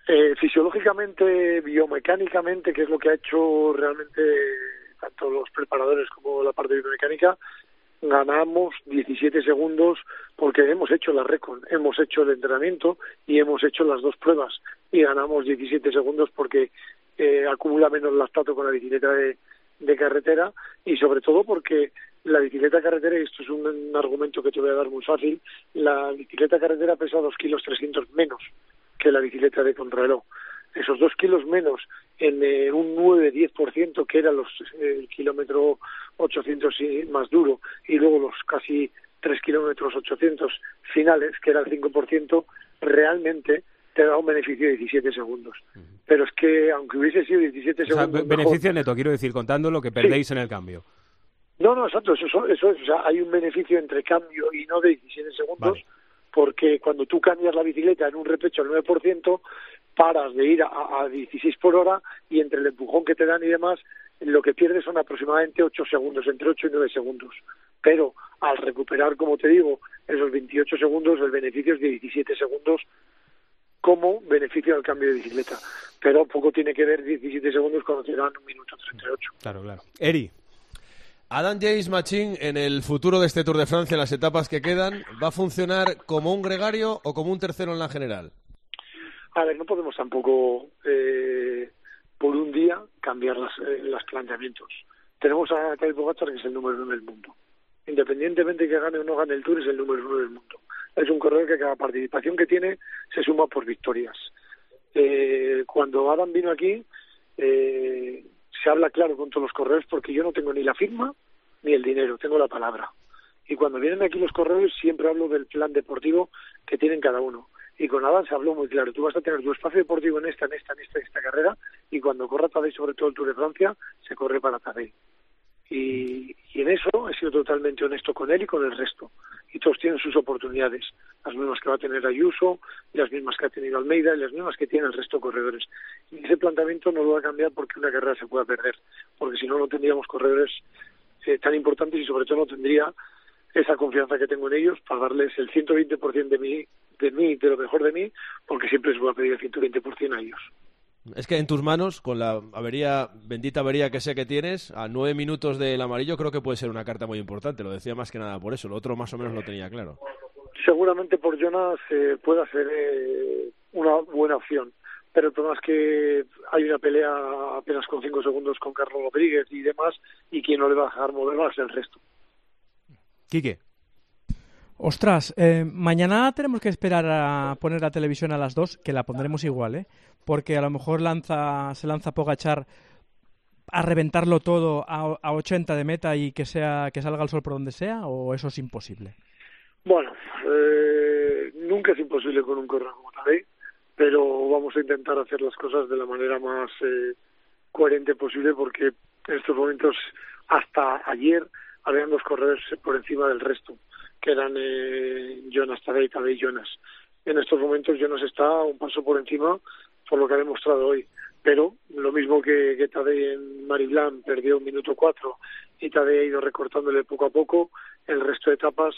Fisiológicamente, biomecánicamente, que es lo que ha hecho realmente tanto los preparadores como la parte biomecánica, ganamos 17 segundos porque hemos hecho la recon, hemos hecho el entrenamiento y hemos hecho las dos pruebas y ganamos 17 segundos porque acumula menos lactato con la bicicleta de carretera y sobre todo porque la bicicleta carretera, y esto es un argumento que te voy a dar muy fácil, la bicicleta carretera pesa 2,3 kilos menos que la bicicleta de contrarreloj. Esos 2 kilos menos en un 9-10% que era el kilómetro 800 más duro y luego los casi 3 kilómetros 800 finales, que era el 5%, realmente te da un beneficio de 17 segundos. Pero es que aunque hubiese sido 17 segundos... Beneficio neto, quiero decir, contando lo que perdéis en el cambio. No, exacto, eso es, o sea, hay un beneficio entre cambio y no de 17 segundos, vale. Porque cuando tú cambias la bicicleta en un repecho al 9%, paras de ir a 16 por hora y entre el empujón que te dan y demás, lo que pierdes son aproximadamente 8 segundos, entre 8 y 9 segundos. Pero al recuperar, como te digo, esos 28 segundos, el beneficio es de 17 segundos como beneficio del cambio de bicicleta. Pero poco tiene que ver 17 segundos cuando te dan 1 minuto 38. Claro. Eri. Adam James Machín, en el futuro de este Tour de Francia, en las etapas que quedan, ¿va a funcionar como un gregario o como un tercero en la general? A ver, no podemos tampoco por un día cambiar los planteamientos. Tenemos a Tadej Pogačar, que es el número 1 del mundo. Independientemente que gane o no gane el Tour, es el número 1 del mundo. Es un corredor que cada participación que tiene se suma por victorias. Cuando Adam vino aquí... se habla claro con todos los corredores porque yo no tengo ni la firma ni el dinero, tengo la palabra. Y cuando vienen aquí los corredores siempre hablo del plan deportivo que tienen cada uno. Y con Adam se habló muy claro, tú vas a tener tu espacio deportivo en esta carrera y cuando corra Tadej, sobre todo el Tour de Francia, se corre para Tadej. Y en eso he sido totalmente honesto con él y con el resto. Y todos tienen sus oportunidades, las mismas que va a tener Ayuso, las mismas que ha tenido Almeida y las mismas que tiene el resto de corredores. Y ese planteamiento no lo va a cambiar porque una carrera se pueda perder, porque si no, no tendríamos corredores tan importantes y sobre todo no tendría esa confianza que tengo en ellos para darles el 120% de lo mejor de mí, porque siempre les voy a pedir el 120% a ellos. Es que en tus manos, con la bendita avería que sé que tienes, a 9 minutos del amarillo creo que puede ser una carta muy importante. Lo decía más que nada por eso, lo otro más o menos lo tenía claro. Seguramente por Jonas pueda ser una buena opción, pero el problema es que hay una pelea apenas con 5 segundos con Carlos Rodríguez y demás, y quien no le va a dejar mover va a ser el resto. Quique. Ostras, mañana tenemos que esperar a poner la televisión a las 2, que la pondremos igual, porque a lo mejor se lanza Pogačar a reventarlo todo a 80 de meta y que salga el sol por donde sea, o eso es imposible. Bueno, nunca es imposible con un corredor como Tadej, pero vamos a intentar hacer las cosas de la manera más coherente posible, porque en estos momentos, hasta ayer, habían 2 corredores por encima del resto, que eran Jonas Tadej, Tadej Jonas. En estos momentos Jonas está un paso por encima por lo que ha demostrado hoy, pero lo mismo que Tadej en Marie-Blanc perdió 1 minuto 4 y Tadej ha ido recortándole poco a poco, el resto de etapas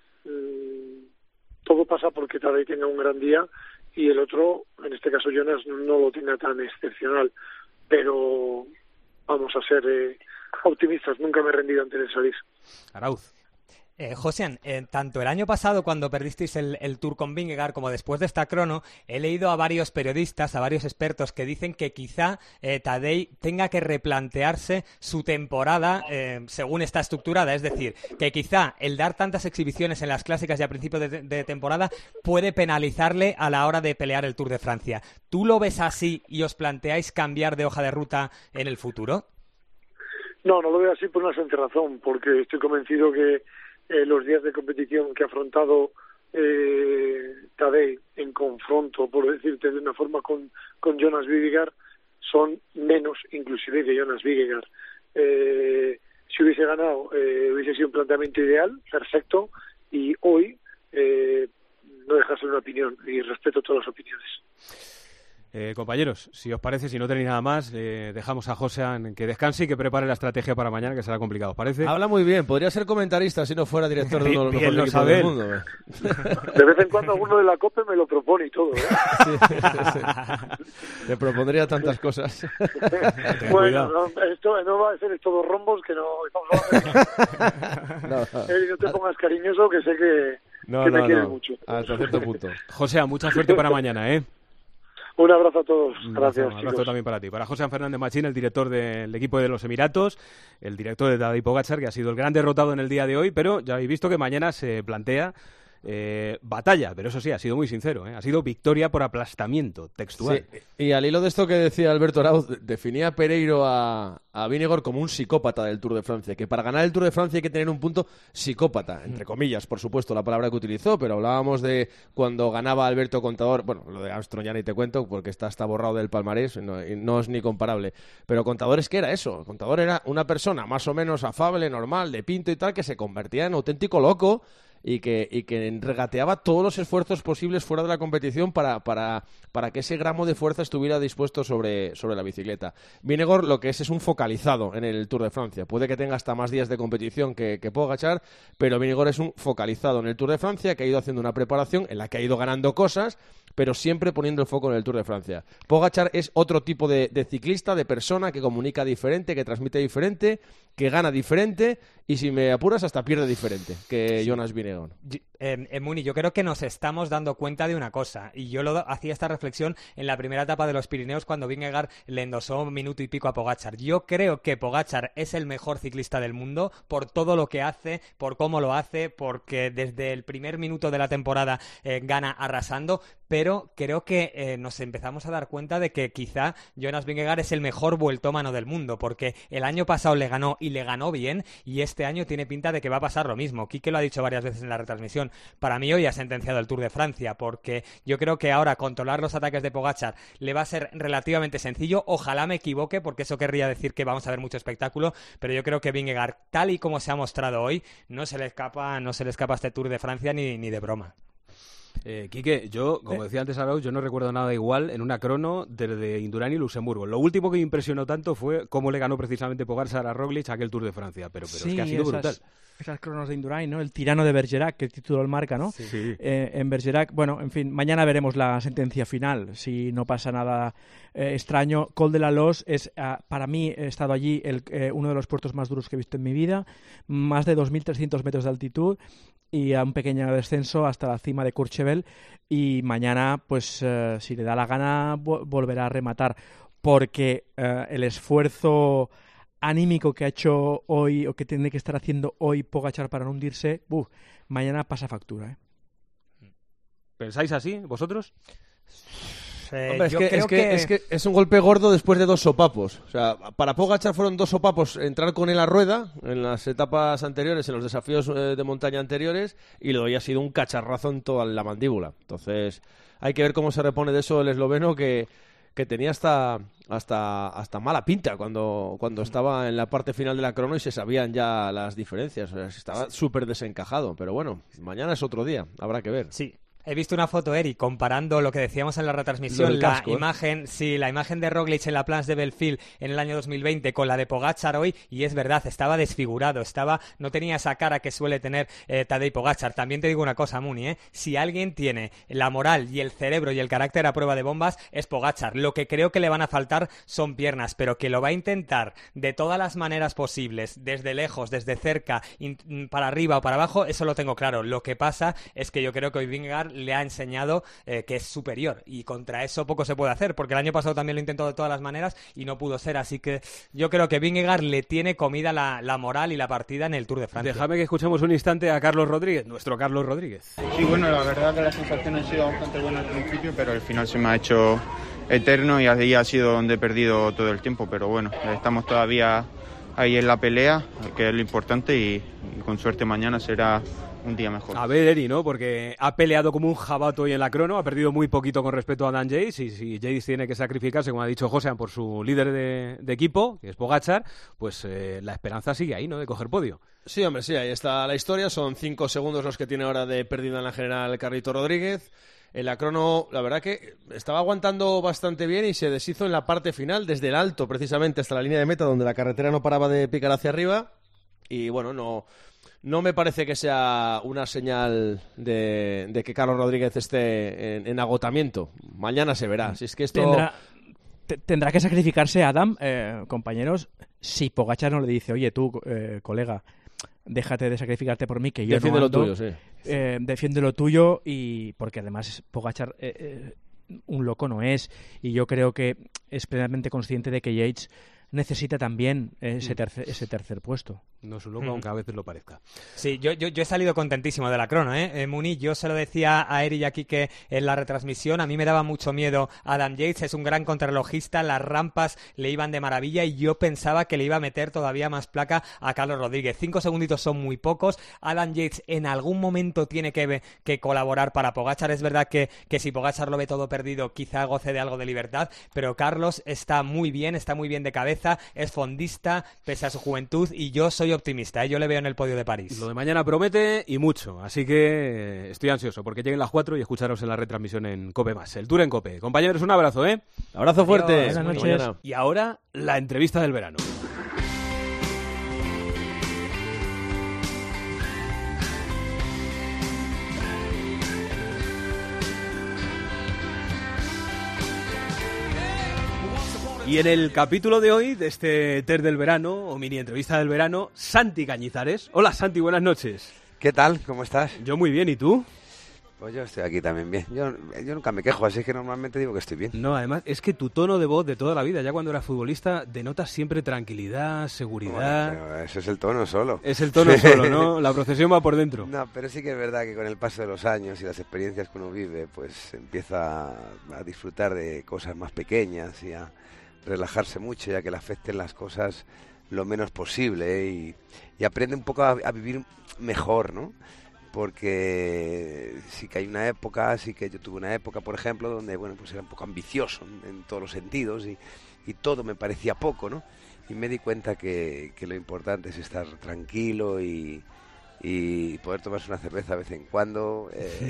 todo pasa porque Tadej tenga un gran día y el otro, en este caso Jonas, no lo tenga tan excepcional, pero vamos a ser optimistas, nunca me he rendido ante el salir. Arauz. Josian, tanto el año pasado cuando perdisteis el Tour con Vingegaard como después de esta crono, he leído a varios periodistas, a varios expertos que dicen que quizá Tadej tenga que replantearse su temporada según está estructurada, es decir, que quizá el dar tantas exhibiciones en las clásicas y a principio de temporada puede penalizarle a la hora de pelear el Tour de Francia. ¿Tú lo ves así y os planteáis cambiar de hoja de ruta en el futuro? No lo veo así por una simple razón, porque estoy convencido que los días de competición que ha afrontado Tadej en confronto, por decirte de una forma, con Jonas Vingegaard son menos inclusive que Jonas Vingegaard. Si hubiese ganado hubiese sido un planteamiento ideal, perfecto, y hoy no deja de ser una opinión y respeto todas las opiniones. Compañeros, si os parece, si no tenéis nada más, dejamos a Josean que descanse y que prepare la estrategia para mañana, que será complicado, ¿os parece? Habla muy bien, podría ser comentarista si no fuera director de uno de los mejores equipos del mundo. De vez en cuando alguno de la COPE me lo propone y todo, ¿eh? Te propondría tantas cosas. Bueno, esto no va a ser estos dos rombos que no estamos hablando. No te pongas cariñoso, que sé que me quieres mucho. Hasta cierto punto. Josean, mucha suerte para mañana, ¿eh? Un abrazo a todos. Gracias. Un abrazo también para ti. Para Josean Fernández Machín, el director del equipo de los Emiratos, el director de Tadej Pogačar, que ha sido el gran derrotado en el día de hoy, pero ya habéis visto que mañana se plantea batalla, pero eso sí, ha sido muy sincero, ha sido victoria por aplastamiento textual. Sí. Y al hilo de esto que decía Alberto Arauz, definía Pereiro a Vingegaard como un psicópata del Tour de Francia, que para ganar el Tour de Francia hay que tener un punto psicópata, entre comillas, por supuesto, la palabra que utilizó, pero hablábamos de cuando ganaba Alberto Contador, bueno, lo de Armstrong ya ni te cuento, porque está borrado del palmarés, no es ni comparable, pero Contador es que era eso, Contador era una persona más o menos afable, normal, de pinto y tal, que se convertía en auténtico loco, y que regateaba todos los esfuerzos posibles fuera de la competición para que ese gramo de fuerza estuviera dispuesto sobre la bicicleta. Vingegaard lo que es un focalizado en el Tour de Francia. Puede que tenga hasta más días de competición que Pogačar, pero Vingegaard es un focalizado en el Tour de Francia, que ha ido haciendo una preparación en la que ha ido ganando cosas, pero siempre poniendo el foco en el Tour de Francia. Pogačar es otro tipo de ciclista, de persona que comunica diferente, que transmite diferente, que gana diferente y, si me apuras, hasta pierde diferente que Jonas Vingegaard. Muni, yo creo que nos estamos dando cuenta de una cosa, y yo hacía esta reflexión en la primera etapa de los Pirineos cuando Vingegaard le endosó un minuto y pico a Pogačar. Yo creo que Pogačar es el mejor ciclista del mundo por todo lo que hace, por cómo lo hace, porque desde el primer minuto de la temporada gana arrasando, pero creo que nos empezamos a dar cuenta de que quizá Jonas Vingegaard es el mejor vueltómano del mundo, porque el año pasado le ganó y le ganó bien, y este año tiene pinta de que va a pasar lo mismo. Quique lo ha dicho varias veces en la retransmisión. Para mí hoy ha sentenciado el Tour de Francia, porque yo creo que ahora controlar los ataques de Pogačar le va a ser relativamente sencillo. Ojalá me equivoque, porque eso querría decir que vamos a ver mucho espectáculo, pero yo creo que Vingegaard, tal y como se ha mostrado hoy, no se le escapa este Tour de Francia ni de broma. Quique, yo, como decía antes Arauz, yo no recuerdo nada igual en una crono desde Indurain y Luxemburgo. Lo último que me impresionó tanto fue cómo le ganó precisamente Pogačar a Roglic aquel Tour de Francia, pero sí, es que ha sido brutal. Esas cronos de Indurain, ¿no? El tirano de Bergerac, que el título marca, ¿no? Sí. En Bergerac, bueno, en fin, mañana veremos la sentencia final, si no pasa nada extraño. Col de la Loze es, para mí, he estado allí, uno de los puertos más duros que he visto en mi vida, más de 2.300 metros de altitud y a un pequeño descenso hasta la cima de Courchevel, y mañana, pues, si le da la gana, volverá a rematar, porque el esfuerzo anímico que ha hecho hoy, o que tiene que estar haciendo hoy Pogačar para no hundirse, mañana pasa factura, ¿eh? ¿Pensáis así, vosotros? Hombre, es que es un golpe gordo después de 2 sopapos. O sea, para Pogačar fueron 2 sopapos: entrar con él a rueda en las etapas anteriores, en los desafíos de montaña anteriores, y luego ya ha sido un cacharrazo en toda la mandíbula. Entonces, hay que ver cómo se repone de eso el esloveno, que tenía hasta mala pinta cuando estaba en la parte final de la crono y se sabían ya las diferencias. O sea, estaba súper desencajado, pero bueno, mañana es otro día, habrá que ver. Sí. He visto una foto, Eri, comparando lo que decíamos en la retransmisión, la imagen de Roglic en la Plans de Belfield en el año 2020 con la de Pogačar hoy, y es verdad, estaba desfigurado, no tenía esa cara que suele tener Tadej Pogačar. También te digo una cosa, Muni, si alguien tiene la moral y el cerebro y el carácter a prueba de bombas, es Pogačar. Lo que creo que le van a faltar son piernas, pero que lo va a intentar de todas las maneras posibles, desde lejos, desde cerca, para arriba o para abajo, eso lo tengo claro. Lo que pasa es que yo creo que hoy Vingegaard le ha enseñado que es superior, y contra eso poco se puede hacer, porque el año pasado también lo intentó de todas las maneras y no pudo ser, así que yo creo que Vingegaard le tiene comida la moral y la partida en el Tour de Francia. Déjame que escuchemos un instante a Carlos Rodríguez, nuestro Carlos Rodríguez. Sí, bueno, la verdad que las sensaciones han sido bastante buenas al principio, pero al final se me ha hecho eterno y ahí ha sido donde he perdido todo el tiempo, pero bueno, estamos todavía ahí en la pelea, que es lo importante, y con suerte mañana será un día mejor. A ver, Eri, ¿no? Porque ha peleado como un jabato hoy en la crono, ha perdido muy poquito con respecto a Dan Yates, y si Yates tiene que sacrificarse, como ha dicho Josean, por su líder de equipo, que es Pogačar, pues la esperanza sigue ahí, ¿no? De coger podio. Sí, hombre, sí, ahí está la historia. Son 5 segundos los que tiene ahora de pérdida en la general Carlito Rodríguez. En la crono, la verdad que estaba aguantando bastante bien y se deshizo en la parte final, desde el alto precisamente hasta la línea de meta, donde la carretera no paraba de picar hacia arriba. Y bueno, no me parece que sea una señal de que Carlos Rodríguez esté en agotamiento. Mañana se verá. Si es que esto... Tendrá que sacrificarse Adam, compañeros, si Pogačar no le dice, oye, tú, colega, déjate de sacrificarte por mí, que yo defiende no ando, lo tuyo, sí. Defiende lo tuyo, y porque además Pogačar un loco no es, y yo creo que es plenamente consciente de que Yates necesita también ese tercer puesto. No es un loco, aunque a veces lo parezca. Sí, yo he salido contentísimo de la crono, Muni. Yo se lo decía a Eri y a Quique en la retransmisión. A mí me daba mucho miedo Adam Yates, es un gran contrarrelojista, las rampas le iban de maravilla y yo pensaba que le iba a meter todavía más placa a Carlos Rodríguez. 5 segunditos son muy pocos. Adam Yates en algún momento tiene que colaborar para Pogačar. Es verdad que si Pogačar lo ve todo perdido, quizá goce de algo de libertad, pero Carlos está muy bien de cabeza, es fondista pese a su juventud, y yo soy optimista, yo le veo en el podio de París. Lo de mañana promete y mucho, así que estoy ansioso porque lleguen las 4 y escucharos en la retransmisión en COPE+. El Tour en COPE. Compañeros, un abrazo, Abrazo fuerte. Buenas noches. Y ahora, la entrevista del verano. Y en el capítulo de hoy, de este TER del verano, o mini entrevista del verano, Santi Cañizares. Hola Santi, buenas noches. ¿Qué tal? ¿Cómo estás? Yo muy bien, ¿y tú? Pues yo estoy aquí también bien. Yo nunca me quejo, así que normalmente digo que estoy bien. No, además, es que tu tono de voz de toda la vida, ya cuando eras futbolista, denotas siempre tranquilidad, seguridad... Bueno, pero eso es el tono solo. Es el tono solo, ¿no? La procesión va por dentro. No, pero sí que es verdad que con el paso de los años y las experiencias que uno vive, pues empieza a disfrutar de cosas más pequeñas y a relajarse mucho, ya que le afecten las cosas lo menos posible, y aprende un poco a vivir mejor, ¿no? Porque sí que hay una época, sí que yo tuve una época, por ejemplo, donde, bueno, pues era un poco ambicioso en todos los sentidos y todo me parecía poco, ¿no? Y me di cuenta que lo importante es estar tranquilo y poder tomarse una cerveza de vez en cuando.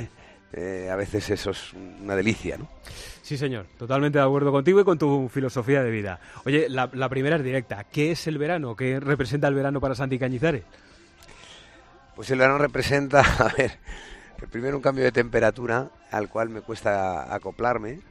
A veces eso es una delicia, ¿no? Sí, señor, totalmente de acuerdo contigo y con tu filosofía de vida. Oye, la primera es directa. ¿Qué es el verano? ¿Qué representa el verano para Santi Cañizares? Pues el verano representa, a ver, primero un cambio de temperatura al cual me cuesta acoplarme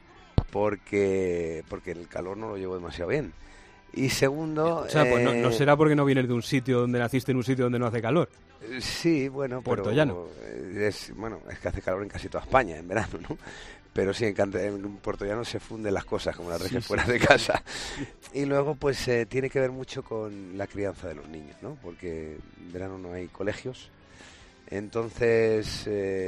porque el calor no lo llevo demasiado bien. Y segundo... O sea, pues no será porque no vienes de un sitio donde naciste en un sitio donde no hace calor. Sí, bueno, Puerto Llano. Es que hace calor en casi toda España en verano, ¿no? Pero sí, en Puerto Llano se funden las cosas como las reges fuera de casa. Y luego, pues tiene que ver mucho con la crianza de los niños, ¿no? Porque en verano no hay colegios. Entonces,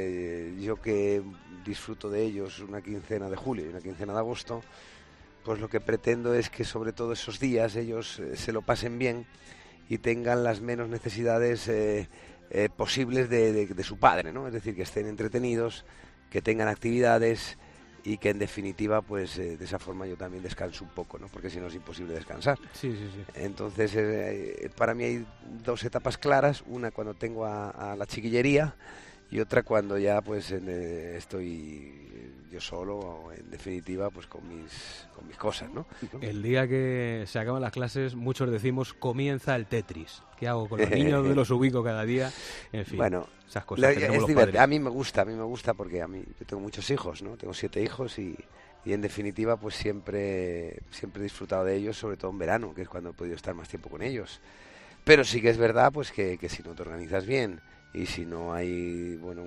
yo que disfruto de ellos una quincena de julio y una quincena de agosto, pues lo que pretendo es que sobre todo esos días ellos se lo pasen bien y tengan las menos necesidades posibles de su padre, ¿no? Es decir, que estén entretenidos, que tengan actividades y que en definitiva, pues de esa forma yo también descanso un poco, ¿no? Porque si no es imposible descansar. Sí. Entonces, para mí hay dos etapas claras, una cuando tengo a la chiquillería y otra cuando ya pues estoy yo solo, o en definitiva, pues con mis cosas, ¿no? El día que se acaban las clases, muchos decimos, comienza el Tetris. ¿Qué hago con los niños? ¿Dónde los ubico cada día? En fin, bueno, esas cosas que tenemos los padres. A mí me gusta porque yo tengo muchos hijos, ¿no? Tengo 7 hijos y en definitiva, pues siempre he disfrutado de ellos, sobre todo en verano, que es cuando he podido estar más tiempo con ellos. Pero sí que es verdad, pues que si no te organizas bien y si no hay, bueno,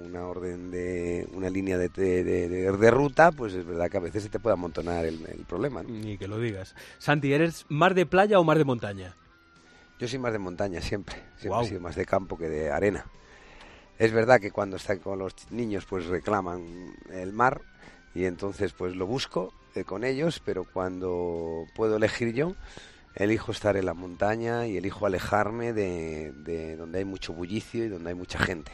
una línea de ruta, pues es verdad que a veces se te puede amontonar el problema, ¿no? Ni que lo digas. Santi, ¿eres más de playa o más de montaña? Yo soy más de montaña siempre Wow. He sido más de campo que de arena. Es verdad que cuando están con los niños pues reclaman el mar y entonces pues lo busco con ellos, pero cuando puedo elegir yo, elijo estar en la montaña y elijo alejarme de donde hay mucho bullicio y donde hay mucha gente.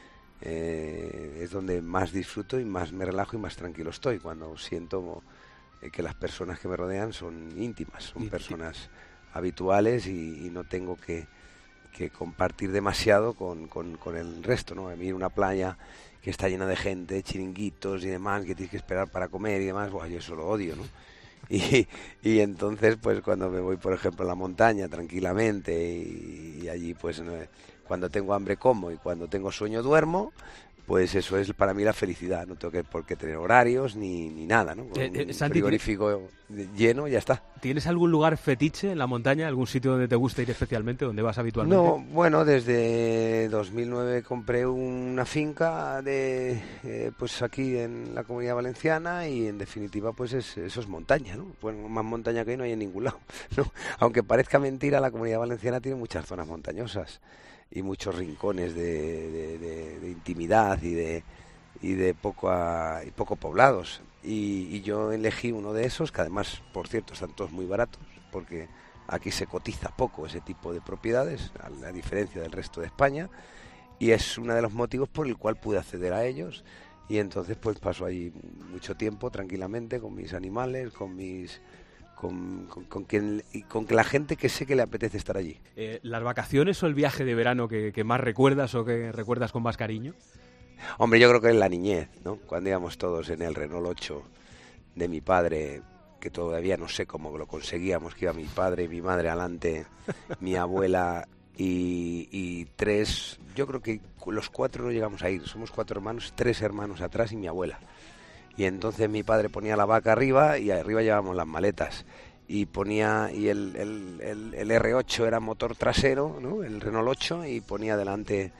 Es donde más disfruto y más me relajo y más tranquilo estoy, cuando siento que las personas que me rodean son íntimas, son personas habituales y no tengo que que compartir demasiado con el resto, ¿no? A mí una playa que está llena de gente, chiringuitos y demás, que tienes que esperar para comer y demás, yo eso lo odio, ¿no? Y entonces, pues cuando me voy, por ejemplo, a la montaña tranquilamente y allí, pues cuando tengo hambre como y cuando tengo sueño duermo, pues eso es para mí la felicidad. No tengo por qué tener horarios ni nada, ¿no? Con un Santi, frigorífico lleno, ya está. ¿Tienes algún lugar fetiche en la montaña? ¿Algún sitio donde te gusta ir especialmente, donde vas habitualmente? No, bueno, desde 2009 compré una finca pues aquí en la Comunidad Valenciana y en definitiva pues eso es montaña, ¿no? Bueno, más montaña que hay no hay en ningún lado, ¿no? Aunque parezca mentira, la Comunidad Valenciana tiene muchas zonas montañosas y muchos rincones de intimidad y de poco poblados. Y yo elegí uno de esos, que además, por cierto, están todos muy baratos, porque aquí se cotiza poco ese tipo de propiedades, a diferencia del resto de España, y es uno de los motivos por el cual pude acceder a ellos. Y entonces pues paso ahí mucho tiempo tranquilamente con mis animales, con la gente que sé que le apetece estar allí. ¿Las vacaciones o el viaje de verano que más recuerdas o que recuerdas con más cariño? Hombre, yo creo que es la niñez, ¿no? Cuando íbamos todos en el Renault 8 de mi padre, que todavía no sé cómo lo conseguíamos, que iba mi padre y mi madre adelante, mi abuela y tres, yo creo que los 4 no llegamos a ir, somos 4 hermanos, 3 hermanos atrás y mi abuela. Y entonces mi padre ponía la vaca arriba y arriba llevábamos las maletas. Y el R8 era motor trasero, ¿no? El Renault 8, y ponía adelante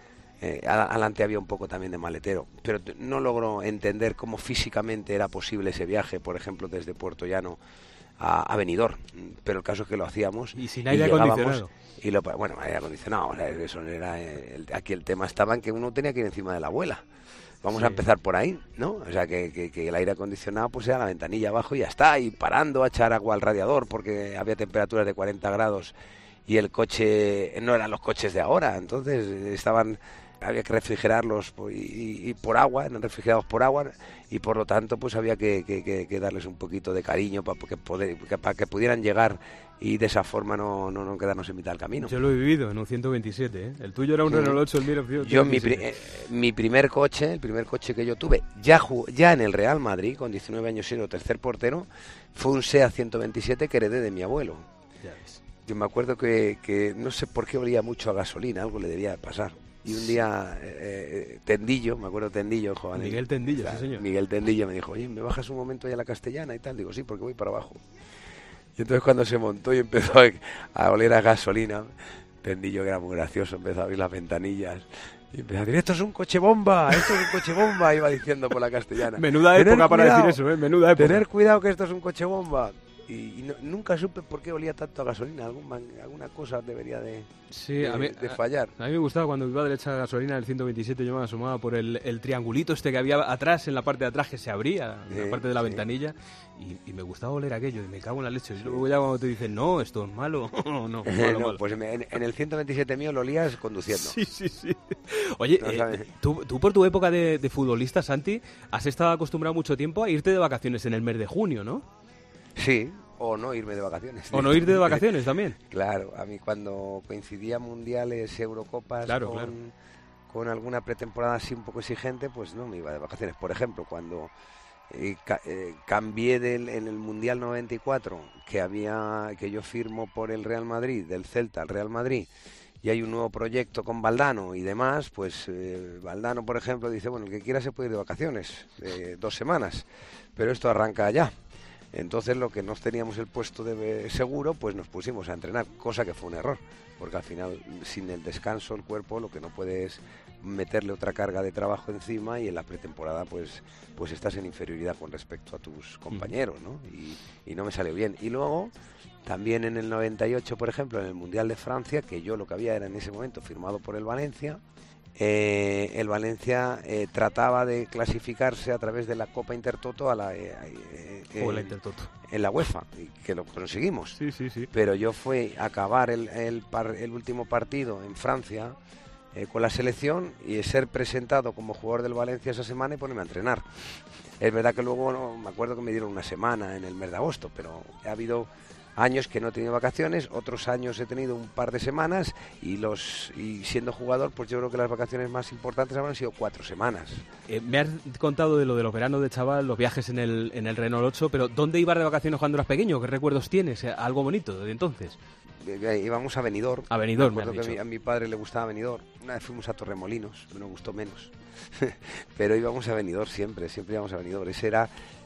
había un poco también de maletero. Pero no logro entender cómo físicamente era posible ese viaje, por ejemplo, desde Puerto Llano a Benidorm. Pero el caso es que lo hacíamos. Y sin aire acondicionado. Bueno, aire acondicionado. O sea, eso era aquí el tema estaba en que uno tenía que ir encima de la abuela. Vamos a empezar por ahí, ¿no? O sea, que el aire acondicionado pues era la ventanilla abajo y ya está, y parando a echar agua al radiador porque había temperaturas de 40 grados y el coche no eran los coches de ahora, entonces había que refrigerarlos y por agua, eran refrigerados por agua, y por lo tanto pues había que darles un poquito de cariño para que pudieran llegar y de esa forma no quedarnos en mitad del camino. Yo lo he vivido en un 127, ¿eh? El tuyo era un Renault 8, el mío. Yo mi primer coche, el primer coche que yo tuve, ya en el Real Madrid, con 19 años siendo tercer portero, fue un SEAT 127 que heredé de mi abuelo. Ya ves. Yo me acuerdo que no sé por qué olía mucho a gasolina, algo le debía pasar. Y un día Tendillo, me acuerdo Tendillo, joven. Miguel Tendillo, sí señor. Miguel Tendillo me dijo, oye, ¿me bajas un momento ya a la Castellana y tal? Digo, sí, porque voy para abajo. Y entonces cuando se montó y empezó a oler a gasolina, Tendillo, que era muy gracioso, empezó a abrir las ventanillas y empezó a decir, esto es un coche bomba, iba diciendo por la Castellana. Menuda época para decir eso, menuda época. Tener cuidado que esto es un coche bomba. Y nunca supe por qué olía tanto a gasolina. Alguna cosa debería de fallar. A mí me gustaba cuando mi padre echaba gasolina en el 127, yo me asomaba por el triangulito que había atrás, en la parte de atrás, que se abría, en la parte de la ventanilla, y me gustaba oler aquello, y me cago en la leche. Y luego ya cuando te dicen, no, esto es malo, no, malo. Pues en el 127 mío lo olías conduciendo. Sí. Oye, tú por tu época de futbolista, Santi, has estado acostumbrado mucho tiempo a irte de vacaciones en el mes de junio, ¿no? Sí, o no irme de vacaciones. O no irte de vacaciones también. Claro, a mí cuando coincidía mundiales, Eurocopas, con alguna pretemporada así un poco exigente, pues no me iba de vacaciones. Por ejemplo, cuando cambié en el Mundial 94, que yo firmo por el Real Madrid, del Celta al Real Madrid, y hay un nuevo proyecto con Valdano y demás, pues Valdano, por ejemplo, dice, bueno, el que quiera se puede ir de vacaciones, 2 semanas, pero esto arranca ya. Entonces lo que no teníamos el puesto de seguro, pues nos pusimos a entrenar, cosa que fue un error, porque al final sin el descanso el cuerpo lo que no puede es meterle otra carga de trabajo encima, y en la pretemporada pues estás en inferioridad con respecto a tus compañeros, ¿no? Y no me salió bien. Y luego también en el 98, por ejemplo, en el Mundial de Francia, que yo lo que había era en ese momento firmado por el Valencia, el Valencia trataba de clasificarse a través de la Copa Intertoto a la Intertoto en la UEFA, y que lo conseguimos. Sí. Pero yo fui a acabar el último partido en Francia con la selección y ser presentado como jugador del Valencia esa semana y ponerme a entrenar. Es verdad que luego me acuerdo que me dieron una semana en el mes de agosto, pero ha habido años que no he tenido vacaciones, otros años he tenido un par de semanas y siendo jugador, pues yo creo que las vacaciones más importantes habrán sido 4 semanas. Me has contado de lo de los veranos de chaval, los viajes en el Renault 8, pero ¿dónde ibas de vacaciones cuando eras pequeño? ¿Qué recuerdos tienes? ¿Algo bonito de entonces? Íbamos a Benidorm. A Benidorm, me acuerdo que a mi padre le gustaba Benidorm. Una vez fuimos a Torremolinos, me gustó menos. Pero íbamos a Benidorm siempre íbamos a Benidorm. Ese era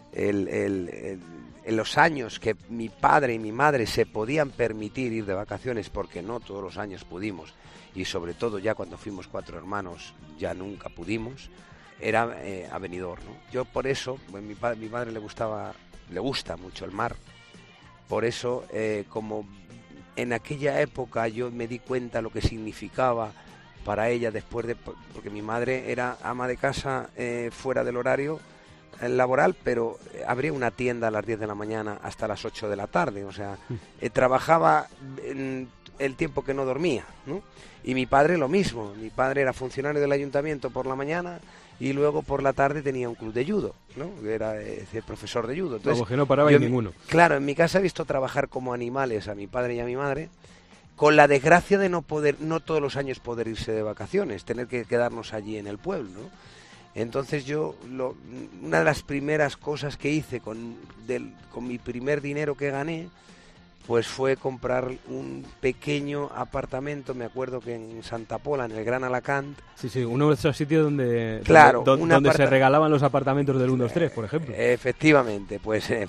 en los años que mi padre y mi madre se podían permitir ir de vacaciones, porque no todos los años pudimos, y sobre todo ya cuando fuimos 4 hermanos ya nunca pudimos, era a Benidorm, ¿no? Yo por eso, mi madre le gusta mucho el mar, por eso como en aquella época yo me di cuenta lo que significaba para ella porque mi madre era ama de casa fuera del horario laboral, pero abría una tienda a las 10 de la mañana hasta las 8 de la tarde, o sea, trabajaba en el tiempo que no dormía, ¿no? Y mi padre lo mismo, mi padre era funcionario del ayuntamiento por la mañana y luego por la tarde tenía un club de judo, ¿no? Era profesor de judo. Entonces, como que no paraba en ninguno. Claro, en mi casa he visto trabajar como animales a mi padre y a mi madre, con la desgracia de no todos los años poder irse de vacaciones, tener que quedarnos allí en el pueblo, ¿no? Entonces una de las primeras cosas que hice con mi primer dinero que gané, pues fue comprar un pequeño apartamento, me acuerdo que en Santa Pola, en el Gran Alacant. Sí, uno de esos sitios donde se regalaban los apartamentos del 1, 2, 3, por ejemplo. Efectivamente.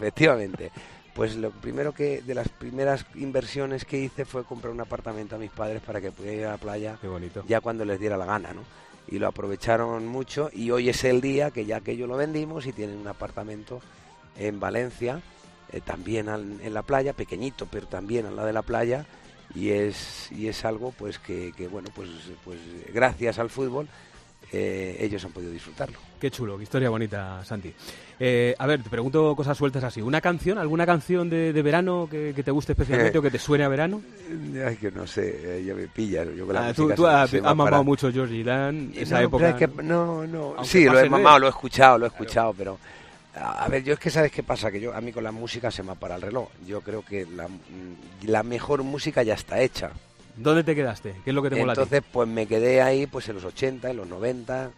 Pues lo primero de las primeras inversiones que hice fue comprar un apartamento a mis padres para que pudieran ir a la playa. Qué bonito. Ya cuando les diera la gana, ¿no? Y lo aprovecharon mucho, y hoy es el día que ya aquello lo vendimos y tienen un apartamento en Valencia, también en la playa, pequeñito, pero también al lado de la playa, y es algo pues que bueno, pues gracias al fútbol ellos han podido disfrutarlo. Qué chulo, qué historia bonita, Santi. A ver, te pregunto cosas sueltas así. ¿Alguna canción de verano que te guste especialmente o que te suene a verano? Ay, que no sé, ya me pillas. Tú has mamado mucho Georgie Dan, esa época. No. Sí, lo he mamado, lo he escuchado, pero... A ver, yo es que ¿sabes qué pasa? Que a mí con la música se me para el reloj. Yo creo que la mejor música ya está hecha. ¿Dónde te quedaste? ¿Qué es lo que te mola a ti? Entonces, pues me quedé ahí pues en los 80, en los 90,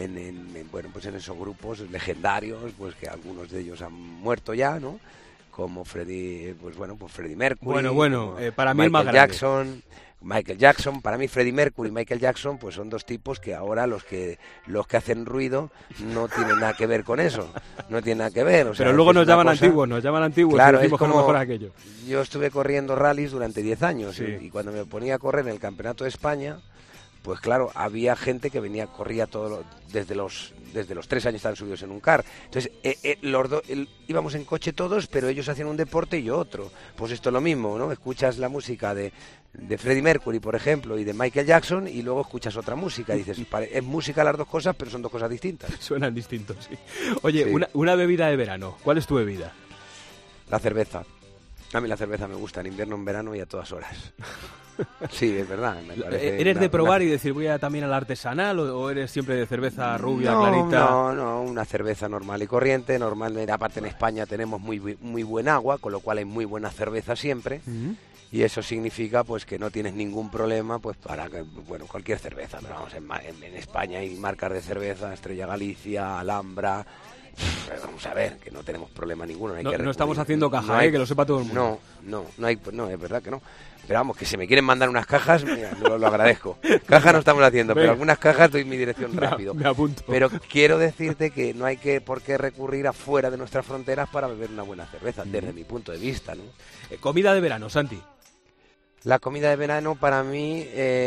pues en esos grupos legendarios, pues que algunos de ellos han muerto ya, ¿no? Como Freddie Mercury. Para mí el más grande. Michael Jackson, para mí Freddie Mercury y Michael Jackson pues son dos tipos que ahora los que hacen ruido no tienen nada que ver con eso, no tienen nada que ver. O sea, pero luego nos llaman antiguos, claro, y decimos que no mejor aquello. Yo estuve corriendo rallies durante 10 años, sí. Y cuando me ponía a correr en el Campeonato de España, pues claro, había gente que corría desde los 3 años estaban subidos en un car. Entonces, íbamos en coche todos, pero ellos hacían un deporte y yo otro. Pues esto es lo mismo, ¿no? Escuchas la música de Freddie Mercury, por ejemplo, y de Michael Jackson, y luego escuchas otra música. Y dices, es música las dos cosas, pero son dos cosas distintas. Suenan distintos, sí. Oye, sí. Una bebida de verano. ¿Cuál es tu bebida? La cerveza. A mí la cerveza me gusta en invierno, en verano y a todas horas. Sí, es verdad. Me parece ¿Eres de probar y decir voy también al artesanal o eres siempre de cerveza rubia, clarita? No, una cerveza normal y corriente. Normalmente, aparte en España tenemos muy buen agua, con lo cual hay muy buena cerveza siempre. Y eso significa pues que no tienes ningún problema pues para cualquier cerveza. Pero vamos, en España hay marcas de cerveza, Estrella Galicia, Alhambra. Vamos a ver, que no tenemos problema ninguno. No estamos haciendo caja, que lo sepa todo el mundo. No, es verdad que no. Pero vamos, que si me quieren mandar unas cajas, mira, lo agradezco. Cajas no estamos haciendo, pero algunas cajas doy mi dirección rápido. Me apunto. Pero quiero decirte que no hay por qué recurrir afuera de nuestras fronteras para beber una buena cerveza, desde mi punto de vista, ¿no? Comida de verano, Santi. La comida de verano para mí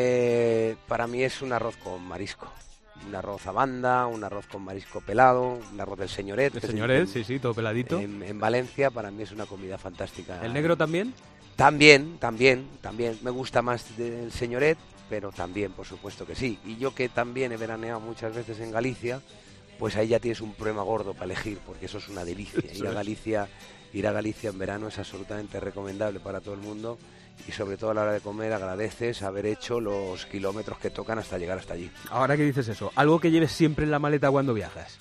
es un arroz con marisco. Un arroz a banda, un arroz con marisco pelado, un arroz del señoret. El señoret, sí, todo peladito. En Valencia para mí es una comida fantástica. ¿El negro también? También. Me gusta más del señoret, pero también, por supuesto que sí. Y yo que también he veraneado muchas veces en Galicia, pues ahí ya tienes un problema gordo para elegir, porque eso es una delicia. Ir a Galicia en verano es absolutamente recomendable para todo el mundo. Y sobre todo a la hora de comer agradeces haber hecho los kilómetros que tocan hasta llegar hasta allí. Ahora que dices eso, algo que lleves siempre en la maleta cuando viajas.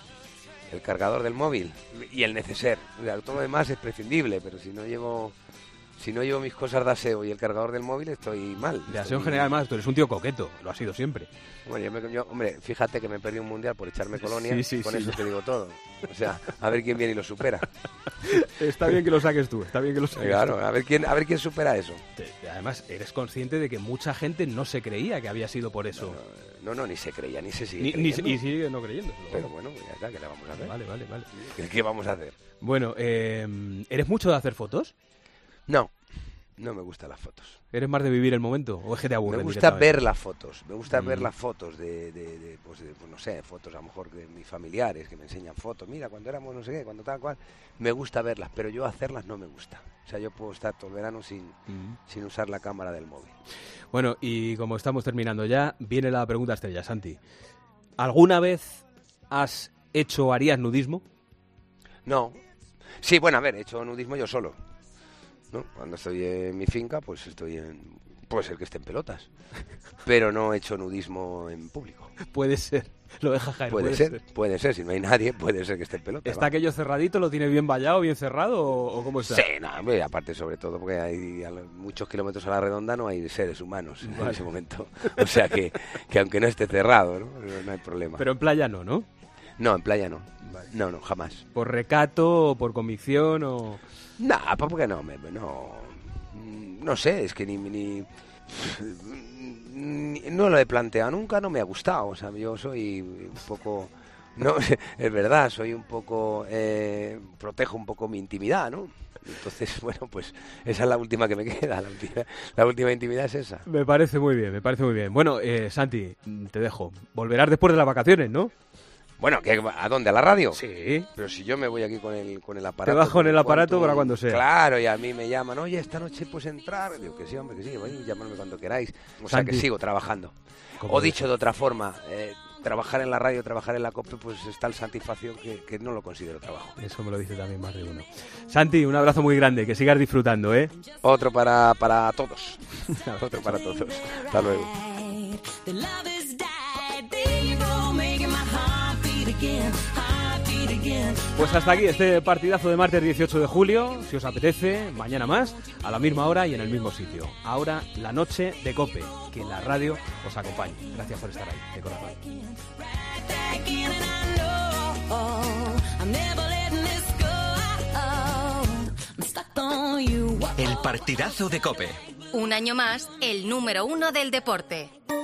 El cargador del móvil y el neceser. O sea, todo lo demás es prescindible, pero si no llevo Si no llevo mis cosas de aseo y el cargador del móvil, estoy mal. De aseo en general, además, tú eres un tío coqueto, lo has sido siempre. Bueno, hombre, fíjate que me perdí un mundial por echarme colonia, con eso te digo todo. O sea, a ver quién viene y lo supera. Está bien que lo saques tú, está bien que lo saques Claro, tú. a ver quién supera eso. Además, eres consciente de que mucha gente no se creía que había sido por eso. No, ni se creía, ni se sigue Ni creyendo. y sigue no creyendo. Pero bueno, ya está, ¿qué le vamos a hacer? Vale. ¿Qué vamos a hacer? Bueno, ¿eres mucho de hacer fotos? No me gustan las fotos. ¿Eres más de vivir el momento o es que te aburre? Me gusta ver las fotos, ver las fotos pues no sé, fotos a lo mejor de mis familiares que me enseñan fotos, mira, cuando éramos no sé qué, cuando tal cual, me gusta verlas, pero yo hacerlas no me gusta. O sea, yo puedo estar todo el verano sin usar la cámara del móvil. Bueno, y como estamos terminando ya, viene la pregunta estrella, Santi. ¿Alguna vez has hecho o harías nudismo? No. Sí, bueno, a ver, he hecho nudismo yo solo, ¿no? Cuando estoy en mi finca, pues puede ser que esté en pelotas, pero no he hecho nudismo en público. Puede ser, lo deja caer. Puede ser, si no hay nadie, puede ser que esté en pelotas. ¿Está aquello cerradito, lo tiene bien vallado, bien cerrado o cómo está? Sí, no, hombre, aparte sobre todo porque hay muchos kilómetros a la redonda no hay seres humanos en ese momento. O sea que aunque no esté cerrado, no hay problema. Pero en playa no, ¿no? No, en playa no. No, jamás. ¿Por recato o por convicción o...? Nah, porque no sé, es que no lo he planteado nunca, no me ha gustado. O sea, yo soy un poco... No, es verdad, soy un poco... protejo un poco mi intimidad, ¿no? Entonces, bueno, pues esa es la última que me queda. La última intimidad es esa. Me parece muy bien. Bueno, Santi, te dejo. Volverás después de las vacaciones, ¿no? Bueno, ¿a dónde? ¿A la radio? Sí. Pero si yo me voy aquí con el aparato... Te vas con el aparato para cuando sea. Claro, y a mí me llaman, oye, esta noche puedes entrar. Digo que sí, hombre, que sí, voy a llamarme cuando queráis. O sea, que sigo trabajando. O dicho de otra forma, trabajar en la radio, trabajar en la COPE, pues es tal satisfacción que no lo considero trabajo. Eso me lo dice también más de uno. Santi, un abrazo muy grande, que sigas disfrutando, ¿eh? Otro para todos. Otro para todos. Hasta luego. Pues hasta aquí este partidazo de martes 18 de julio. Si os apetece, mañana más, a la misma hora y en el mismo sitio. Ahora, la noche de COPE. Que la radio os acompañe. Gracias por estar ahí, de corazón. El partidazo de COPE. Un año más, el número 1 del deporte.